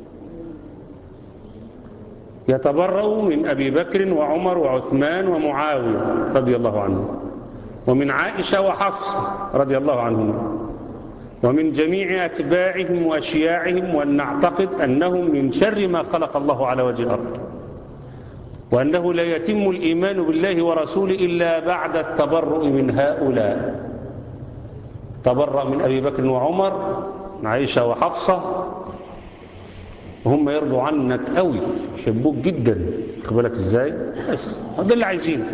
يتبرأوا من أبي بكر وعمر وعثمان ومعاوية رضي الله عنهم، ومن عائشة وحفصة رضي الله عنهما، ومن جميع أتباعهم وأشياعهم، وأن نعتقد أنهم من شر ما خلق الله على وجه الأرض، وأنه لا يتم الإيمان بالله ورسوله إلا بعد التبرؤ من هؤلاء. تبرأ من أبي بكر وعمر عائشة وحفصة، وهم يرضوا عنك قوي، يحبوك جدا. خد بالك ازاي؟ بس ده اللي عايزينه.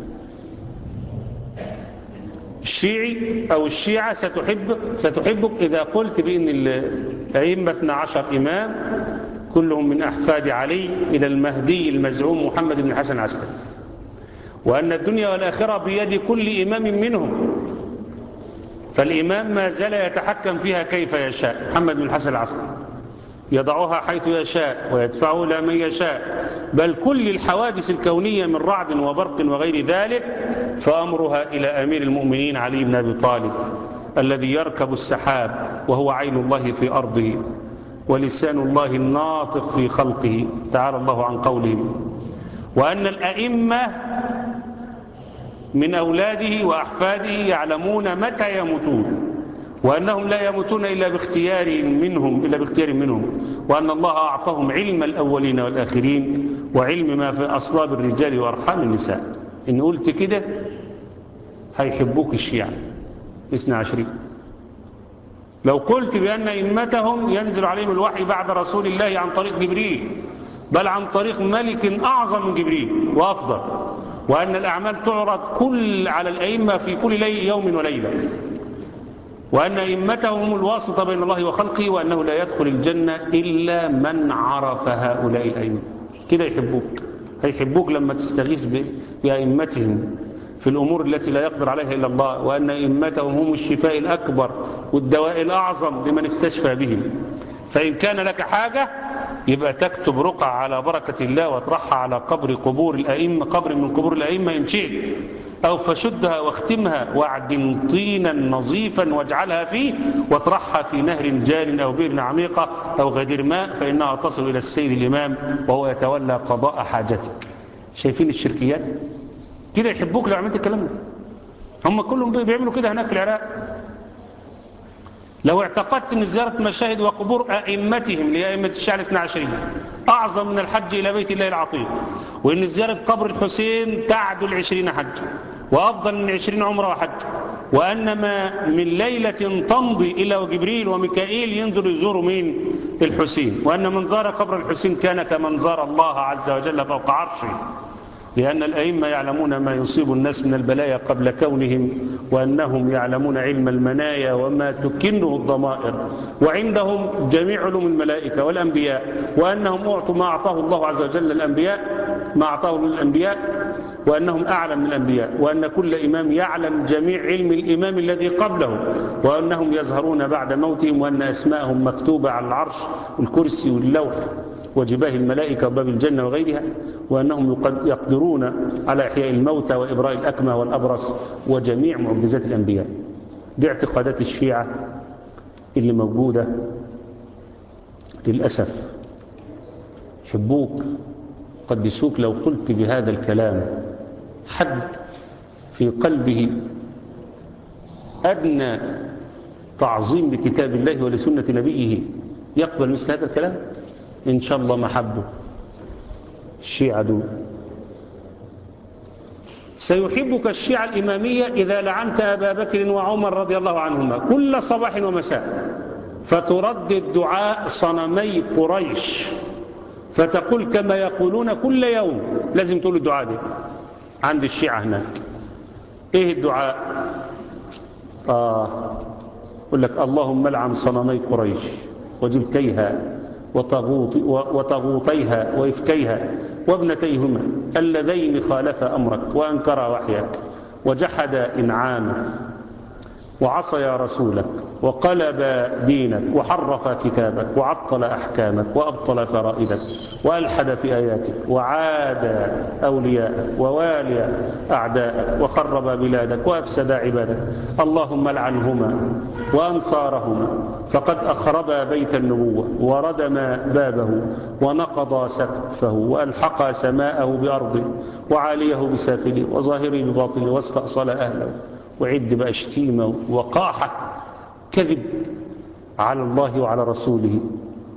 الشيعي أو الشيعة ستحبك ستحبك إذا قلت بأن الأئمة اثنا عشر إمام كلهم من أحفاد علي إلى المهدي المزعوم محمد بن حسن العسكري، وأن الدنيا والآخرة بيد كل إمام منهم، فالإمام ما زال يتحكم فيها كيف يشاء. محمد بن حسن العسكري يضعها حيث يشاء ويدفعه إلى من يشاء، بل كل الحوادث الكونية من رعد وبرق وغير ذلك فأمرها إلى أمير المؤمنين علي بن أبي طالب الذي يركب السحاب وهو عين الله في أرضه ولسان الله الناطق في خلقه، تعالى الله عن قولهم. وأن الأئمة من أولاده وأحفاده يعلمون متى يموتون، وأنهم لا يموتون إلا باختيار منهم إلا باختيار منهم وأن الله أعطاهم علم الأولين والآخرين وعلم ما في أصلاب الرجال وأرحام النساء. إن قلت كده هيحبوك الشيعة اثنا عشرين. لو قلت بأن أئمتهم ينزل عليهم الوحي بعد رسول الله عن طريق جبريل، بل عن طريق ملك أعظم من جبريل وأفضل، وأن الأعمال تعرض كل على الأئمة في كل ليل يوم وليلة، وأن أئمتهم هم الواسطة بين الله وخلقه، وأنه لا يدخل الجنة إلا من عرف هؤلاء الأئمة، كده يحبوك. هيحبوك لما تستغيث بأئمتهم في الأمور التي لا يقدر عليها إلا الله، وأن أئمتهم هم الشفاء الأكبر والدواء الأعظم لمن استشفى بهم. فإن كان لك حاجة يبقى تكتب رقعة على بركة الله وترحها على قبر قبور الأئمة، قبر من قبور الأئمة إن شئت، أو فشدها واختمها واعجن طينا نظيفا واجعلها فيه واطرحها في نهر جار أو بئر عميقة أو غدير ماء، فإنها تصل إلى السيد الإمام وهو يتولى قضاء حاجتك. شايفين الشركيات؟ كده يحبوك لو عملت الكلام ده. هم كلهم بيعملوا كده هناك في العراق. لو اعتقدت ان زيارة مشاهد وقبور أئمتهم لأئمة الشيعة الاثنى عشرين أعظم من الحج إلى بيت الله العتيق، وإن زيارة قبر الحسين تعدل عشرين حج وأفضل من عشرين عمرة وحج، وأن ما من ليلة تمضي إلى وجبريل وميكائيل ينزل يزوروا مين؟ الحسين، وأن من زار قبر الحسين كان كمن زار الله عز وجل فوق عرشه، لأن الأئمة يعلمون ما يصيب الناس من البلايا قبل كونهم، وأنهم يعلمون علم المنايا وما تكنه الضمائر، وعندهم جميع علوم الملائكة والأنبياء، وأنهم أعطوا ما أعطاه الله عز وجل الأنبياء ما أعطاه للأنبياء، وأنهم أعلم من الأنبياء، وأن كل إمام يعلم جميع علم الإمام الذي قبله، وأنهم يظهرون بعد موتهم، وأن أسماءهم مكتوبة على العرش والكرسي واللوح وجباه الملائكة وباب الجنة وغيرها، وأنهم يقدرون على إحياء الموتى وإبراء الأكمى والأبرص وجميع معجزات الأنبياء. دي اعتقادات الشيعة اللي موجودة للأسف. يحبوك قدسوك لو قلت بهذا الكلام. حد في قلبه أدنى تعظيم لكتاب الله ولسنة نبيه يقبل مثل هذا الكلام؟ إن شاء الله ما حبوا الشيعة دول. سيحبك الشيعة الإمامية إذا لعنت أبا بكر وعمر رضي الله عنهما كل صباح ومساء، فتردد دعاء صنمي قريش، فتقول كما يقولون كل يوم. لازم تقول الدعاء ده عند الشيعة هناك. إيه الدعاء؟ آه يقول لك اللهم لعن صنمي قريش وجبتيها وطغوط وطغوطيها وإفكيها وابنتيهما اللذين خالفا أمرك وأنكرا وحيك وجحدا إنعامك وعصيا رسولك وقلب دينك وحرف كتابك وعطل أحكامك وأبطل فرائدك وألحد في آياتك وعاد أولياءك ووالي أعداءك وخرب بلادك وأفسد عبادك. اللهم لعنهما وأنصارهما فقد أخربا بيت النبوة وردما بابه ونقضا سقفه وألحقا سماءه بأرضه وعاليه بسافله وظاهره بباطله واستأصل أهله. وعد بقى شتيمة وقاحة كذب على الله وعلى رسوله.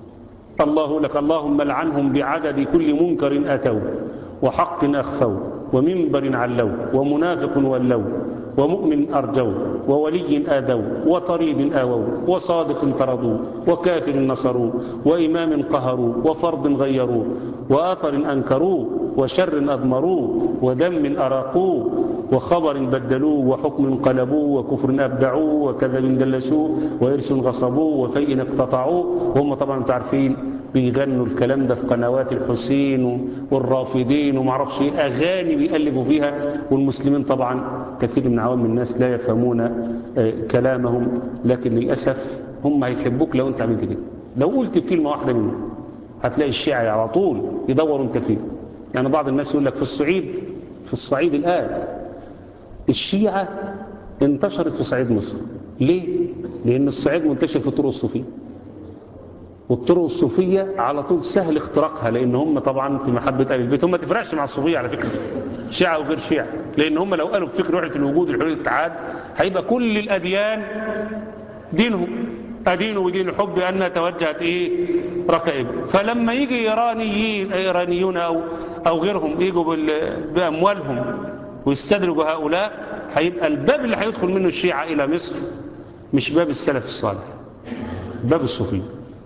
الله لك اللهم لعنهم بعدد كل منكر أتوا وحق أخفوا ومنبر علوا ومنافق ولوا ومؤمن أرجوا وولي آذوا وطريد آووا وصادق طردوا وكافر نصروا وإمام قهروا وفرض غيروا وآثر أنكروا وشر أضمروا ودم أراقوا وخبر بدلوا وحكم قلبوا وكفر أبدعوا وكذب دلسوا وإرس غصبوا وفيء اقتطعوا. وهم طبعا تعرفين بيغنوا الكلام ده في قنوات الحسين والرافضين وما اعرفش ايه، اغاني بيألفوا فيها، والمسلمين طبعا كثير من عوام الناس لا يفهمون كلامهم، لكن للاسف هم هيحبوك لو انت عملت كده. لو قلت كلمه واحده منهم هتلاقي الشيعة على طول يدوروا انت فيه. يعني بعض الناس يقول لك في الصعيد في الصعيد الان الشيعة انتشرت في صعيد مصر. ليه؟ لان الصعيد منتشر في الطرق الصوفيه، والطرق الصوفية على طول سهل اختراقها، لأن هم طبعا في محبة أهل البيت. هم ما تفرقش مع الصوفية على فكرة، شيعة وغير شيعة، لأن هم لو قالوا بفكر وحدة الوجود والحلول الاتحاد هيبقى كل الأديان دينهم أدين ودين الحب أنها توجهت إيه ركائب. فلما يجي إيرانيين إيرانيون أو أو غيرهم يجوا بأموالهم ويستدرجوا هؤلاء، هيبقى الباب اللي هيدخل منه الشيعة إلى مصر مش باب السلف الصالح، باب الصوفية.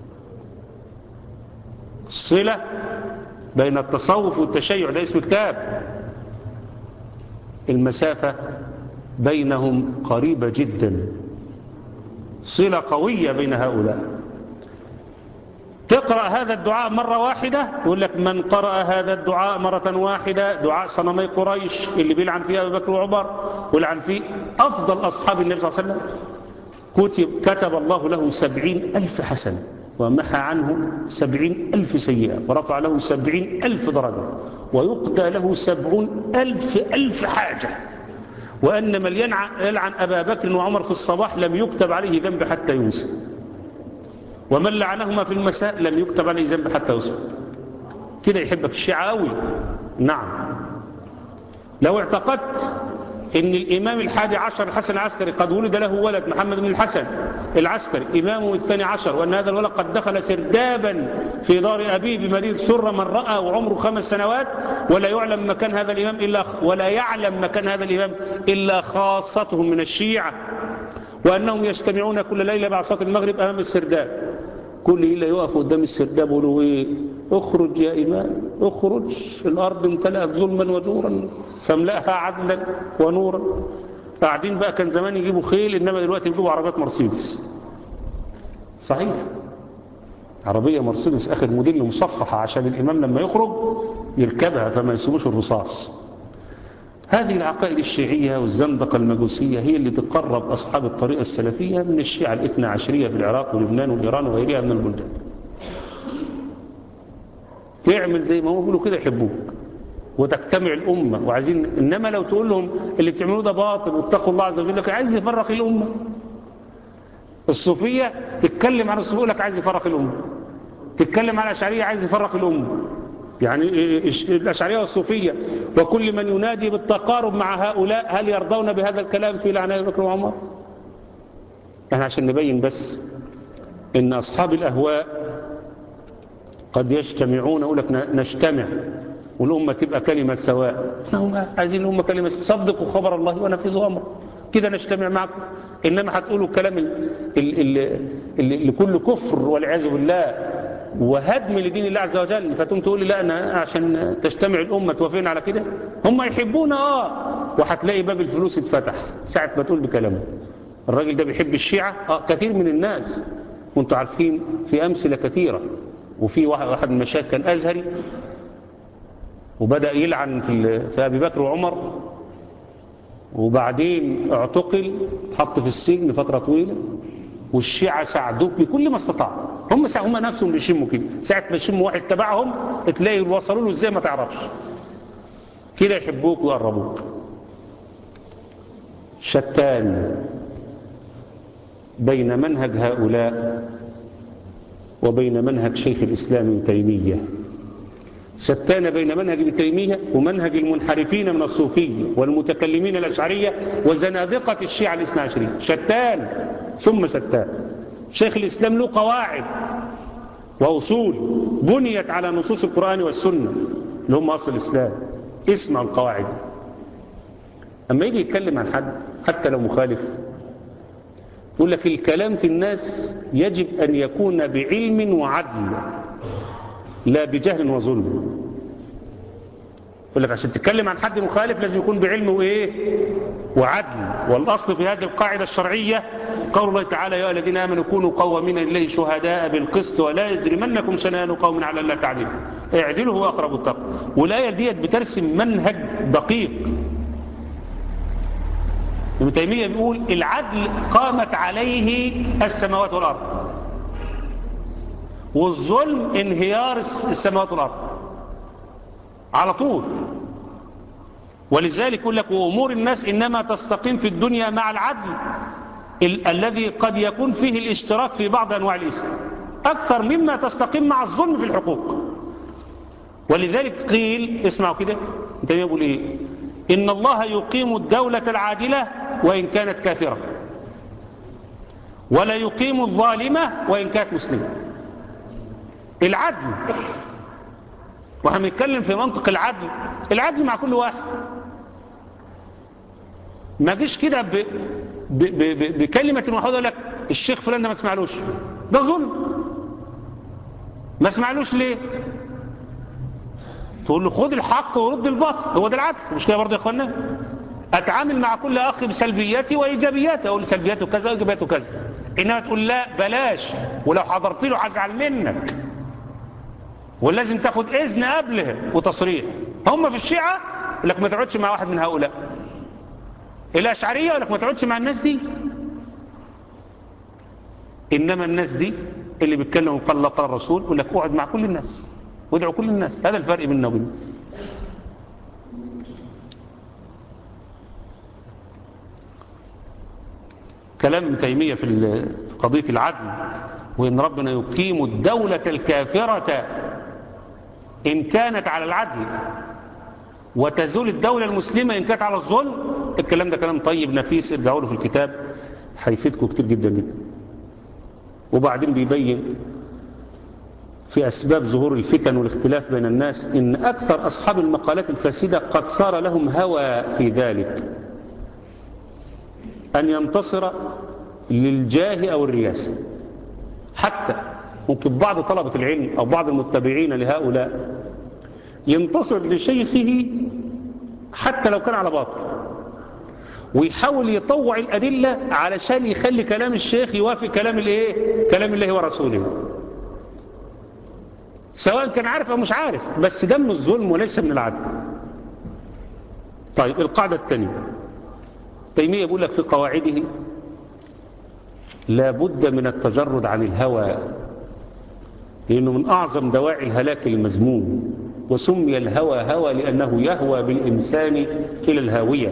الصلة بين التصوف والتشيع ده اسم كتاب، المسافة بينهم قريبة جدا، صلة قوية بين هؤلاء. تقرأ هذا الدعاء مرة واحدة يقول لك من قرأ هذا الدعاء مرة واحدة، دعاء صنمي قريش اللي بيلعن فيه أبو بكر وعمر ويلعن فيه أفضل أصحاب النبي صلى الله عليه وسلم، كتب, كتب الله له سبعين ألف حسنة ومحى عنه سبعين ألف سيئة ورفع له سبعين ألف درجة ويقضى له سبعون ألف ألف حاجة، وأن من يلعن أبا بكر وعمر في الصباح لم يكتب عليه ذنب حتى يمسى، ومن لعنهما في المساء لم يكتب عليه ذنب حتى يصبح. كده يحبك الشيعة قوي. نعم، لو اعتقدت ان الامام الحادي عشر الحسن العسكري قد ولد له ولد محمد بن الحسن العسكري امامه الثاني عشر، وان هذا الولد قد دخل سردابا في دار ابيه بمدينه سره من راى وعمره خمس سنوات، ولا يعلم مكان هذا الامام الا ولا يعلم مكان هذا الامام الا خاصتهم من الشيعه، وانهم يجتمعون كل ليله بعد صلاه المغرب امام السرداب، كل ليله يقف قدام السرداب ويقولوا ايه؟ اخرج يا امام اخرج، الارض امتلأت ظلما وجورا فاملأها عدلا ونورا. قاعدين بقى، كان زمان يجيبوا خيل، انما دلوقتي يجيبوا عربيات مرسيدس. صحيح، عربيه مرسيدس اخر موديل مصفحه عشان الامام لما يخرج يركبها فما يسيبوش الرصاص. هذه العقائد الشيعيه والزندقه المجوسيه هي اللي تقرب اصحاب الطريقه السلفيه من الشيعه الاثنى عشريه في العراق ولبنان وايران وغيرها من البلدان. تعمل زي ما هم بيقولوا كده يحبوك وتجتمع الأمة وعايزين. إنما لو تقول لهم اللي بتعملوه ده باطل واتقوا الله عز وجل، لك عايز يفرق الأمة. الصوفية تتكلم عن الصوفية لك عايز يفرق الأمة، تتكلم عن الأشعرية عايز يفرق الأمة. يعني الأشعرية والصوفية وكل من ينادي بالتقارب مع هؤلاء هل يرضون بهذا الكلام في لعن أبي بكر وعمر؟ احنا عشان نبين بس إن أصحاب الأهواء قد يجتمعون، يقول لك نجتمع والأمة تبقى كلمة سواء. احنا عايزين الأمة كلمة صدقوا خبر الله ونفذوا أمره، كده نجتمع معكم. إنما هتقولوا الكلام اللي كله كفر والعياذ بالله وهدم لدين الله عز وجل، فتقوم تقول لي لا أنا عشان تجتمع الأمة توافقنا على كده. هم يحبونا اه، وهتلاقي باب الفلوس اتفتح ساعة ما تقول بكلامه. الراجل ده بيحب الشيعة اه، كثير من الناس، وانتوا عارفين في أمثلة كثيرة. وفي واحد من المشايخ كان أزهري وبدأ يلعن في, في أبي بكر وعمر، وبعدين اعتقل حط في السجن فترة طويلة، والشيعة ساعدوك بكل ما استطاعوا. هم هم نفسهم بيشموا كده، ساعة ما يشموا واحد تبعهم تلاقي وصلوا له ازاي ما تعرفش، كده يحبوك ويقربوك. شتان بين منهج هؤلاء وبين منهج شيخ الإسلام ابن تيمية، شتان بين منهج ابن تيمية ومنهج المنحرفين من الصوفية والمتكلمين الأشعرية وزنادقة الشيعة الاثنى عشرية، شتان ثم شتان. شيخ الإسلام له قواعد وأصول بنيت على نصوص القرآن والسنة اللي هم أصل الإسلام، اسمع القواعد. أما يجي يتكلم عن حد حتى لو مخالف يقول لك الكلام في الناس يجب أن يكون بعلم وعدل لا بجهل وظلم. يقول لك عشان تتكلم عن حد مخالف لازم يكون بعلم وإيه وعدل. والأصل في هذه القاعدة الشرعية قول الله تعالى: يا الذين آمنوا كونوا قوامين لله شهداء بالقسط ولا يجرمنكم شنآن قوم على ألا تعدلوا اعدلوا هو أقرب التقوى. والآية ديت بترسم منهج دقيق. ابن تيمية بيقول العدل قامت عليه السماوات والأرض، والظلم انهيار السماوات والأرض على طول. ولذلك يقول لك: وأمور الناس إنما تستقيم في الدنيا مع العدل ال الذي قد يكون فيه الاشتراك في بعض أنواع الإثم أكثر مما تستقيم مع الظلم في الحقوق. ولذلك قيل، اسمعوا كده، انت يقول إيه؟ إن الله يقيم الدولة العادلة وإن كانت كافرة، ولا يقيم الظالمة وإن كانت مسلمة. العدل، وهم نتكلم في منطق العدل، العدل مع كل واحد. ما جيش كده ب... ب... ب... بكلمة واحدة يقول لك الشيخ فلان ده ما تسمعلوش، ده ظلم. ما اسمعلوش ليه؟ تقول له خد الحق ورد الباطل، هو ده العدل. مش كده برضه يا اخوانا؟ اتعامل مع كل اخ بسلبياتي وايجابياتي، اقول سلبياته كذا وايجابياته كذا. انما تقول لا بلاش، ولو حضرت له هزعل منك، ولازم تاخد اذن قبله وتصريح. هم في الشيعة يقول لك ما تقعدش مع واحد من هؤلاء. الاشعريه يقول لك ما تقعدش مع الناس دي. انما الناس دي اللي بيتكلموا قال الله قال الرسول يقول لك اقعد مع كل الناس وادعو كل الناس. هذا الفرق بيننا وبينهم. كلام ابن تيمية في قضية العدل، وإن ربنا يقيم الدولة الكافرة إن كانت على العدل وتزول الدولة المسلمة إن كانت على الظلم. الكلام ده كلام طيب نفيس، ارجعوا له في الكتاب هيفيدكم كتير جدا جدا. وبعدين بيبين في أسباب ظهور الفتن والاختلاف بين الناس إن أكثر أصحاب المقالات الفاسدة قد صار لهم هوى في ذلك، أن ينتصر للجاه أو الرياسة. حتى ممكن بعض طلبة العلم أو بعض المتبعين لهؤلاء ينتصر لشيخه حتى لو كان على باطل، ويحاول يطوع الأدلة علشان يخلي كلام الشيخ يوافق كلام الايه؟ كلام الله ورسوله، سواء كان عارف أو مش عارف، بس ده من الظلم وليس من العدل. طيب القاعدة الثانية، تيمية بيقول لك في قواعده: لا بد من التجرد عن الهوى، لأنه من أعظم دواعي الهلاك المذموم. وسمي الهوى هوى لأنه يهوى بالإنسان إلى الهاوية.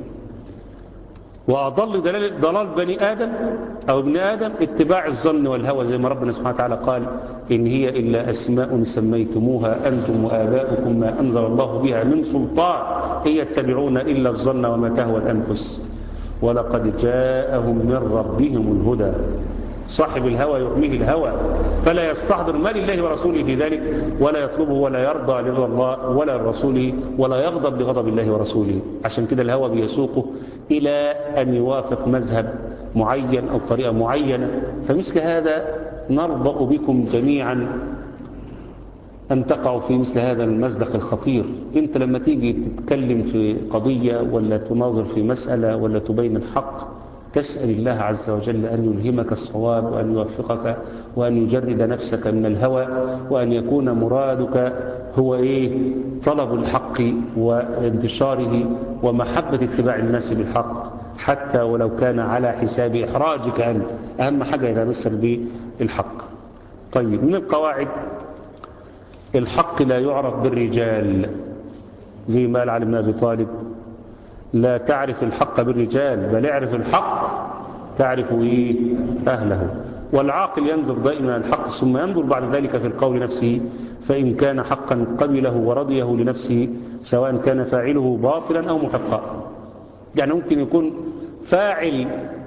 وأضل دلال ضلال بني آدم أو ابن آدم اتباع الظن والهوى، زي ما ربنا سبحانه وتعالى قال: إن هي إلا أسماء سميتموها أنتم وآباؤكم ما أنزل الله بها من سلطان إن يتبعون إلا الظن وما تهوى الأنفس ولقد جاءهم من ربهم الهدى. صاحب الهوى يعميه الهوى فلا يستحضر ما لله ورسوله في ذلك، ولا يطلبه ولا يرضى لرضا الله ولا لرسوله، ولا يغضب لغضب الله ورسوله. عشان كده الهوى بيسوقه إلى أن يوافق مذهب معين أو طريقة معينة. فمثل هذا نرضى بكم جميعا أن تقعوا في مثل هذا المزدق الخطير. أنت لما تيجي تتكلم في قضية ولا تناظر في مسألة ولا تبين الحق، تسأل الله عز وجل أن يلهمك الصواب وأن يوفقك وأن يجرد نفسك من الهوى، وأن يكون مرادك هو إيه؟ طلب الحق وانتشاره ومحبة اتباع الناس بالحق، حتى ولو كان على حساب إحراجك أنت. أهم حاجة يتمثل بالحق. طيب، من القواعد: الحق لا يعرف بالرجال، زي ما قال علي بن أبي طالب: لا تعرف الحق بالرجال بل اعرف الحق تعرف إيه؟ أهله. والعاقل ينظر دائما الحق ثم ينظر بعد ذلك في القول نفسه، فإن كان حقا قبله ورضيه لنفسه، سواء كان فاعله باطلا أو محقا. يعني ممكن يكون فاعل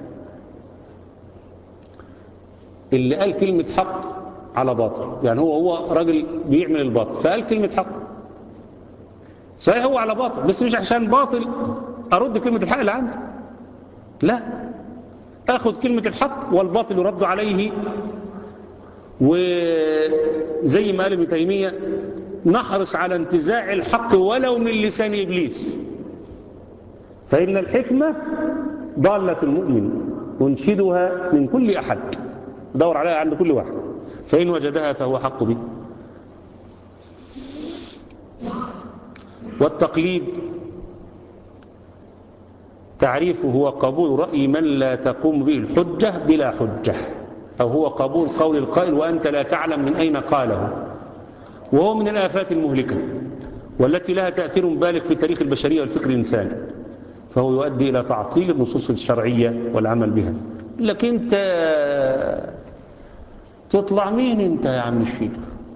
اللي قال كلمة حق على باطل، يعني هو هو راجل بيعمل الباطل فقال كلمة حق، صحيح هو على باطل، بس مش عشان باطل أرد كلمة الحق اللي عندي، لا، أخذ كلمة الحق والباطل يرد عليه. وزي ما قال ابن تيمية نحرص على انتزاع الحق ولو من لسان إبليس، فإن الحكمة ضالة المؤمن ينشدها من كل أحد، دور عليها عند كل واحد، فإن وجدها فهو حق به. والتقليد تعريفه هو قبول رأي من لا تقوم به الحجة بلا حجة، أو هو قبول قول القائل وأنت لا تعلم من أين قاله، وهو من الآفات المهلكة والتي لها تأثير بالغ في تاريخ البشرية والفكر الإنساني، فهو يؤدي إلى تعطيل النصوص الشرعية والعمل بها. لكن أنت تطلع مين أنت يا عم الشيخ؟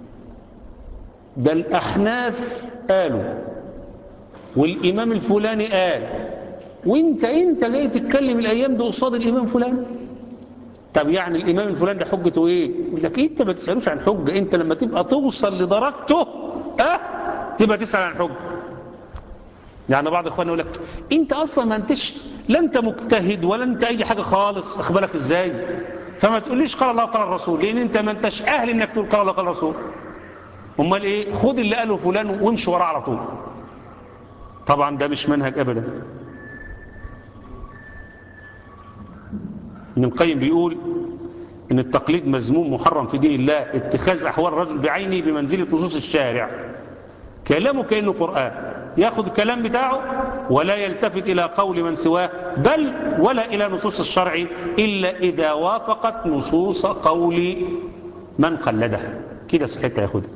ده الأحناف قالوا والإمام الفلاني قال، وانت انت جاي تتكلم الأيام دي قصاد الإمام فلان. طب يعني الإمام الفلاني ده حجته إيه؟ يقول لك انت ما تسألوش عن حجة، انت لما تبقى توصل لدرجته اه تبقى تسأل عن حجة. يعني بعض اخواننا يقول لك انت اصلا ما انتش لا انت مجتهد ولا انت اي حاجة خالص، اخبرك ازاي؟ فما تقوليش قال الله قال الرسول، لان انت ما انتش اهل انك تقول قال الله قال الرسول. امال ايه؟ خد اللي قاله فلان وامشي وراه على طول. طبعا ده مش منهج ابدا. ابن القيم بيقول ان التقليد مذموم محرم في دين الله، اتخاذ احوال الرجل بعينه بمنزله نصوص الشارع، كلامه كانه قران، ياخذ الكلام بتاعه ولا يلتفت الى قول من سواه، بل ولا الى نصوص الشرع الا اذا وافقت نصوص قول من قلده، كده صحتها ياخدها.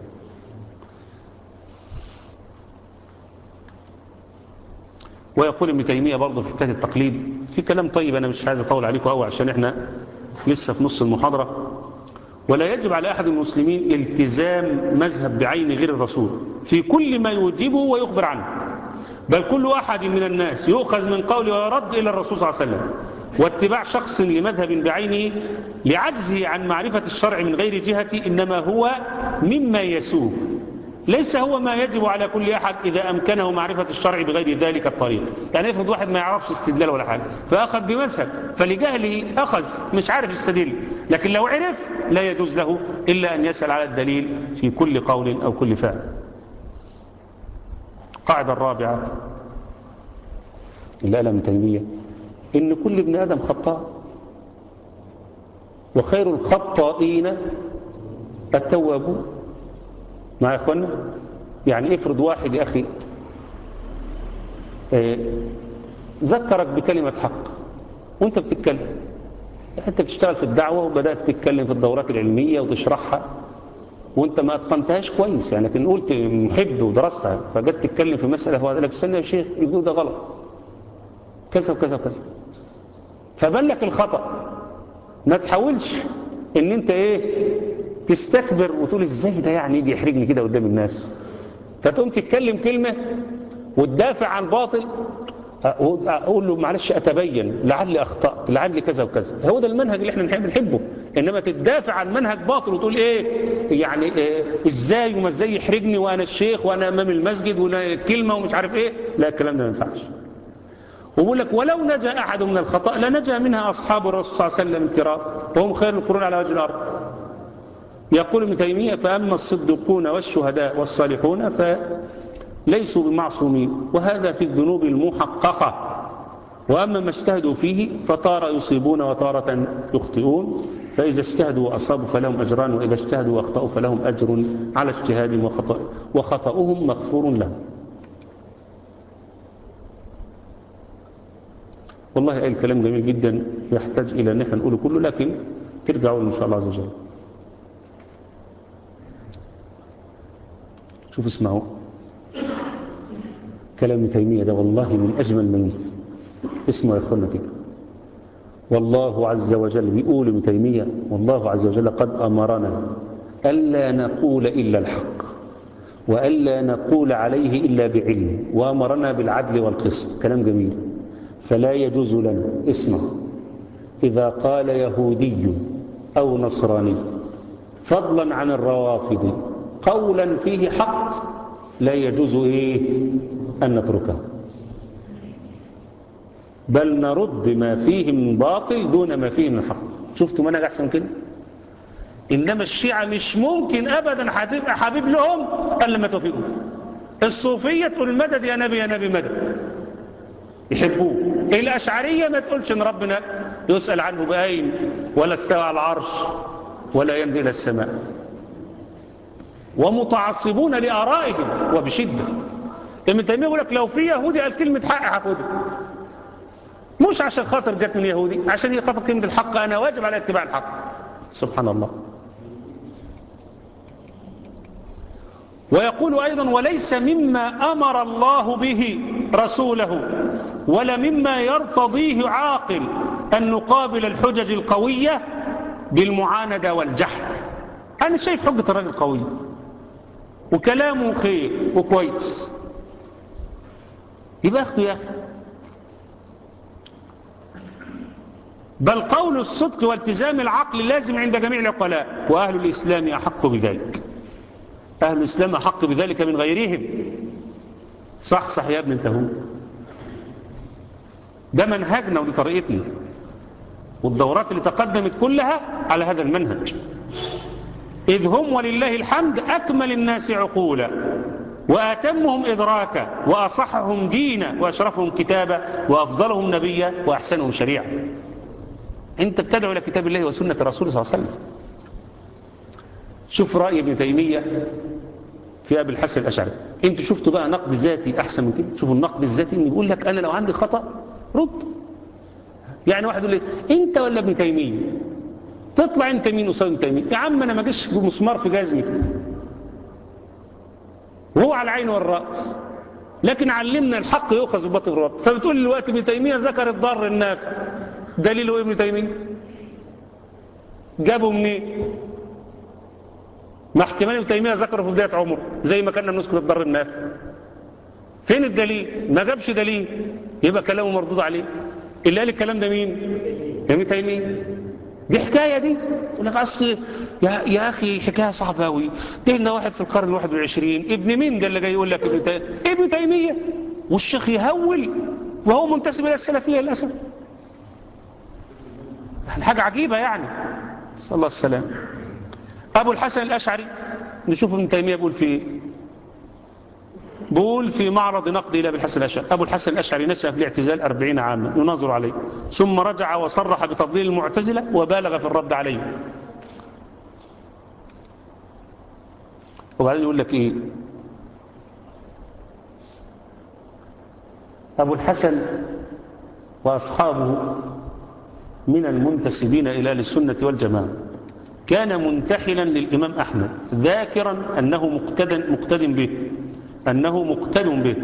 ويقول ابن تيمية برضه في حكاية التقليد في كلام طيب، أنا مش عايز أطول عليكم قوي عشان إحنا لسه في نص المحاضرة. ولا يجب على أحد المسلمين التزام مذهب بعين غير الرسول في كل ما يوجبه ويخبر عنه، بل كل واحد من الناس يؤخذ من قوله ويرد إلى الرسول صلى الله عليه وسلم. واتباع شخص لمذهب بعينه لعجزه عن معرفة الشرع من غير جهته إنما هو مما يسوء، ليس هو ما يجب على كل أحد إذا أمكنه معرفة الشرع بغير ذلك الطريق. يعني افرض واحد ما يعرفش استدلال ولا حاجة فأخذ بمذهب، فلجهله أخذ مش عارف يستدل، لكن لو عرف لا يجوز له إلا أن يسأل على الدليل في كل قول أو كل فعل. القاعدة الرابعة اللي قالها ابن تيمية إن كل ابن آدم خطاء، وخير الخطائين التوابون. مع يا اخوانا، يعني افرض واحد يا اخي اه ذكرك بكلمة حق وانت بتتكلم، انت بتشتغل في الدعوة وبدأت تتكلم في الدورات العلمية وتشرحها وانت ما اتقنتهاش كويس، يعني لكن قلت محب ودرستها، فجت تتكلم في مسألة فقال لك استنى يا شيخ يقول ده غلط كذا وكذا وكذا، فبان لك الخطأ. ما تحاولش ان انت ايه تستكبر وتقول ازاي ده يعني يجي يحرجني كده قدام الناس، فتقوم تتكلم كلمة وتدافع عن باطل، اقول له معلش اتبين لعلي اخطأت لعلي كذا وكذا. هو ده المنهج اللي احنا بنحبه. انما تدافع عن منهج باطل وتقول ايه يعني إيه ازاي وما ازاي يحرجني وانا الشيخ وانا امام المسجد وانا كلمة ومش عارف ايه، لا الكلام ده ما ينفعش. ويقول لك ولو نجا احد من الخطأ لنجا منها اصحاب الرسول صلى الله عليه وسلم الكرام وهم خير القرون على وجه الارض. يقول ابن تيمية فأما الصديقون والشهداء والصالحون فليسوا بمعصومين، وهذا في الذنوب المحققة. وأما ما اجتهدوا فيه فتارة يصيبون وتارة يخطئون، فإذا اجتهدوا وأصابوا فلهم أجران، وإذا اجتهدوا وأخطأوا فلهم أجر على اجتهادهم وخطأ وخطأهم مغفور لهم. والله أي الكلام جميل جدا يحتاج إلى أن احنا نقوله كله، لكن ترجعوا إن شاء الله عز وجل. شوف اسمعوا كلام ابن تيمية ده والله من أجمل من اسمه يا أخوانا كده. والله عز وجل بيقول ابن تيمية والله عز وجل قد أمرنا ألا نقول إلا الحق وألا نقول عليه إلا بعلم، وأمرنا بالعدل والقسط. كلام جميل. فلا يجوز لنا اسمع إذا قال يهودي أو نصراني فضلا عن الروافض قولا فيه حق لا يجوز إيه أن نتركه، بل نرد ما فيه من باطل دون ما فيه من حق. شفتوا منهج أحسن كده؟ إنما الشيعة مش ممكن أبدا هتبقى حبيب لهم إلا لما توافقوا. الصوفية تقول المدد يا نبي يا نبي مدد، يحبوه. الأشعرية ما تقولش إن ربنا يسأل عنه بأين ولا استوى على العرش ولا ينزل إلى السماء، ومتعصبون لآرائهم وبشدة. ابن تيمية يقول لك لو في يهودي قال كلمة حق هاخدها، مش عشان خاطر جت من يهودي، عشان هي خاطر كلمة الحق، أنا واجب على اتباع الحق. سبحان الله. ويقول أيضا وليس مما أمر الله به رسوله ولا مما يرتضيه عاقل أن نقابل الحجج القوية بالمعاندة والجحد. أنا شايف حجة الراجل قوي وكلامه خير وكويس، يبقى أخده يا أخي. بل قول الصدق والتزام العقل لازم عند جميع العقلاء، وأهل الإسلام أحق بذلك. أهل الإسلام أحق بذلك من غيرهم. صح صح يا ابن انت هو. ده منهجنا ودي طريقتنا، والدورات اللي تقدمت كلها على هذا المنهج. إذ هم ولله الحمد أكمل الناس عقولا وأتمهم إدراكا وأصحهم دينا وأشرفهم كتابا وأفضلهم نبيا وأحسنهم شريعا. أنت بتدعو إلى كتاب الله وسنة رسوله صلى الله عليه وسلم. شوف رأي ابن تيمية في أبي الحسن الأشعري. أنت شفتوا بقى نقد ذاتي أحسن من كده؟ شوفوا النقد الذاتي إن يقول لك أنا لو عندي خطأ رد. يعني واحد يقول لي أنت ولا ابن تيمية؟ تطلع أنت مين وصل ابن تيمية؟ يا عم أنا ما جيش مسمار في جزمتي، وهو على العين والرأس، لكن علمنا الحق يؤخذ بباطل الرب. فبتقول لي دلوقتي ابن تيمية ذكر الضر النافع، دليله ابن تيمية جابه منين؟ ما احتمال ابن تيمية ذكره في بداية عمره زي ما كنا بنذكر الضر النافع. فين الدليل؟ ما جابش دليل، يبقى كلامه مردود عليه. اللي قال الكلام ده مين؟ ابن تيمية. دي حكاية دي يقول لك أصل يا, يا أخي حكاية صعبة أوي، ده واحد في القرن الواحد والعشرين ابن مين ده اللي جاي يقول لك ابن تيمية؟ ابن تيمية. والشيخ يهول وهو منتسب إلى السلفية للأسف. حاجة عجيبة يعني. صلى الله السلام. أبو الحسن الأشعري نشوف ابن تيمية بيقول في إيه. بقول في معرض نقد إلى أبي الحسن الأشعري: أبو الحسن الأشعري نشأ في الاعتزال أربعين عاما يناظر عليه، ثم رجع وصرح بتفضيل المعتزلة وبالغ في الرد عليه. وبعدين يقول لك إيه؟ أبو الحسن وأصحابه من المنتسبين إلى أهل السنة والجماعة كان منتحلا للإمام أحمد ذاكرا أنه مقتد مقتد به أنه مقتد به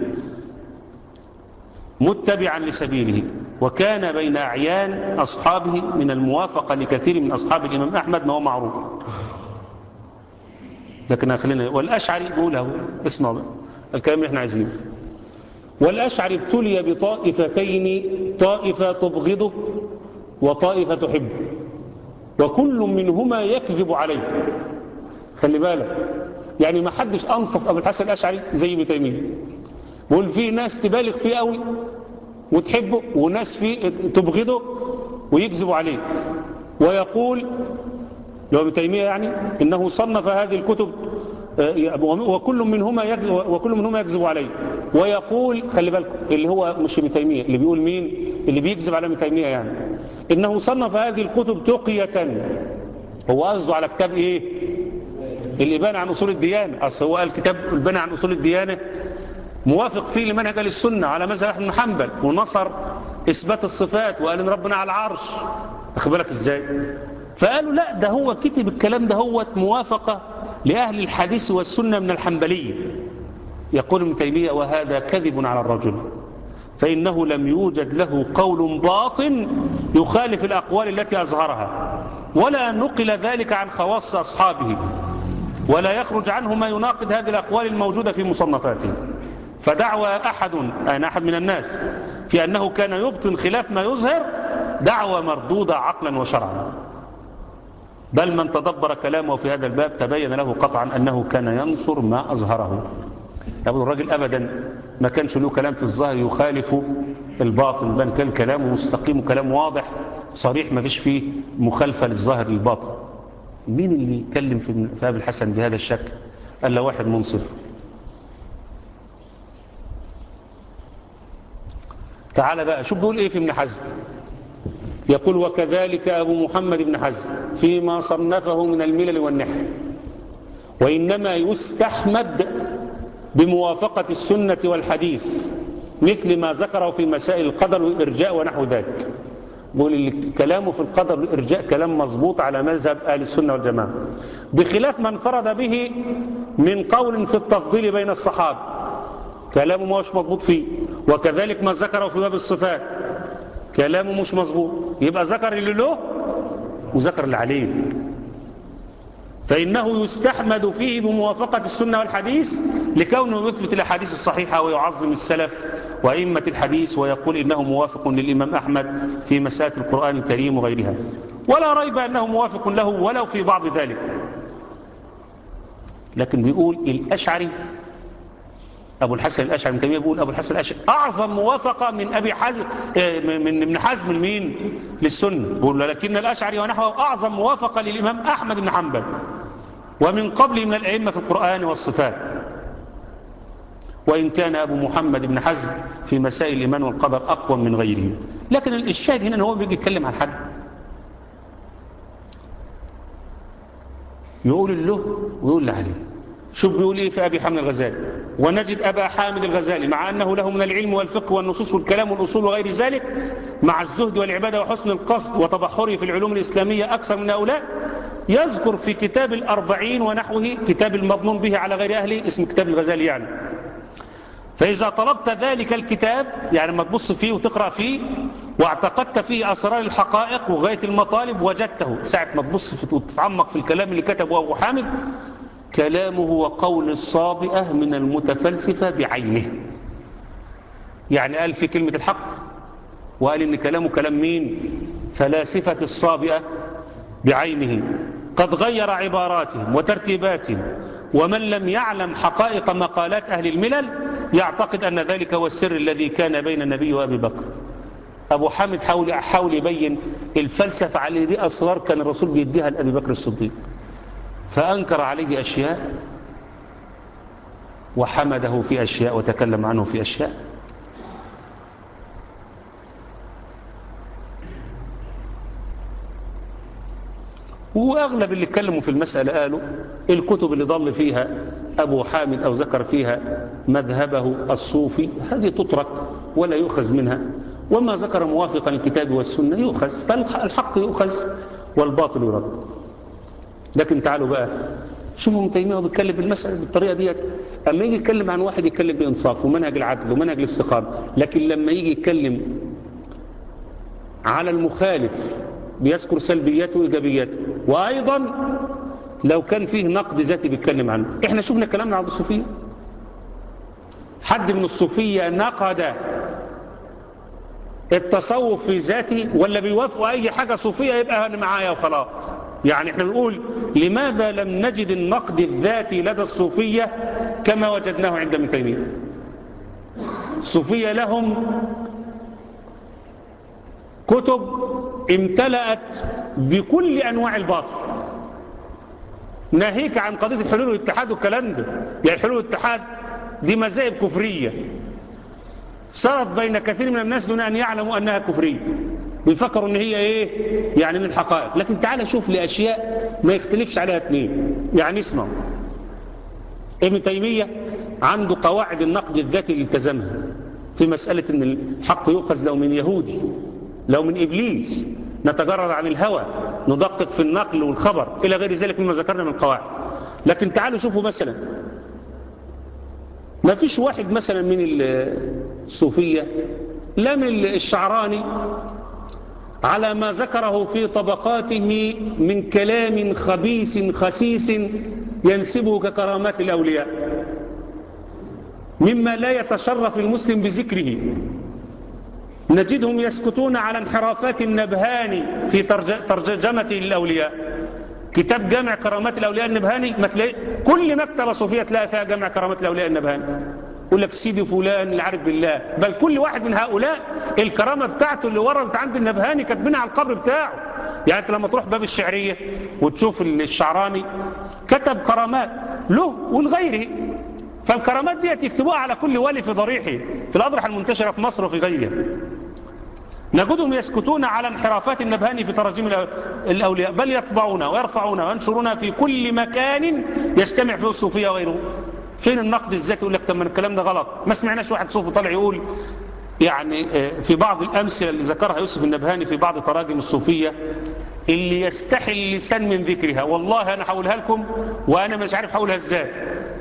متبعا لسبيله، وكان بين أعيان أصحابه من الموافقة لكثير من أصحاب الإمام أحمد ما هو معروف. لكن خلينا والأشعري بيقوله، اسمعوا بقى الكلام اللي احنا عايزينه. والأشعري ابتلي بطائفتين، طائفة تبغضه وطائفة تحبه، وكل منهما يكذب عليه. خلي بالك، يعني ما حدش أنصف أبو الحسن الأشعري زي ابن تيمية. بقول فيه ناس تبالغ فيه قوي وتحبه، وناس فيه تبغضه ويكذب عليه. ويقول لو ابن تيمية يعني إنه صنف هذه الكتب وكل منهما يكذب وكل منهما يكذب عليه. ويقول خلي بالكم اللي هو مش ابن تيمية، اللي بيقول مين؟ اللي بيكذب على ابن تيمية، يعني إنه صنف هذه الكتب تقية. هو قصده على كتاب إيه؟ الإبانة عن أصول الديانة. أصل هو قال كتاب الإبانة عن أصول الديانة موافق فيه لمنهج أهل السنة على مذهب أحمد بن حنبل، ونصر إثبات الصفات وقال إن ربنا على العرش. أخد بالك إزاي؟ فقالوا لا، ده هو كتب الكلام ده هو موافقة لأهل الحديث والسنة من الحنبلية. يقول ابن تيمية: وهذا كذب على الرجل، فإنه لم يوجد له قول باطن يخالف الأقوال التي أظهرها، ولا نقل ذلك عن خواص أصحابه، ولا يخرج عنه ما يناقض هذه الأقوال الموجودة في مصنفاته. فدعوى أحد أنا أحد من الناس في أنه كان يبطن خلاف ما يظهر دعوى مردودة عقلا وشرعا، بل من تدبر كلامه في هذا الباب تبين له قطعا أنه كان ينصر ما أظهره. يقول الراجل أبدا ما كانش له كلام في الظاهر يخالف الباطن، بل كان كلامه مستقيم وكلام واضح صريح ما فيش فيه مخالفة للظاهر للباطن. مين اللي يتكلم في أبي الحسن بهذا الشكل؟ قال له واحد منصف. تعال بقى شوف بيقول ايه في ابن حزم. يقول وكذلك أبو محمد بن حزم فيما صنفه من الملل والنحل، وإنما يستحمد بموافقة السنة والحديث مثل ما ذكره في مسائل القدر والإرجاء ونحو ذلك. بيقول كلامه في القدر والإرجاء كلام مظبوط على مذهب أهل السنة والجماعة، بخلاف من فرض به من قول في التفضيل بين الصحابة، كلامه مش مضبوط فيه. وكذلك ما ذكره في باب الصفات كلامه مش مظبوط، يبقى ذكر اللي له وذكر اللي عليه. فإنه يستحمد فيه بموافقة السنة والحديث لكونه يثبت الأحاديث الصحيحة ويعظم السلف وأئمة الحديث، ويقول إنه موافق للإمام أحمد في مسائل القرآن الكريم وغيرها، ولا ريب أنه موافق له ولو في بعض ذلك. لكن بيقول الأشعري أبو الحسن الأشعري من تيمية بيقول أبو الحسن الأشعري أعظم موافقة من أبي حزم من ابن حزم المين للسنة. بيقول لكن الأشعري ونحوه أعظم موافقة للإمام أحمد بن حنبل ومن قبل من الأئمة في القرآن والصفات، وإن كان أبو محمد بن حزم في مسائل الإيمان والقدر أقوى من غيره. لكن الشاهد هنا هو بيجي يتكلم عن حد يقول له ويقول له عليه. شوف بيقول إيه في أبي حامد الغزالي. ونجد أبا حامد الغزالي مع أنه له من العلم والفقه والنصوص والكلام والأصول وغير ذلك، مع الزهد والعبادة وحسن القصد وتبحره في العلوم الإسلامية أكثر من هؤلاء، يذكر في كتاب الأربعين ونحوه كتاب المضمون به على غير أهله، اسم كتاب الغزالي يعني. فإذا طلبت ذلك الكتاب يعني ما تبص فيه وتقرأ فيه واعتقدت فيه أسرار الحقائق وغاية المطالب وجدته ساعة ما تبص فيه وتتعمق في الكلام اللي كتبه أبو حامد، كلامه وقول الصابئة من المتفلسفة بعينه. يعني قال في كلمة الحق وقال إن كلامه كلام مين؟ فلاسفة الصابئة بعينه، قد غير عباراتهم وترتيباتهم، ومن لم يعلم حقائق مقالات أهل الملل يعتقد أن ذلك هو السر الذي كان بين النبي وأبي بكر. أبو حامد حاول, حاول يبين الفلسفة على دي أسرار كان الرسول بيديها لأبي بكر الصديق، فأنكر عليه أشياء وحمده في أشياء وتكلم عنه في أشياء. وأغلب اللي اتكلموا في المسألة قالوا الكتب اللي ضل فيها أبو حامد أو ذكر فيها مذهبه الصوفي هذه تترك ولا يؤخذ منها، وما ذكر موافقا الكتاب والسنة يؤخذ، فالحق يؤخذ والباطل يرد. لكن تعالوا بقى شوفوا ابن تيمية بيتكلم بالمسألة بالطريقة ديت. أما يجي يتكلم عن واحد يتكلم بإنصاف ومنهج العدل ومنهج الاستقامة، لكن لما يجي يتكلم على المخالف بيذكر سلبياته وإيجابياته، وأيضا لو كان فيه نقد ذاتي بيتكلم عنه. احنا شفنا كلامنا عن الصوفية، حد من الصوفية نقد التصوف في ذاته ولا بيوافقوا أي حاجة صوفية يبقى أنا معايا وخلاص؟ يعني احنا بنقول لماذا لم نجد النقد الذاتي لدى الصوفية كما وجدناه عند ابن تيمية؟ الصوفية لهم كتب امتلأت بكل أنواع الباطل، ناهيك عن قضية الحلول والاتحاد والكلام ده. يعني الحلول والاتحاد دي مذاهب كفرية صارت بين كثير من الناس دون أن يعلموا أنها كفرية، بيفكروا ان هي ايه يعني من الحقائق. لكن تعال شوف لأشياء ما يختلفش عليها اثنين. يعني اسمعوا، ابن تيمية عنده قواعد النقد الذاتي اللي التزمها في مسألة ان الحق يؤخذ لو من يهودي لو من إبليس، نتجرد عن الهوى، ندقق في النقل والخبر إلى غير ذلك مما ذكرنا من القواعد. لكن تعالوا شوفوا مثلا ما فيش واحد مثلا من الصوفية لا من الشعراني على ما ذكره في طبقاته من كلام خبيث خسيس ينسبه ككرامات الأولياء، مما لا يتشرف المسلم بذكره. نجدهم يسكتون على انحرافات النبهاني في ترجمته للأولياء، كتاب جامع كرامات الأولياء النبهاني ما تلاقي، كل مكتبة صوفية تلاقي فيها جامع كرامات الأولياء النبهاني، يقول لك سيدي فلان اللي عارف بالله، بل كل واحد من هؤلاء الكرامة بتاعته اللي وردت عند النبهاني كاتبينها على القبر بتاعه. يعني انت لما تروح باب الشعرية وتشوف الشعراني كتب كرامات له ولغيره، فالكرامات دي يكتبوها على كل ولي في ضريحه في الأضرحة المنتشرة في مصر وفي غيرها. نجدهم يسكتون على انحرافات النبهاني في تراجيم الأولياء، بل يطبعونها ويرفعونها وينشرونها في كل مكان يجتمع فيه الصوفية وغيره. فين النقد الذاتي؟ يقول لك طب الكلام ده غلط. ما سمعناش واحد صوفي طالع يقول يعني في بعض الأمثلة اللي ذكرها يوسف النبهاني في بعض تراجم الصوفية اللي يستحي اللسان من ذكرها. والله أنا هقولها لكم وأنا مش عارف هقولها ازاي.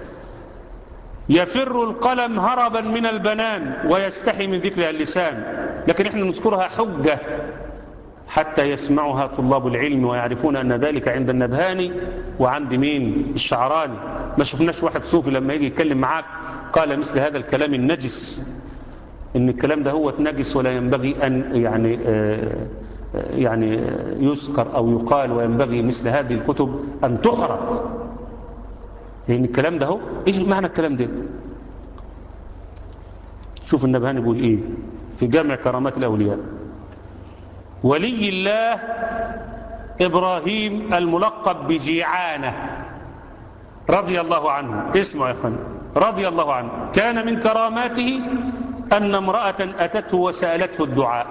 يفر القلم هربا من البنان ويستحي من ذكرها اللسان، لكن احنا نذكرها حجة حتى يسمعها طلاب العلم ويعرفون أن ذلك عند النبهاني وعند مين؟ الشعراني. ما شفناش واحد صوفي لما يجي يتكلم معاك قال مثل هذا الكلام النجس، إن الكلام ده هو نجس ولا ينبغي أن يعني آه يعني يذكر أو يقال، وينبغي مثل هذه الكتب أن تحرق، لأن الكلام ده هو إيش معنى الكلام ده؟ شوف النبهاني بيقول إيه في جامع كرامات الأولياء: ولي الله إبراهيم الملقب بجيعانة رضي الله عنه، اسمع يا أخوان، رضي الله عنه، كان من كراماته أن امرأة أتته وسألته الدعاء.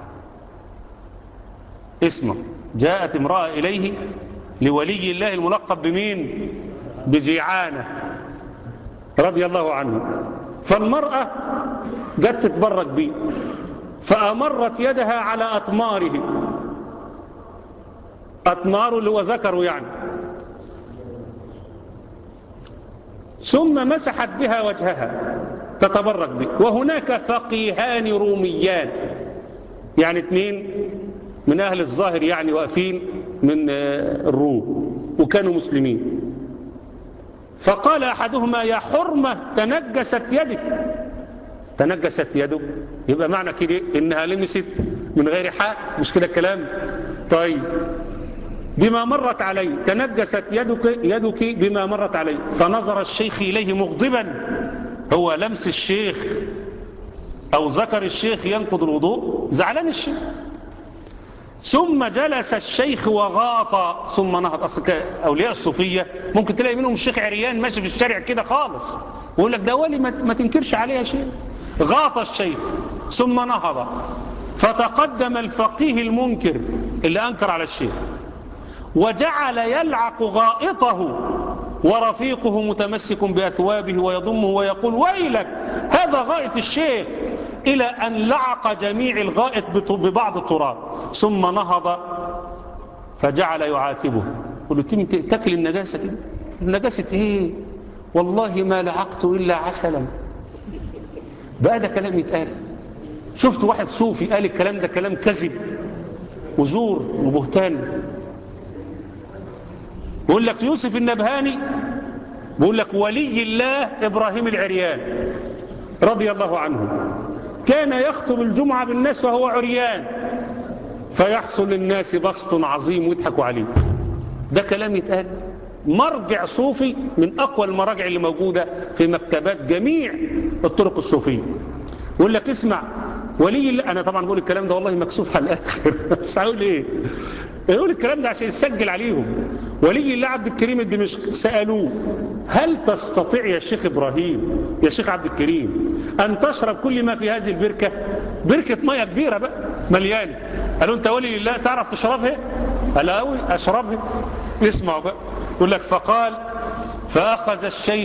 اسمع، جاءت امرأة إليه لولي الله الملقب بمين؟ بجيعانة رضي الله عنه، فالمرأة جت تتبرك به فأمرت يدها على أطماره، أطماره اللي هو ذكره يعني، ثم مسحت بها وجهها تتبرك به. وهناك فقيهان روميان، يعني اثنين من أهل الظاهر يعني واقفين من الروم وكانوا مسلمين، فقال أحدهما: يا حرمة تنجست يدك. تنجست يده يبقى معنى كده إنها لمست من غير حق، مش كده الكلام؟ طيب، بما مرت عليه، تنجست يدك يدك بما مرت عليه. فنظر الشيخ إليه مغضبا، هو لمس الشيخ أو ذكر الشيخ ينقض الوضوء؟ زعلان الشيخ. ثم جلس الشيخ وغاط ثم نهض. أصل أولياء الصوفية ممكن تلاقي منهم الشيخ عريان ماشي في الشارع كده خالص ويقول لك ده ولي ما تنكرش عليه يا شيخ. غاط الشيخ ثم نهض، فتقدم الفقيه المنكر اللي أنكر على الشيخ وجعل يلعق غائطه ورفيقه متمسك بأثوابه ويضمه ويقول: ويلك هذا غائط الشيخ، إلى أن لعق جميع الغائط ببعض التراب. ثم نهض فجعل يعاتبه، يقول له: تاكل النجاسة كده؟ النجاسة ايه؟ والله ما لعقت إلا عسلا. بقى ده كلام يتقال؟ شفت واحد صوفي قال الكلام ده كلام كذب وزور وبهتان. بقول لك يوسف النبهاني بقول لك ولي الله إبراهيم العريان رضي الله عنه كان يخطب الجمعة بالناس وهو عريان، فيحصل للناس بسط عظيم ويضحكوا عليه. ده كلام يتقال؟ مرجع صوفي من أقوى المراجع اللي موجودة في مكتبات جميع الطرق الصوفية. يقول لك اسمع، ولي الله، أنا طبعا بقول الكلام ده والله مكسوف على الآخر بس هقول إيه؟ يقول الكلام ده عشان يسجل عليهم. ولي الله عبد الكريم الدمشقي سألوه: هل تستطيع يا شيخ إبراهيم يا شيخ عبد الكريم أن تشرب كل ما في هذه البركة؟ بركة مية كبيرة بقى مليانة. قالوا: أنت ولي الله تعرف تشربها؟ قال: أوي أشربها. اسمعوا بقى، يقول لك: فقال فأخذ الشيخ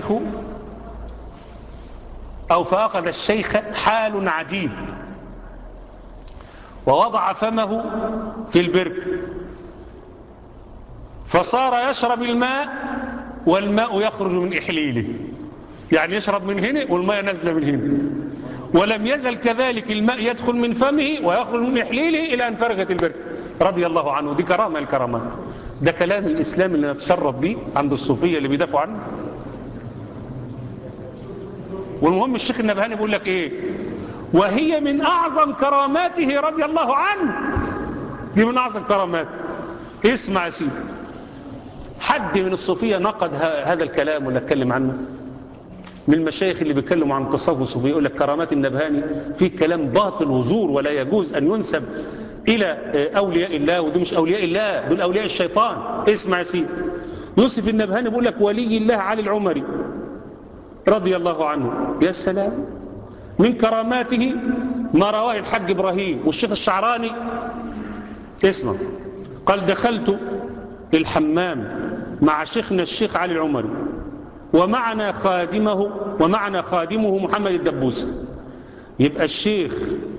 أو فأخذ الشيخ حال عجيب ووضع فمه في البركة فصار يشرب الماء والماء يخرج من إحليله، يعني يشرب من هنا والماء نزل من هنا، ولم يزل كذلك الماء يدخل من فمه ويخرج من إحليله إلى أن فرغت البركة رضي الله عنه. دي كرامة الكرامات. ده كلام الإسلام اللي نتشرف به عند الصوفية اللي بيدافعوا عنه. والمهم الشيخ النبهاني بيقول لك إيه: وهي من أعظم كراماته رضي الله عنه. دي من أعظم كراماته. اسمع يا سيدي، حد من الصوفية نقد هذا الكلام ولا اتكلم عنه؟ من المشايخ اللي بيتكلموا عن التصوف الصوفي يقول لك كرامات النبهاني فيه كلام باطل وزور ولا يجوز أن ينسب إلى أولياء الله، ودول مش أولياء الله، دول أولياء الشيطان. اسمع يا سيدي، يوسف النبهاني بيقول لك ولي الله علي العمري رضي الله عنه. يا سلام، من كراماته ما رواه الحاج إبراهيم والشيخ الشعراني. اسمع، قال دخلت الحمام مع شيخنا الشيخ علي العمري ومعنا خادمه ومعنا خادمه محمد الدبوسي. يبقى الشيخ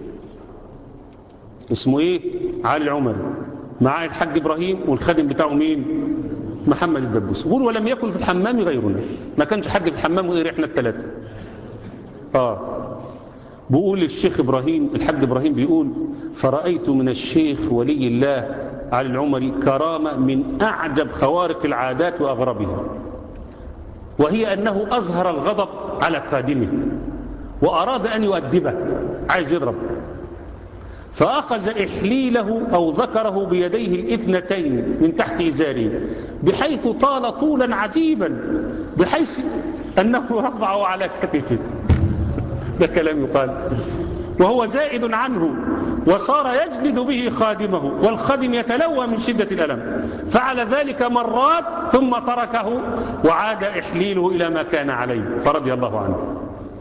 اسمه ايه؟ علي العمري، معاه الحاج إبراهيم والخادم بتاعه مين؟ محمد الدبوسي. يقول ولم يكن في الحمام غيرنا، ما كانش حد في الحمام غير احنا الثلاثه. اه بيقول الشيخ إبراهيم الحاج إبراهيم بيقول فرأيت من الشيخ ولي الله علي العمري كرامة من أعجب خوارق العادات وأغربها، وهي أنه أظهر الغضب على خادمه وأراد أن يؤدبه، عايز يضرب، فأخذ إحليله أو ذكره بيديه الاثنتين من تحت إزاره بحيث طال طولا عجيبا بحيث أنه رفعه على كتفه. ده كلام يقال. وهو زائد عنه، وصار يجلد به خادمه والخادم يتلوى من شدة الألم، فعل ذلك مرات ثم تركه وعاد إحليله إلى ما كان عليه فرضي الله عنه.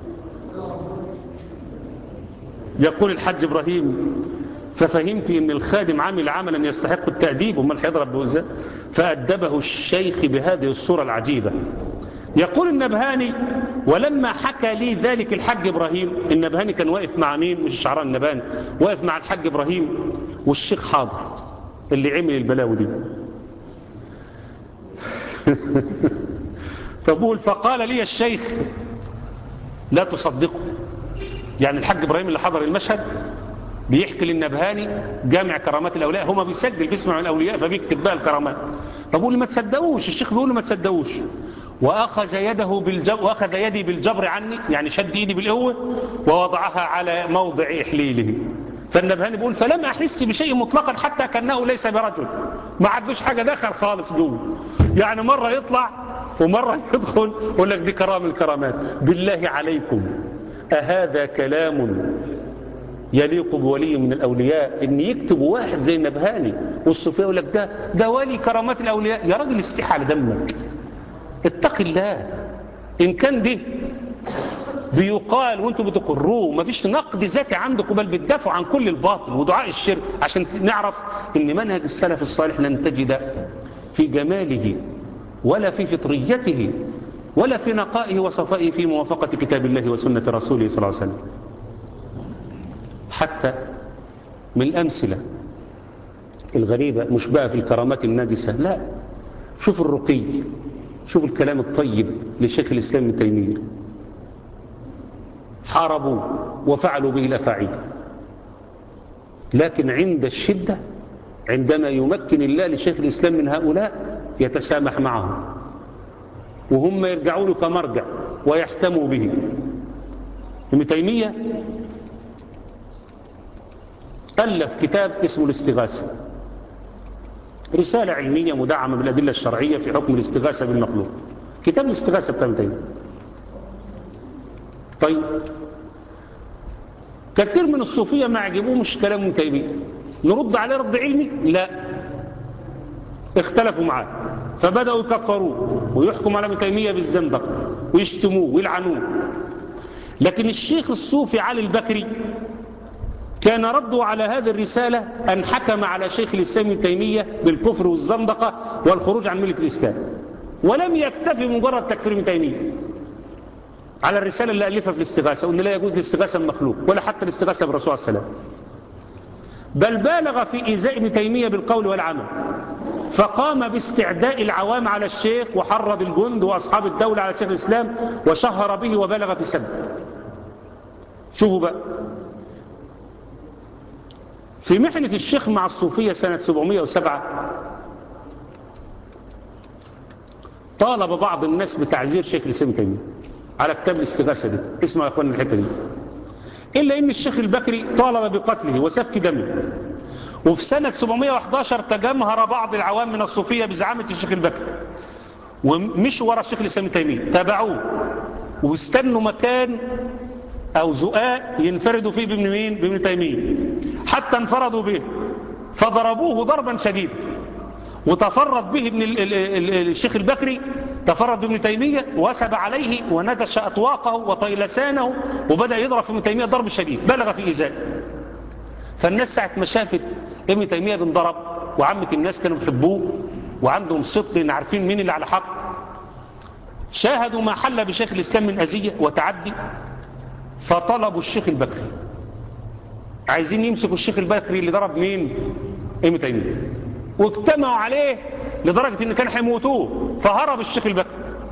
يقول الحاج إبراهيم ففهمت ان الخادم عمل عملا يستحق التأديب، وما هيضرب به ازاي؟ فأدبه الشيخ بهذه الصورة العجيبة. يقول النبهاني ولما حكى لي ذلك الحاج إبراهيم، النبهاني كان واقف مع مين؟ مش الشعران، النبهاني واقف مع الحاج إبراهيم والشيخ حاضر اللي عمل البلاوي دي. فبقول فقال لي الشيخ لا تصدقه، يعني الحاج إبراهيم اللي حضر المشهد بيحكي للنبهاني جامع كرامات الأولياء، هما بيسجل بيسمع من الأولياء فبيكتب بقى الكرامات. فبقول ما تصدقوش، الشيخ بيقول له ما تصدقوش. وأخذ يده بالجبر وأخذ يدي بالجبر عني، يعني شد إيدي بالقوة ووضعها على موضع إحليله. فالنبهاني بيقول فلم أحس بشيء مطلقا حتى كأنه ليس برجل، ما عدوش حاجة دخل خالص جوه، يعني مرة يطلع ومرة يدخل يقول لك دي كرام الكرامات. بالله عليكم أهذا كلام يليق بولي من الأولياء إن يكتب واحد زي النبهاني والصوفية يقول لك ده ده ولي كرامات الأولياء؟ يا راجل استحى على دمك، اتق الله. إن كان ده بيقال وانتم بتقروه، ما فيش نقد ذاتي عندكم، بل بتدافعوا عن كل الباطل ودعاء الشرك، عشان نعرف إن منهج السلف الصالح لن تجد في جماله ولا في فطريته ولا في نقائه وصفائه في موافقة كتاب الله وسنة رسوله صلى الله عليه وسلم. حتى من الأمثلة الغريبة مش بقى في الكرامات النادسة، لا، شوف الرقي، شوف الكلام الطيب لشيخ الإسلام ابن تيمية. حاربوا وفعلوا به الأفاعيل، لكن عند الشدة عندما يمكن الله لشيخ الإسلام من هؤلاء يتسامح معهم وهم يرجعوا له كمرجع ويحتموا به. ابن تيمية ألف كتاب اسمه الاستغاثة، رسالة علمية مدعمة بالأدلة الشرعية في حكم الاستغاثة بالمخلوق، كتاب الاستغاثة بتاع ابن تيمية. طيب كثير من الصوفية ما عجبوش كلام ابن تيمية، نرد عليه رد علمي؟ لا، اختلفوا معاه فبدأوا يكفروه ويحكموا على ابن تيمية بالزندقة ويشتموه ويلعنوه. لكن الشيخ الصوفي علي البكري كان رده على هذه الرسالة أن حكم على شيخ الإسلام ابن تيمية بالكفر والزندقة والخروج عن ملة الإسلام، ولم يكتفي مجرد تكفير ابن تيمية على الرسالة اللي ألفها في الاستغاثة، وأن لا يجوز الاستغاثة بمخلوق ولا حتى الاستغاثة بالرسول عليه السلام، بل بالغ في إيذاء ابن تيمية بالقول والعمل، فقام باستعداء العوام على الشيخ وحرض الجند وأصحاب الدولة على شيخ الإسلام وشهر به وبالغ في سبه. شوفوا بقى، في محنة الشيخ مع الصوفية سنة سبعمائة وسبعة طالب بعض الناس بتعزير شيخ الإسلام ابن تيمية على كتاب الاستغاثة دي. اسمعوا يا أخواننا الحتة دي. إلا إن الشيخ البكري طالب بقتله وسفك دمه، وفي سنة سبعمائة وأحد عشر تجمهر بعض العوام من الصوفية بزعامة الشيخ البكري، ومشوا ورا الشيخ الإسلام ابن تيمية، تابعوه واستنوا مكان أو زقاق ينفردوا فيه بابن مين؟ بابن تيمية، حتى انفردوا به فضربوه ضربا شديدا، وتفرد به ابن ال ال ال الشيخ البكري، تفرد بابن تيمية وسب عليه وندش أطواقه وطيلسانه وبدأ يضرب في ابن تيمية ضرب شديد بلغ في إيذائه. فالناس ساعة ما شافت ابن تيمية بنضرب، وعامة الناس كانوا بيحبوه وعندهم صدق لأن عارفين مين اللي على حق، شاهدوا ما حل بشيخ الإسلام من أذية وتعدي، فطلبوا الشيخ البكري، عايزين يمسكوا الشيخ البكري اللي ضرب مين؟ ابن تيمية، واجتمعوا عليه لدرجة ان كان هيموتوه، فهرب الشيخ البكري.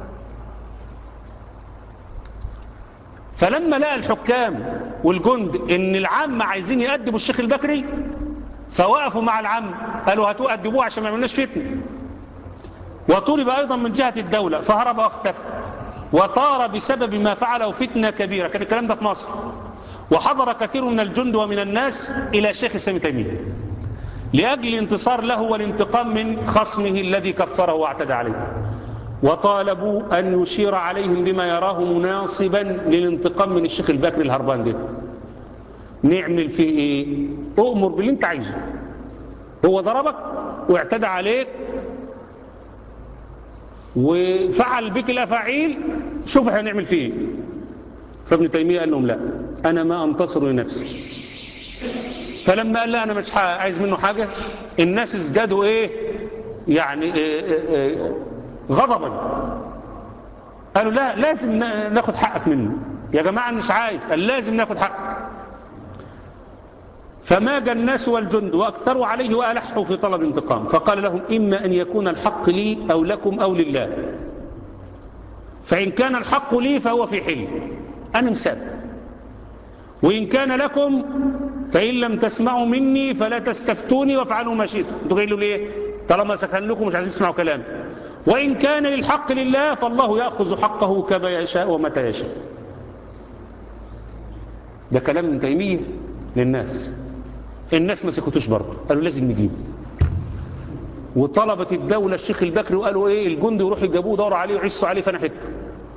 فلما لقى الحكام والجند ان العامة عايزين يأدبوا الشيخ البكري، فوقفوا مع العامة قالوا هاتوا أدبوه عشان ما يعملناش فتنة. وطلب ايضا من جهة الدولة فهرب واختفى، وثار بسبب ما فعله فتنة كبيرة. كان الكلام ده في مصر، وحضر كثير من الجند ومن الناس الى الشيخ الإسلام ابن تيمية لأجل الانتصار له والانتقام من خصمه الذي كفره واعتدى عليه، وطالبوا أن يشير عليهم بما يراه مناسبا للانتقام من الشيخ البكري الهربان ده. نعمل فيه ايه؟ أؤمر باللي انت عايزه، هو ضربك واعتدى عليك وفعل بك الأفاعيل، شوف احنا نعمل فيه ايه. فابن تيمية قال لهم لا، أنا ما أنتصر لنفسي. فلما قال لا أنا مش عايز منه حاجة، الناس ازدادوا إيه يعني إيه إيه إيه غضبا، قالوا لا لازم ناخد حقك منه يا جماعة، مش عايز، قال لازم ناخد حقك. فماج الناس والجند وأكثروا عليه وألحوا في طلب الانتقام، فقال لهم إما أن يكون الحق لي أو لكم أو لله، فإن كان الحق لي فهو في حل أنا مساب، وإن كان لكم فإن لم تسمعوا مني فلا تستفتوني وافعلوا ما شئتم. انتوا قايلوا ليه؟ طالما سكن لكم مش عايزين تسمعوا كلام. وإن كان للحق لله فالله يأخذ حقه كما يشاء ومتى يشاء. ده كلام ابن تيمية للناس. الناس ما سكتوش برضه، قالوا لازم نجيب. وطلبت الدولة الشيخ البكري وقالوا ايه الجند يروحوا يجابوه دوروا عليه ويعصوا عليه فانا حته.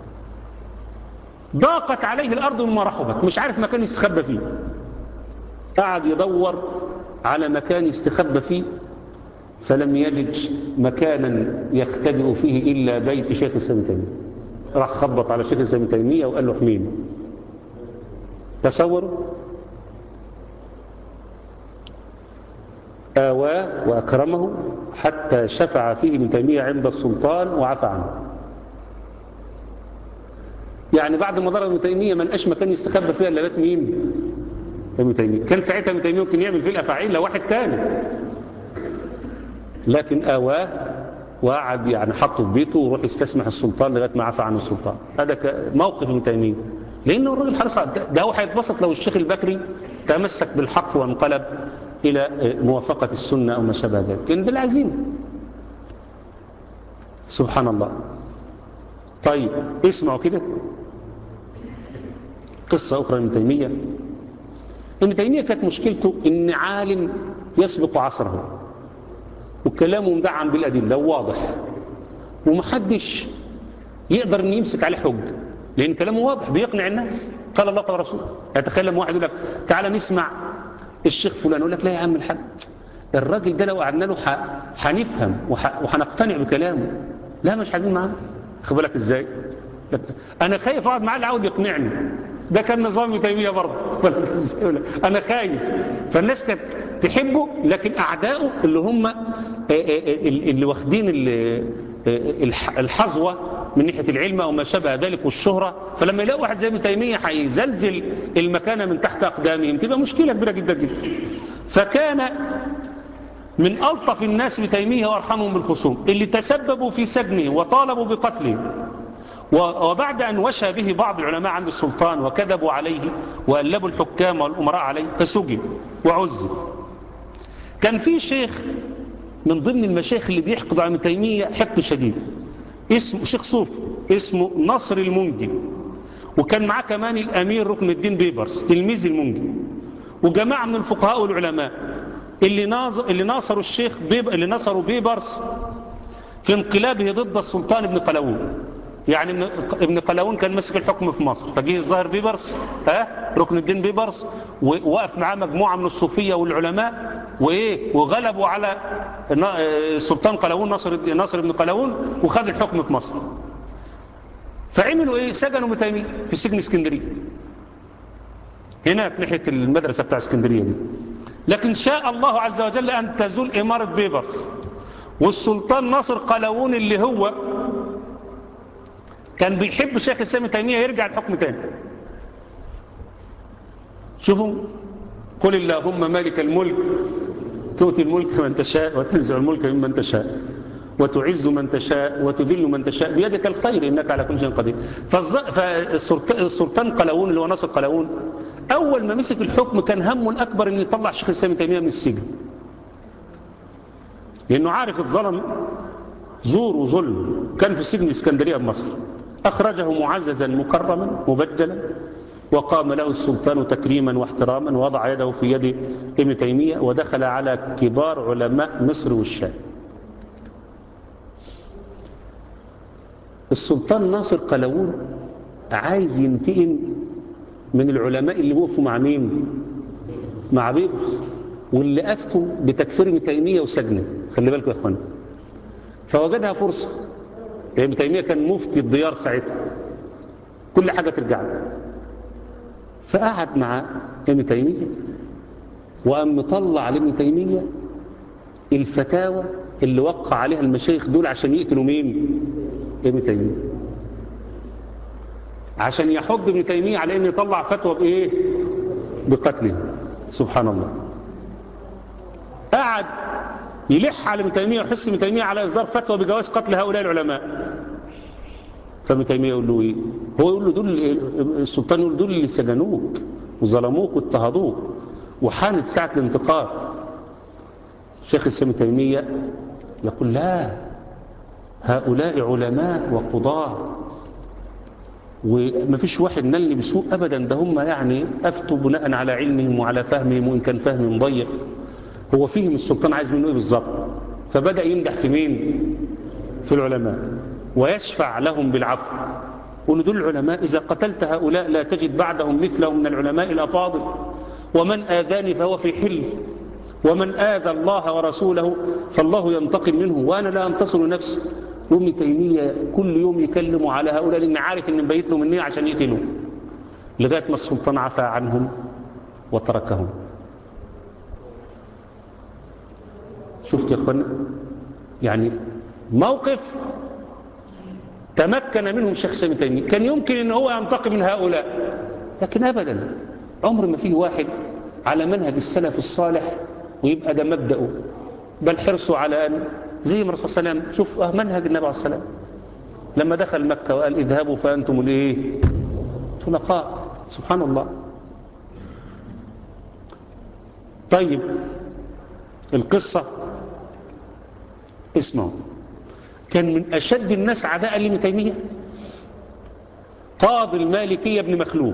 ضاقت عليه الأرض مما رحبت، مش عارف مكان يستخبى فيه. قعد يدور على مكان يستخبى فيه فلم يجد مكانا يختبئ فيه إلا بيت شيخ الإسلام ابن تيمية. راح خبط على شيخ الإسلام ابن تيمية وقال له احميني. تصوروا، آواه وأكرمه حتى شفع فيه ابن تيمية عند السلطان وعفى عنه. يعني بعد ما ضرب ابن تيمية ما لقاش مكان يستخبى فيها الا بيت مين؟ ابن تيمية. كان ساعتها ابن تيمية ممكن يعمل فيه الأفاعيل لو واحد تاني، لكن آواه وقعد يعني حطه في بيته وروح يستسمح السلطان لغايه ما عفى عن السلطان. هذا موقف ابن تيمية، لأنه الراجل حريص. ده هو هيتبسط لو الشيخ البكري تمسك بالحق وانقلب إلى موافقة السنة أو ما شابه ذلك، لأن ده اللي عايزينه. سبحان الله. طيب اسمعوا كده قصة أخرى ابن تيمية. ابن تيمية كانت مشكلته إن عالم يسبق عصره وكلامه مدعم بالأدلة وواضح، ومحدش يقدر أن يمسك عليه حجة لأن كلامه واضح بيقنع الناس. قال الله قال رسول. يتكلم واحد يقول لك تعالى نسمع الشيخ فلان، يقول لك لا يا عم الحاج، الراجل ده لو قعدنا له هنفهم وهنقتنع بكلامه. لا مش عايزين معاه. خد بالك ازاي؟ انا خايف اقعد معاه اللي عاوز يقنعني. ده كان نظام ابن تيمية برضه. انا خايف. فالناس كانت تحبه، لكن اعدائه اللي هم اللي واخدين الحظوة من ناحية العلم او ما شابه ذلك والشهرة، فلما يلاقوا واحد زي ابن تيمية هيزلزل المكانة من تحت اقدامهم تبقى مشكلة كبيرة جدا جدا. فكان من ألطف الناس ابن تيمية وارحمهم بالخصوم اللي تسببوا في سجنه وطالبوا بقتله، وبعد أن وشى به بعض العلماء عند السلطان وكذبوا عليه وألبوا الحكام والأمراء عليه فسجن وعذب. كان في شيخ من ضمن المشايخ اللي بيحقدوا على ابن تيمية حقد شديد، اسمه شيخ صوفي اسمه نصر المنجي، وكان معاه كمان الأمير ركن الدين بيبرس تلميذ المنجي، وجماعة من الفقهاء والعلماء. اللي ناظر اللي ناصروا الشيخ بيب اللي نصروا بيبرس في انقلابه ضد السلطان ابن قلاوون. يعني ابن قلاوون كان ماسك الحكم في مصر، فجه الظاهر بيبرس ها ركن الدين بيبرس ووقف معاه مجموعه من الصوفيه والعلماء وايه وغلبوا على السلطان قلاوون ناصر ناصر ابن قلاوون وخد الحكم في مصر. فعملوا ايه؟ سجنوا ابن تيميه في سجن اسكندريه هناك ناحيه المدرسه بتاع اسكندريه دي. لكن شاء الله عز وجل ان تزول اماره بيبرس، والسلطان ناصر قلاوون اللي هو كان بيحب شيخ الإسلام ابن تيمية يرجع الحكم تاني. شوفوا، قل اللهم مالك الملك تؤتي الملك من تشاء وتنزع الملك ممن تشاء وتعز من تشاء وتذل من تشاء بيدك الخير إنك على كل شيء قدير. فالسلطان قلاوون اللي هو ناصر قلاوون أول ما مسك الحكم كان همه الأكبر إنه يطلع شيخ الإسلام ابن تيمية من السجن، لأنه عارف اتظلم زور وظلم. كان في سجن اسكندرية بمصر، أخرجه معززا مكرما مبجلا، وقام له السلطان تكريما واحتراما ووضع يده في يد ابن تيمية ودخل على كبار علماء مصر والشام. السلطان ناصر قلاوون عايز ينتقم من العلماء اللي وقفوا مع مين؟ مع بيبرس، واللي أفتوا بتكفير ابن تيمية وسجنه. خلي بالكم يا اخوانا، فوجدها فرصة. ابن تيمية كان مفتي الديار ساعتها، كل حاجة ترجع له. فقعد مع ابن تيمية وقام مطلع لابن تيمية الفتاوى اللي وقع عليها المشايخ دول عشان يقتلوا مين؟ ابن تيمية، عشان يحض ابن تيمية على انه يطلع فتوى بايه؟ بقتله. سبحان الله. قعد يلح على ابن تيمية ويحس ابن تيمية على إصدار فتوى بجواز قتل هؤلاء العلماء. فابن تيمية يقول له إيه؟ هو يقول له دول، السلطان يقول دول اللي سجنوك وظلموك واضطهدوك وحانت ساعة الانتقام. شيخ الإسلام ابن تيمية يقول لا، هؤلاء علماء وقضاة وما فيش واحد نلني بسوء أبدا، ده هم يعني أفتوا بناء على علمهم وعلى فهمهم، وإن كان فهمهم ضيق. هو فيهم السلطان عايز منه ايه بالظبط. فبدأ يمدح في مين؟ في العلماء، ويشفع لهم بالعفو. يقول دول العلماء إذا قتلت هؤلاء لا تجد بعدهم مثلهم من العلماء الأفاضل، ومن آذاني فهو في حل، ومن آذى الله ورسوله فالله ينتقم منه وأنا لا أنتصر لنفسي. وابن تيمية كل يوم يكلموا على هؤلاء لأن عارف إن مبيت له مني عشان يقتلوا، لغاية ما السلطان عفى عنهم وتركهم. شفت يا اخوانا؟ يعني موقف تمكن منهم الشيخ ابن تيمية. كان يمكن ان هو ينتقم من هؤلاء، لكن ابدا، عمر ما فيه واحد على منهج السلف الصالح ويبقى ده مبدأه، بل حرصوا على ان زي ما الرسول صلى الله عليه وسلم. شوف منهج النبي عليه الصلاه والسلام لما دخل مكة وقال اذهبوا فانتم الايه؟ طلقاء. سبحان الله. طيب القصة اسمعوا. كان من أشد الناس عداء لابن تيمية قاضي المالكية ابن مخلوف.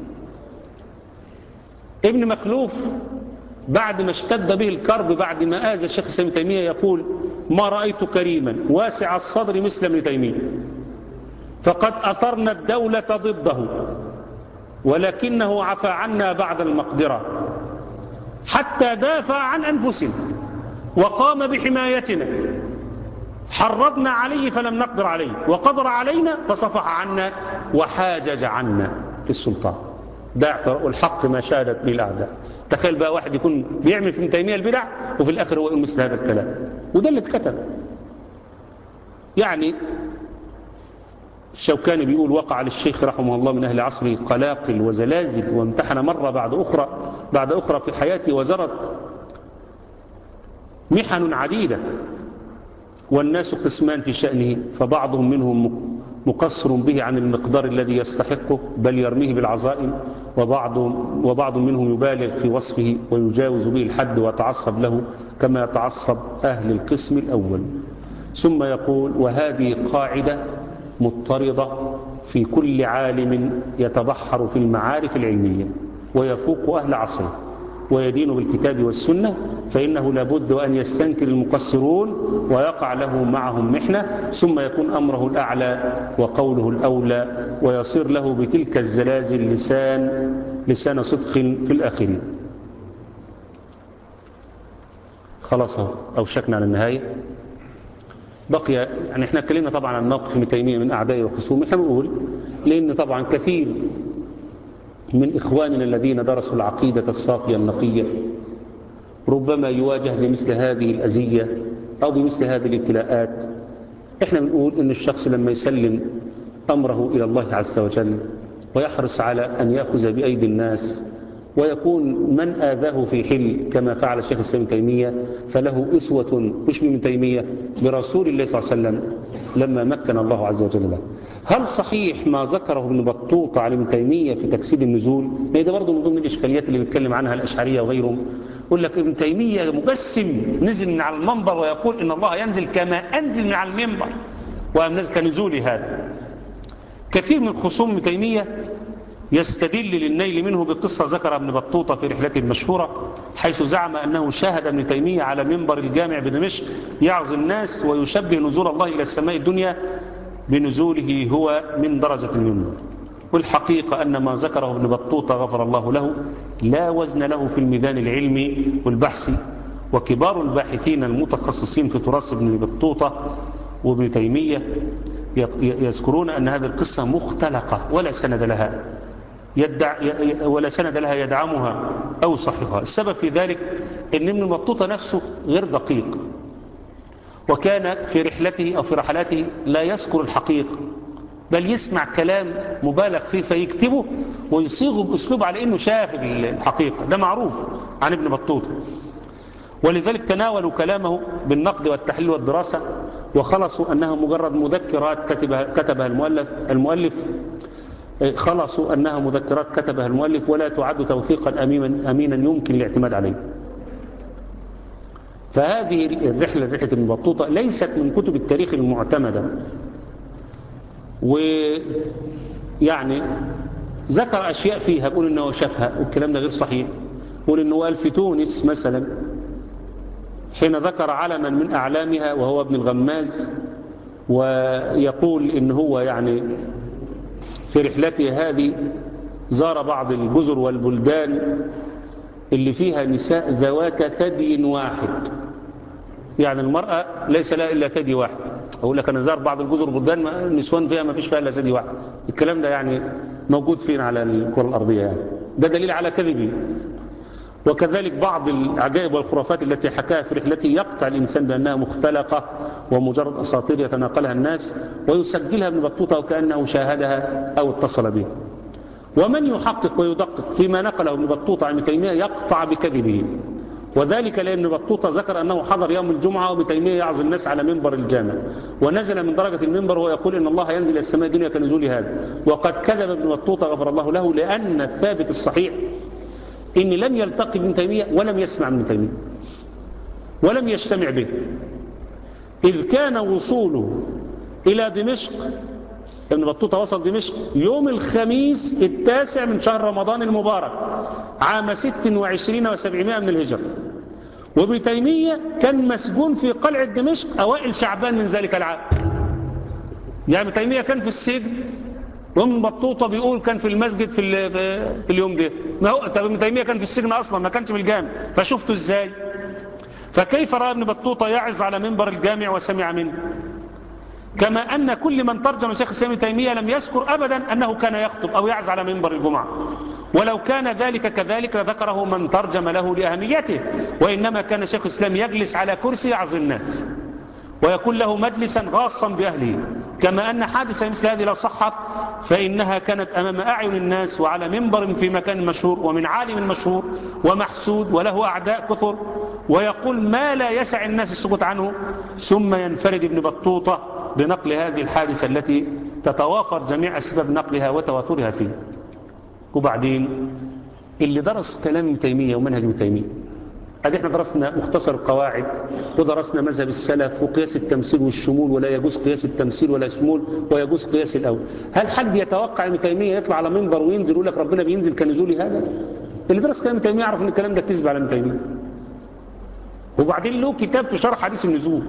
ابن مخلوف بعد ما اشتد به الكرب بعد ما آذى الشيخ ابن تيمية يقول ما رأيت كريما واسع الصدر مثل ابن تيمية، فقد أثرنا الدولة ضده ولكنه عفى عنا بعد المقدرة حتى دافع عن أنفسنا وقام بحمايتنا، حرضنا عليه فلم نقدر عليه وقدر علينا فصفح عنا وحاجج عنا للسلطان. ده اعتراء الحق ما شهدت به الأعداء. تخيل بقى واحد يكون بيعمل في ابن تيمية البدع وفي الآخر هو يقول مثل هذا الكلام، وده اللي اتكتب. يعني الشوكاني بيقول وقع للشيخ رحمه الله من أهل عصره قلاقل وزلازل وامتحن مرة بعد أخرى بعد أخرى في حياته وجرت محن عديدة، والناس قسمان في شأنه، فبعضهم منهم مقصر به عن المقدار الذي يستحقه بل يرميه بالعزائم، وبعض وبعض منهم يبالغ في وصفه ويجاوز به الحد ويتعصب له كما يتعصب أهل القسم الأول. ثم يقول وهذه قاعدة مضطردة في كل عالم يتبحر في المعارف العلمية ويفوق أهل عصره، ويدين بالكتاب والسنة فإنه لابد أن يستنكر المقصرون ويقع له معهم محنة، ثم يكون أمره الأعلى وقوله الأولى، ويصير له بتلك الزلازل لسان لسان صدق في الآخرين. خلاص أوشكنا على النهاية. بقي يعني احنا اتكلمنا طبعا عن موقف ابن تيمية من أعدائه وخصومه. احنا بنقول لأن طبعا كثير من إخواننا الذين درسوا العقيدة الصافية النقية ربما يواجه بمثل هذه الأذية أو بمثل هذه الابتلاءات. احنا بنقول إن الشخص لما يسلم أمره إلى الله عز وجل ويحرص على أن يأخذ بأيدي الناس ويكون من آذاه في حل كما فعل الشيخ الإسلام ابن تيمية، فله أسوة مش من تيمية برسول الله صلى الله عليه وسلم لما مكن الله عز وجل له. هل صحيح ما ذكره ابن بطوطة عن ابن تيمية في تجسيد النزول؟ ده برضه من ضمن الإشكاليات اللي بيتكلم عنها الأشعرية وغيرهم. يقول لك ابن تيمية مجسم نزل من على المنبر ويقول إن الله ينزل كما أنزل من على المنبر وأنزل كنزول هذا. كثير من خصوم ابن تيمية يستدل للنيل منه بقصة ذكر ابن بطوطة في رحلته المشهورة، حيث زعم أنه شاهد ابن تيمية على منبر الجامع بدمشق يعظ الناس ويشبه نزول الله إلى السماء الدنيا بنزوله هو من درجة المنبر. والحقيقة أن ما ذكره ابن بطوطة غفر الله له لا وزن له في الميزان العلمي والبحثي. وكبار الباحثين المتخصصين في تراث ابن بطوطة وابن تيمية يذكرون أن هذه القصة مختلقة ولا سند لها يدع ولا سند لها يدعمها أو صحيحها. السبب في ذلك أن ابن بطوطة نفسه غير دقيق، وكان في رحلته أو في رحلاته لا يذكر الحقيقة، بل يسمع كلام مبالغ فيه فيكتبه ويصيغه بأسلوب على أنه شاف الحقيقة. ده معروف عن ابن بطوطة، ولذلك تناولوا كلامه بالنقد والتحليل والدراسة وخلصوا أنها مجرد مذكرات كتبها, كتبها المؤلف, المؤلف خلصوا أنها مذكرات كتبها المؤلف ولا تعد توثيقا أمينا, أمينا يمكن الاعتماد عليه. فهذه الرحلة رحلة ابن بطوطة ليست من كتب التاريخ المعتمدة. ويعني ذكر أشياء فيها بقول إنه شافها والكلام ده غير صحيح. بقول إنه قال في تونس مثلا حين ذكر علما من أعلامها وهو ابن الغماز، ويقول إن هو يعني في رحلته هذه زار بعض الجزر والبلدان اللي فيها نساء ذوات ثدي واحد، يعني المرأة ليس لها إلا ثدي واحد. أقول لك أنا زار بعض الجزر والبلدان النسوان فيها ما فيش فيها إلا ثدي واحد. الكلام ده يعني موجود فين على الكرة الأرضية؟ يعني ده دليل على كذبه. وكذلك بعض العجائب والخرافات التي حكاها في رحلته يقطع الإنسان بأنها مختلقة ومجرد أساطير يتناقلها الناس ويسجلها ابن بطوطة وكأنه شاهدها أو اتصل به. ومن يحقق ويدقق فيما نقله ابن بطوطة عن ابن تيمية يقطع بكذبه، وذلك لأن بطوطة ذكر أنه حضر يوم الجمعة وابن تيمية يعظ الناس على منبر الجامع ونزل من درجة المنبر ويقول إن الله ينزل إلى السماء الدنيا كنزول هذا. وقد كذب ابن بطوطة غفر الله له، لأن الثابت الصحيح إن لم يلتقي ابن تيمية ولم يسمع ابن تيمية ولم يجتمع به، إذ كان وصوله إلى دمشق. ابن بطوطة وصل دمشق يوم الخميس التاسع من شهر رمضان المبارك عام ست وعشرين وسبعمائة من الهجرة، وابن تيمية كان مسجون في قلعة دمشق أوائل شعبان من ذلك العام. يعني ابن تيمية كان في السجن وابن بطوطة بيقول كان في المسجد في, في اليوم ده. ما هو طب ابن تيمية كان في السجن أصلا، ما كانش في الجامع، فشفته إزاي؟ فكيف رأى ابن بطوطة يعظ على منبر الجامع وسمع منه؟ كما أن كل من ترجم الشيخ الإسلام ابن تيمية لم يذكر أبدا أنه كان يخطب أو يعظ على منبر الجمعة، ولو كان ذلك كذلك ذكره من ترجم له لأهميته، وإنما كان شيخ الإسلام يجلس على كرسي يعظ الناس ويكون له مجلسا خاصا بأهله. كما أن حادثة مثل هذه لو صحت فإنها كانت أمام أعين الناس وعلى منبر في مكان مشهور ومن عالم مشهور ومحسود وله أعداء كثر، ويقول ما لا يسع الناس السكوت عنه، ثم ينفرد ابن بطوطة بنقل هذه الحادثة التي تتوافر جميع أسباب نقلها وتواترها فيه. وبعدين اللي درس كلام ابن تيمية ومنهج ابن تيمية، ادي احنا درسنا مختصر القواعد ودرسنا مذهب السلف وقياس التمثيل والشمول، ولا يجوز قياس التمثيل ولا شمول ويجوز قياس الاول. هل حد يتوقع ابن تيمية يطلع على منبر وينزل يقول لك ربنا بينزل كنزول هذا؟ اللي درس كلام ابن تيمية يعرف ان الكلام ده كذب على ابن تيمية. وبعدين له كتاب في شرح حديث النزول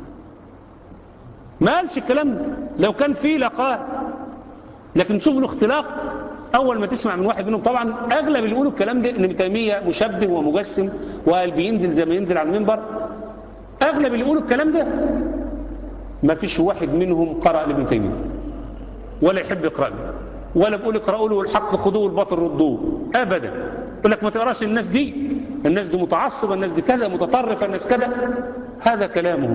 ما قالش الكلام ده، لو كان فيه لقاه. لكن شوف الاختلاق اول ما تسمع من واحد منهم. طبعا اغلب اللي يقولوا الكلام ده ان ابن تيمية مشبه ومجسم وقال بينزل زي ما ينزل على المنبر. اغلب اللي يقولوا الكلام ده ما فيش واحد منهم قرأ لابن تيمية ولا يحب يقرأ له، ولا بيقول اقرأوا له الحق خذوه والباطل ردوه ابدا. يقول لك ما تقراش الناس دي، الناس دي متعصبة، الناس دي كذا متطرفة، الناس كذا. هذا كلامهم.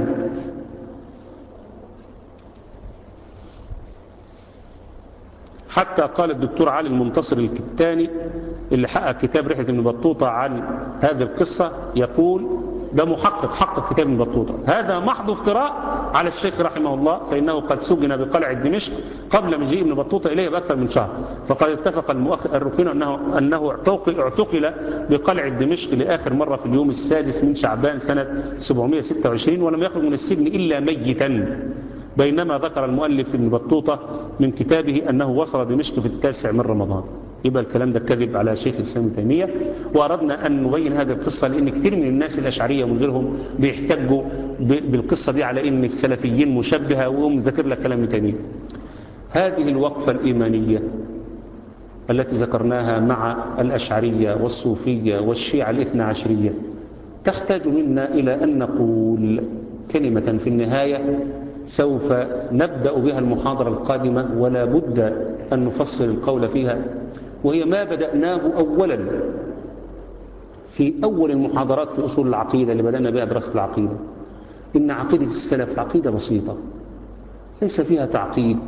حتى قال الدكتور علي المنتصر الكتاني اللي حقق كتاب رحلة ابن بطوطة عن هذه القصة، يقول ده محقق حقق كتاب ابن بطوطة، هذا محض افتراء على الشيخ رحمه الله، فإنه قد سجن بقلعة دمشق قبل مجيء ابن بطوطة إليه بأكثر من شهر. فقد اتفق المؤرخون أنه, أنه اعتقل بقلعة دمشق لآخر مرة في اليوم السادس من شعبان سنة سبعمائة وستة وعشرين، ولم يخرج من السجن إلا ميتا. بينما ذكر المؤلف ابن بطوطة من كتابه أنه وصل دمشق في التاسع من رمضان. يبقى الكلام ده كذب على شيخ الإسلام ابن تيمية. وأردنا أن نبين هذه القصة لأن كثير من الناس الأشعرية ومن غيرهم بيحتجوا بالقصة دي على أن السلفيين مشبهة، وهم ذكر لك كلام ابن تيمية. هذه الوقفة الإيمانية التي ذكرناها مع الأشعرية والصوفية والشيعة الاثنى عشرية تحتاج منا إلى أن نقول كلمة في النهاية سوف نبدأ بها المحاضرة القادمة، ولا بد أن نفصل القول فيها، وهي ما بدأناه أولا في أول المحاضرات في أصول العقيدة اللي بدأنا بها دراسة العقيدة. إن عقيدة السلف عقيدة بسيطة ليس فيها تعقيد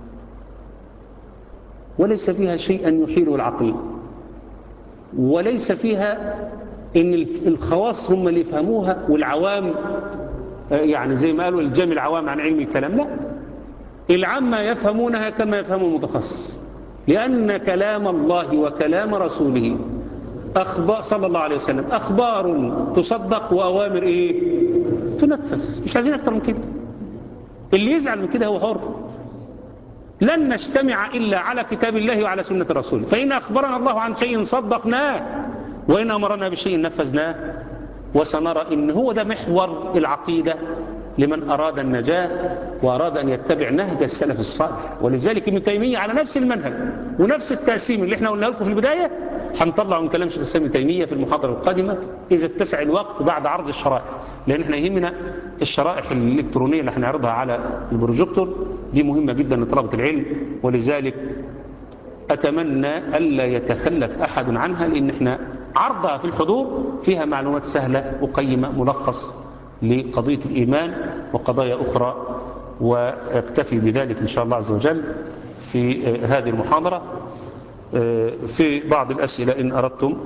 وليس فيها شيء يحيله العقل، وليس فيها إن الخواص هم اللي يفهموها والعوام يعني زي ما قالوا الجامع العوام عن علم الكلام. لا، العامة يفهمونها كما يفهم المتخصص، لأن كلام الله وكلام رسوله أخبار صلى الله عليه وسلم أخبار تصدق وأوامر إيه تنفذ. مش عايزين أكتر من كده. اللي يزعل من كده هو حر. لن نجتمع إلا على كتاب الله وعلى سنة رسوله، فإن أخبرنا الله عن شيء صدقناه وإن أمرنا بشيء نفذناه. وسنرى إن هو ده محور العقيدة لمن أراد النجاة وأراد أن يتبع نهج السلف الصالح. ولذلك ابن تيمية على نفس المنهج ونفس التقسيم اللي احنا قلنا لكم في البداية هنطلع من كلام شيخ الإسلام ابن تيمية في المحاضرة القادمة إذا اتسع الوقت بعد عرض الشرائح، لأن احنا يهمنا الشرائح الإلكترونية اللي هنعرضها على البروجيكتور، دي مهمة جدا لطلبة العلم. ولذلك أتمنى ألا يتخلف أحد عنها، لأن احنا عرضها في الحضور فيها معلومات سهلة وقيمة، ملخص لقضية الإيمان وقضايا أخرى. واكتفي بذلك إن شاء الله عز وجل في هذه المحاضرة. في بعض الأسئلة إن أردتم.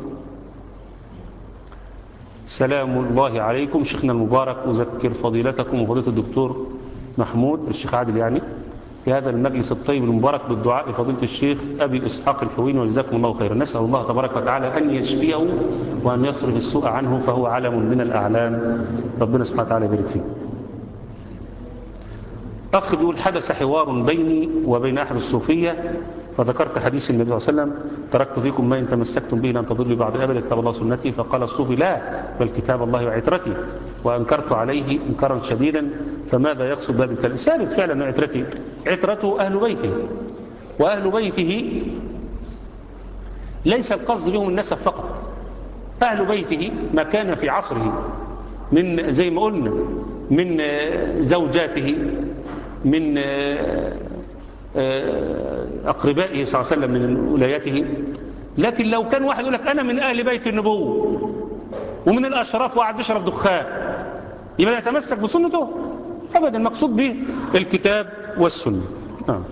سلام الله عليكم. شيخنا المبارك أذكر فضيلتكم وفضيلة الدكتور محمود الشيخ عادل يعني في هذا المجلس الطيب المبارك بالدعاء لفضيلة الشيخ أبي إسحاق الحويني، وجزاكم الله خيرا. نسأل الله تبارك وتعالى أن يشفيه وأن يصرف السوء عنه، فهو علم من الأعلام. ربنا سبحانه وتعالى يبارك فيه. أخ بيقول حدث حوار بيني وبين أحد الصوفية فذكرت حديث النبي صلى الله عليه وسلم تركت فيكم ما إن تمسكتم به لن تضلوا بعد أبدا كتاب الله سنتي. فقال الصوفي لا بل كتاب الله وعترتي، وأنكرت عليه إنكارا شديدا. فماذا يقصد بهذا الكلام؟ ثابت فعلا عترتي عترته أهل بيته، وأهل بيته ليس القصد بهم النسب فقط. أهل بيته ما كان في عصره من زي ما قلنا من زوجاته من أقربائه صلى الله عليه وسلم من ولايته. لكن لو كان واحد يقول لك أنا من أهل بيت النبوة ومن الأشراف وقاعد بيشرب دخان يبقى يتمسك بسنته؟ أبدا. المقصود به الكتاب والسنة. آه.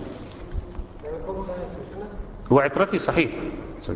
وعترتي صحيح, صحيح.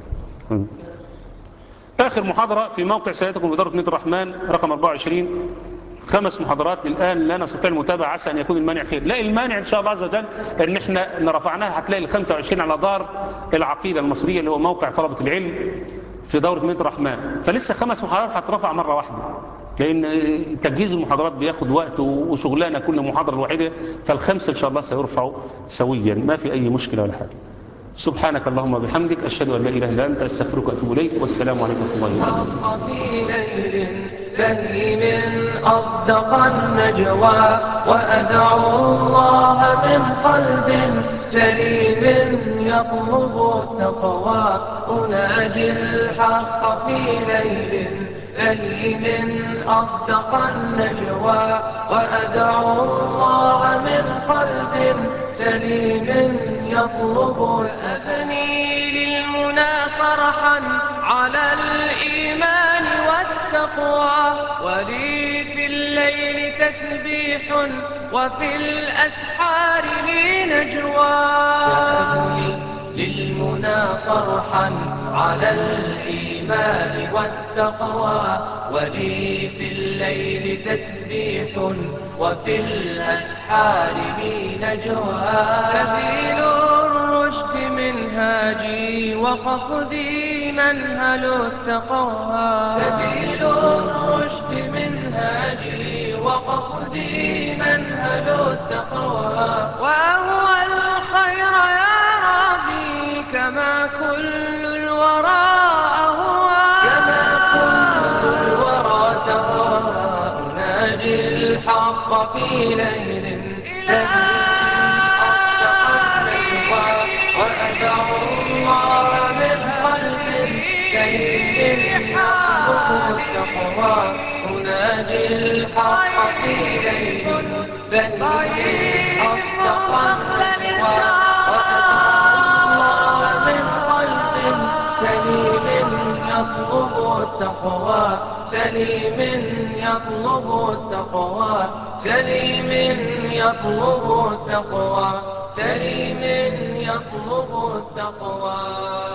آخر محاضرة في موقع سيادتكم في إدارة ميت الرحمن رقم أربعة وعشرين. خمس محاضرات الآن لا نستطيع المتابعة، عسى أن يكون المانع خير. لا، المانع إن شاء الله عز وجل أن احنا رفعناها هتلاقي ال خمسة وعشرين على دار العقيدة المصرية اللي هو موقع طلبة العلم في دورة ميت الرحمن. فلسه خمس محاضرات هترفع مرة واحدة، لأن تجهيز المحاضرات بياخد وقت وشغلانة كل محاضرة الواحدة. فالخمسة إن شاء الله سيرفعوا سويا، ما في أي مشكلة ولا حاجة. سبحانك اللهم وبحمدك أشهد أن لا إله إلا أنت أستغفرك وأتوب إليك والسلام عليكم ورحمة الله وبركاته. في ليل بهيم أصدق النجوى وأدعو الله من قلب سليم يطلب التقوى أناجي الحق في ليل بهيم أصدق النجوى وأدعو الله من قلب سليم يطلب أبني للمنى فرحا على الإيمان والتقوى ولي في الليل تسبيح وفي الأسحار لي نجوى سأبني للمنى صرحا على الإيمان والتقوى ولي في الليل تسبيح وفي الأسحار لي نجوى سبيل الرشد منهاجي وقصدي منهل التقوى سبيل الرشد منهاجي وقصدي منهل التقوى وأهوى الخير يا ربي كما كل الورى أهوى كما كل الورى تهوى أناجي الحق في ليل وأدعو الله من قلب سليم يطلب التقوى أناجي الحق في ليل بهيم أصدق النجوى وأدعو الله من قلب سليم يطلب التقوى سليم يطلب التقوى سليم يطلب التقوى سليم يطلب التقوى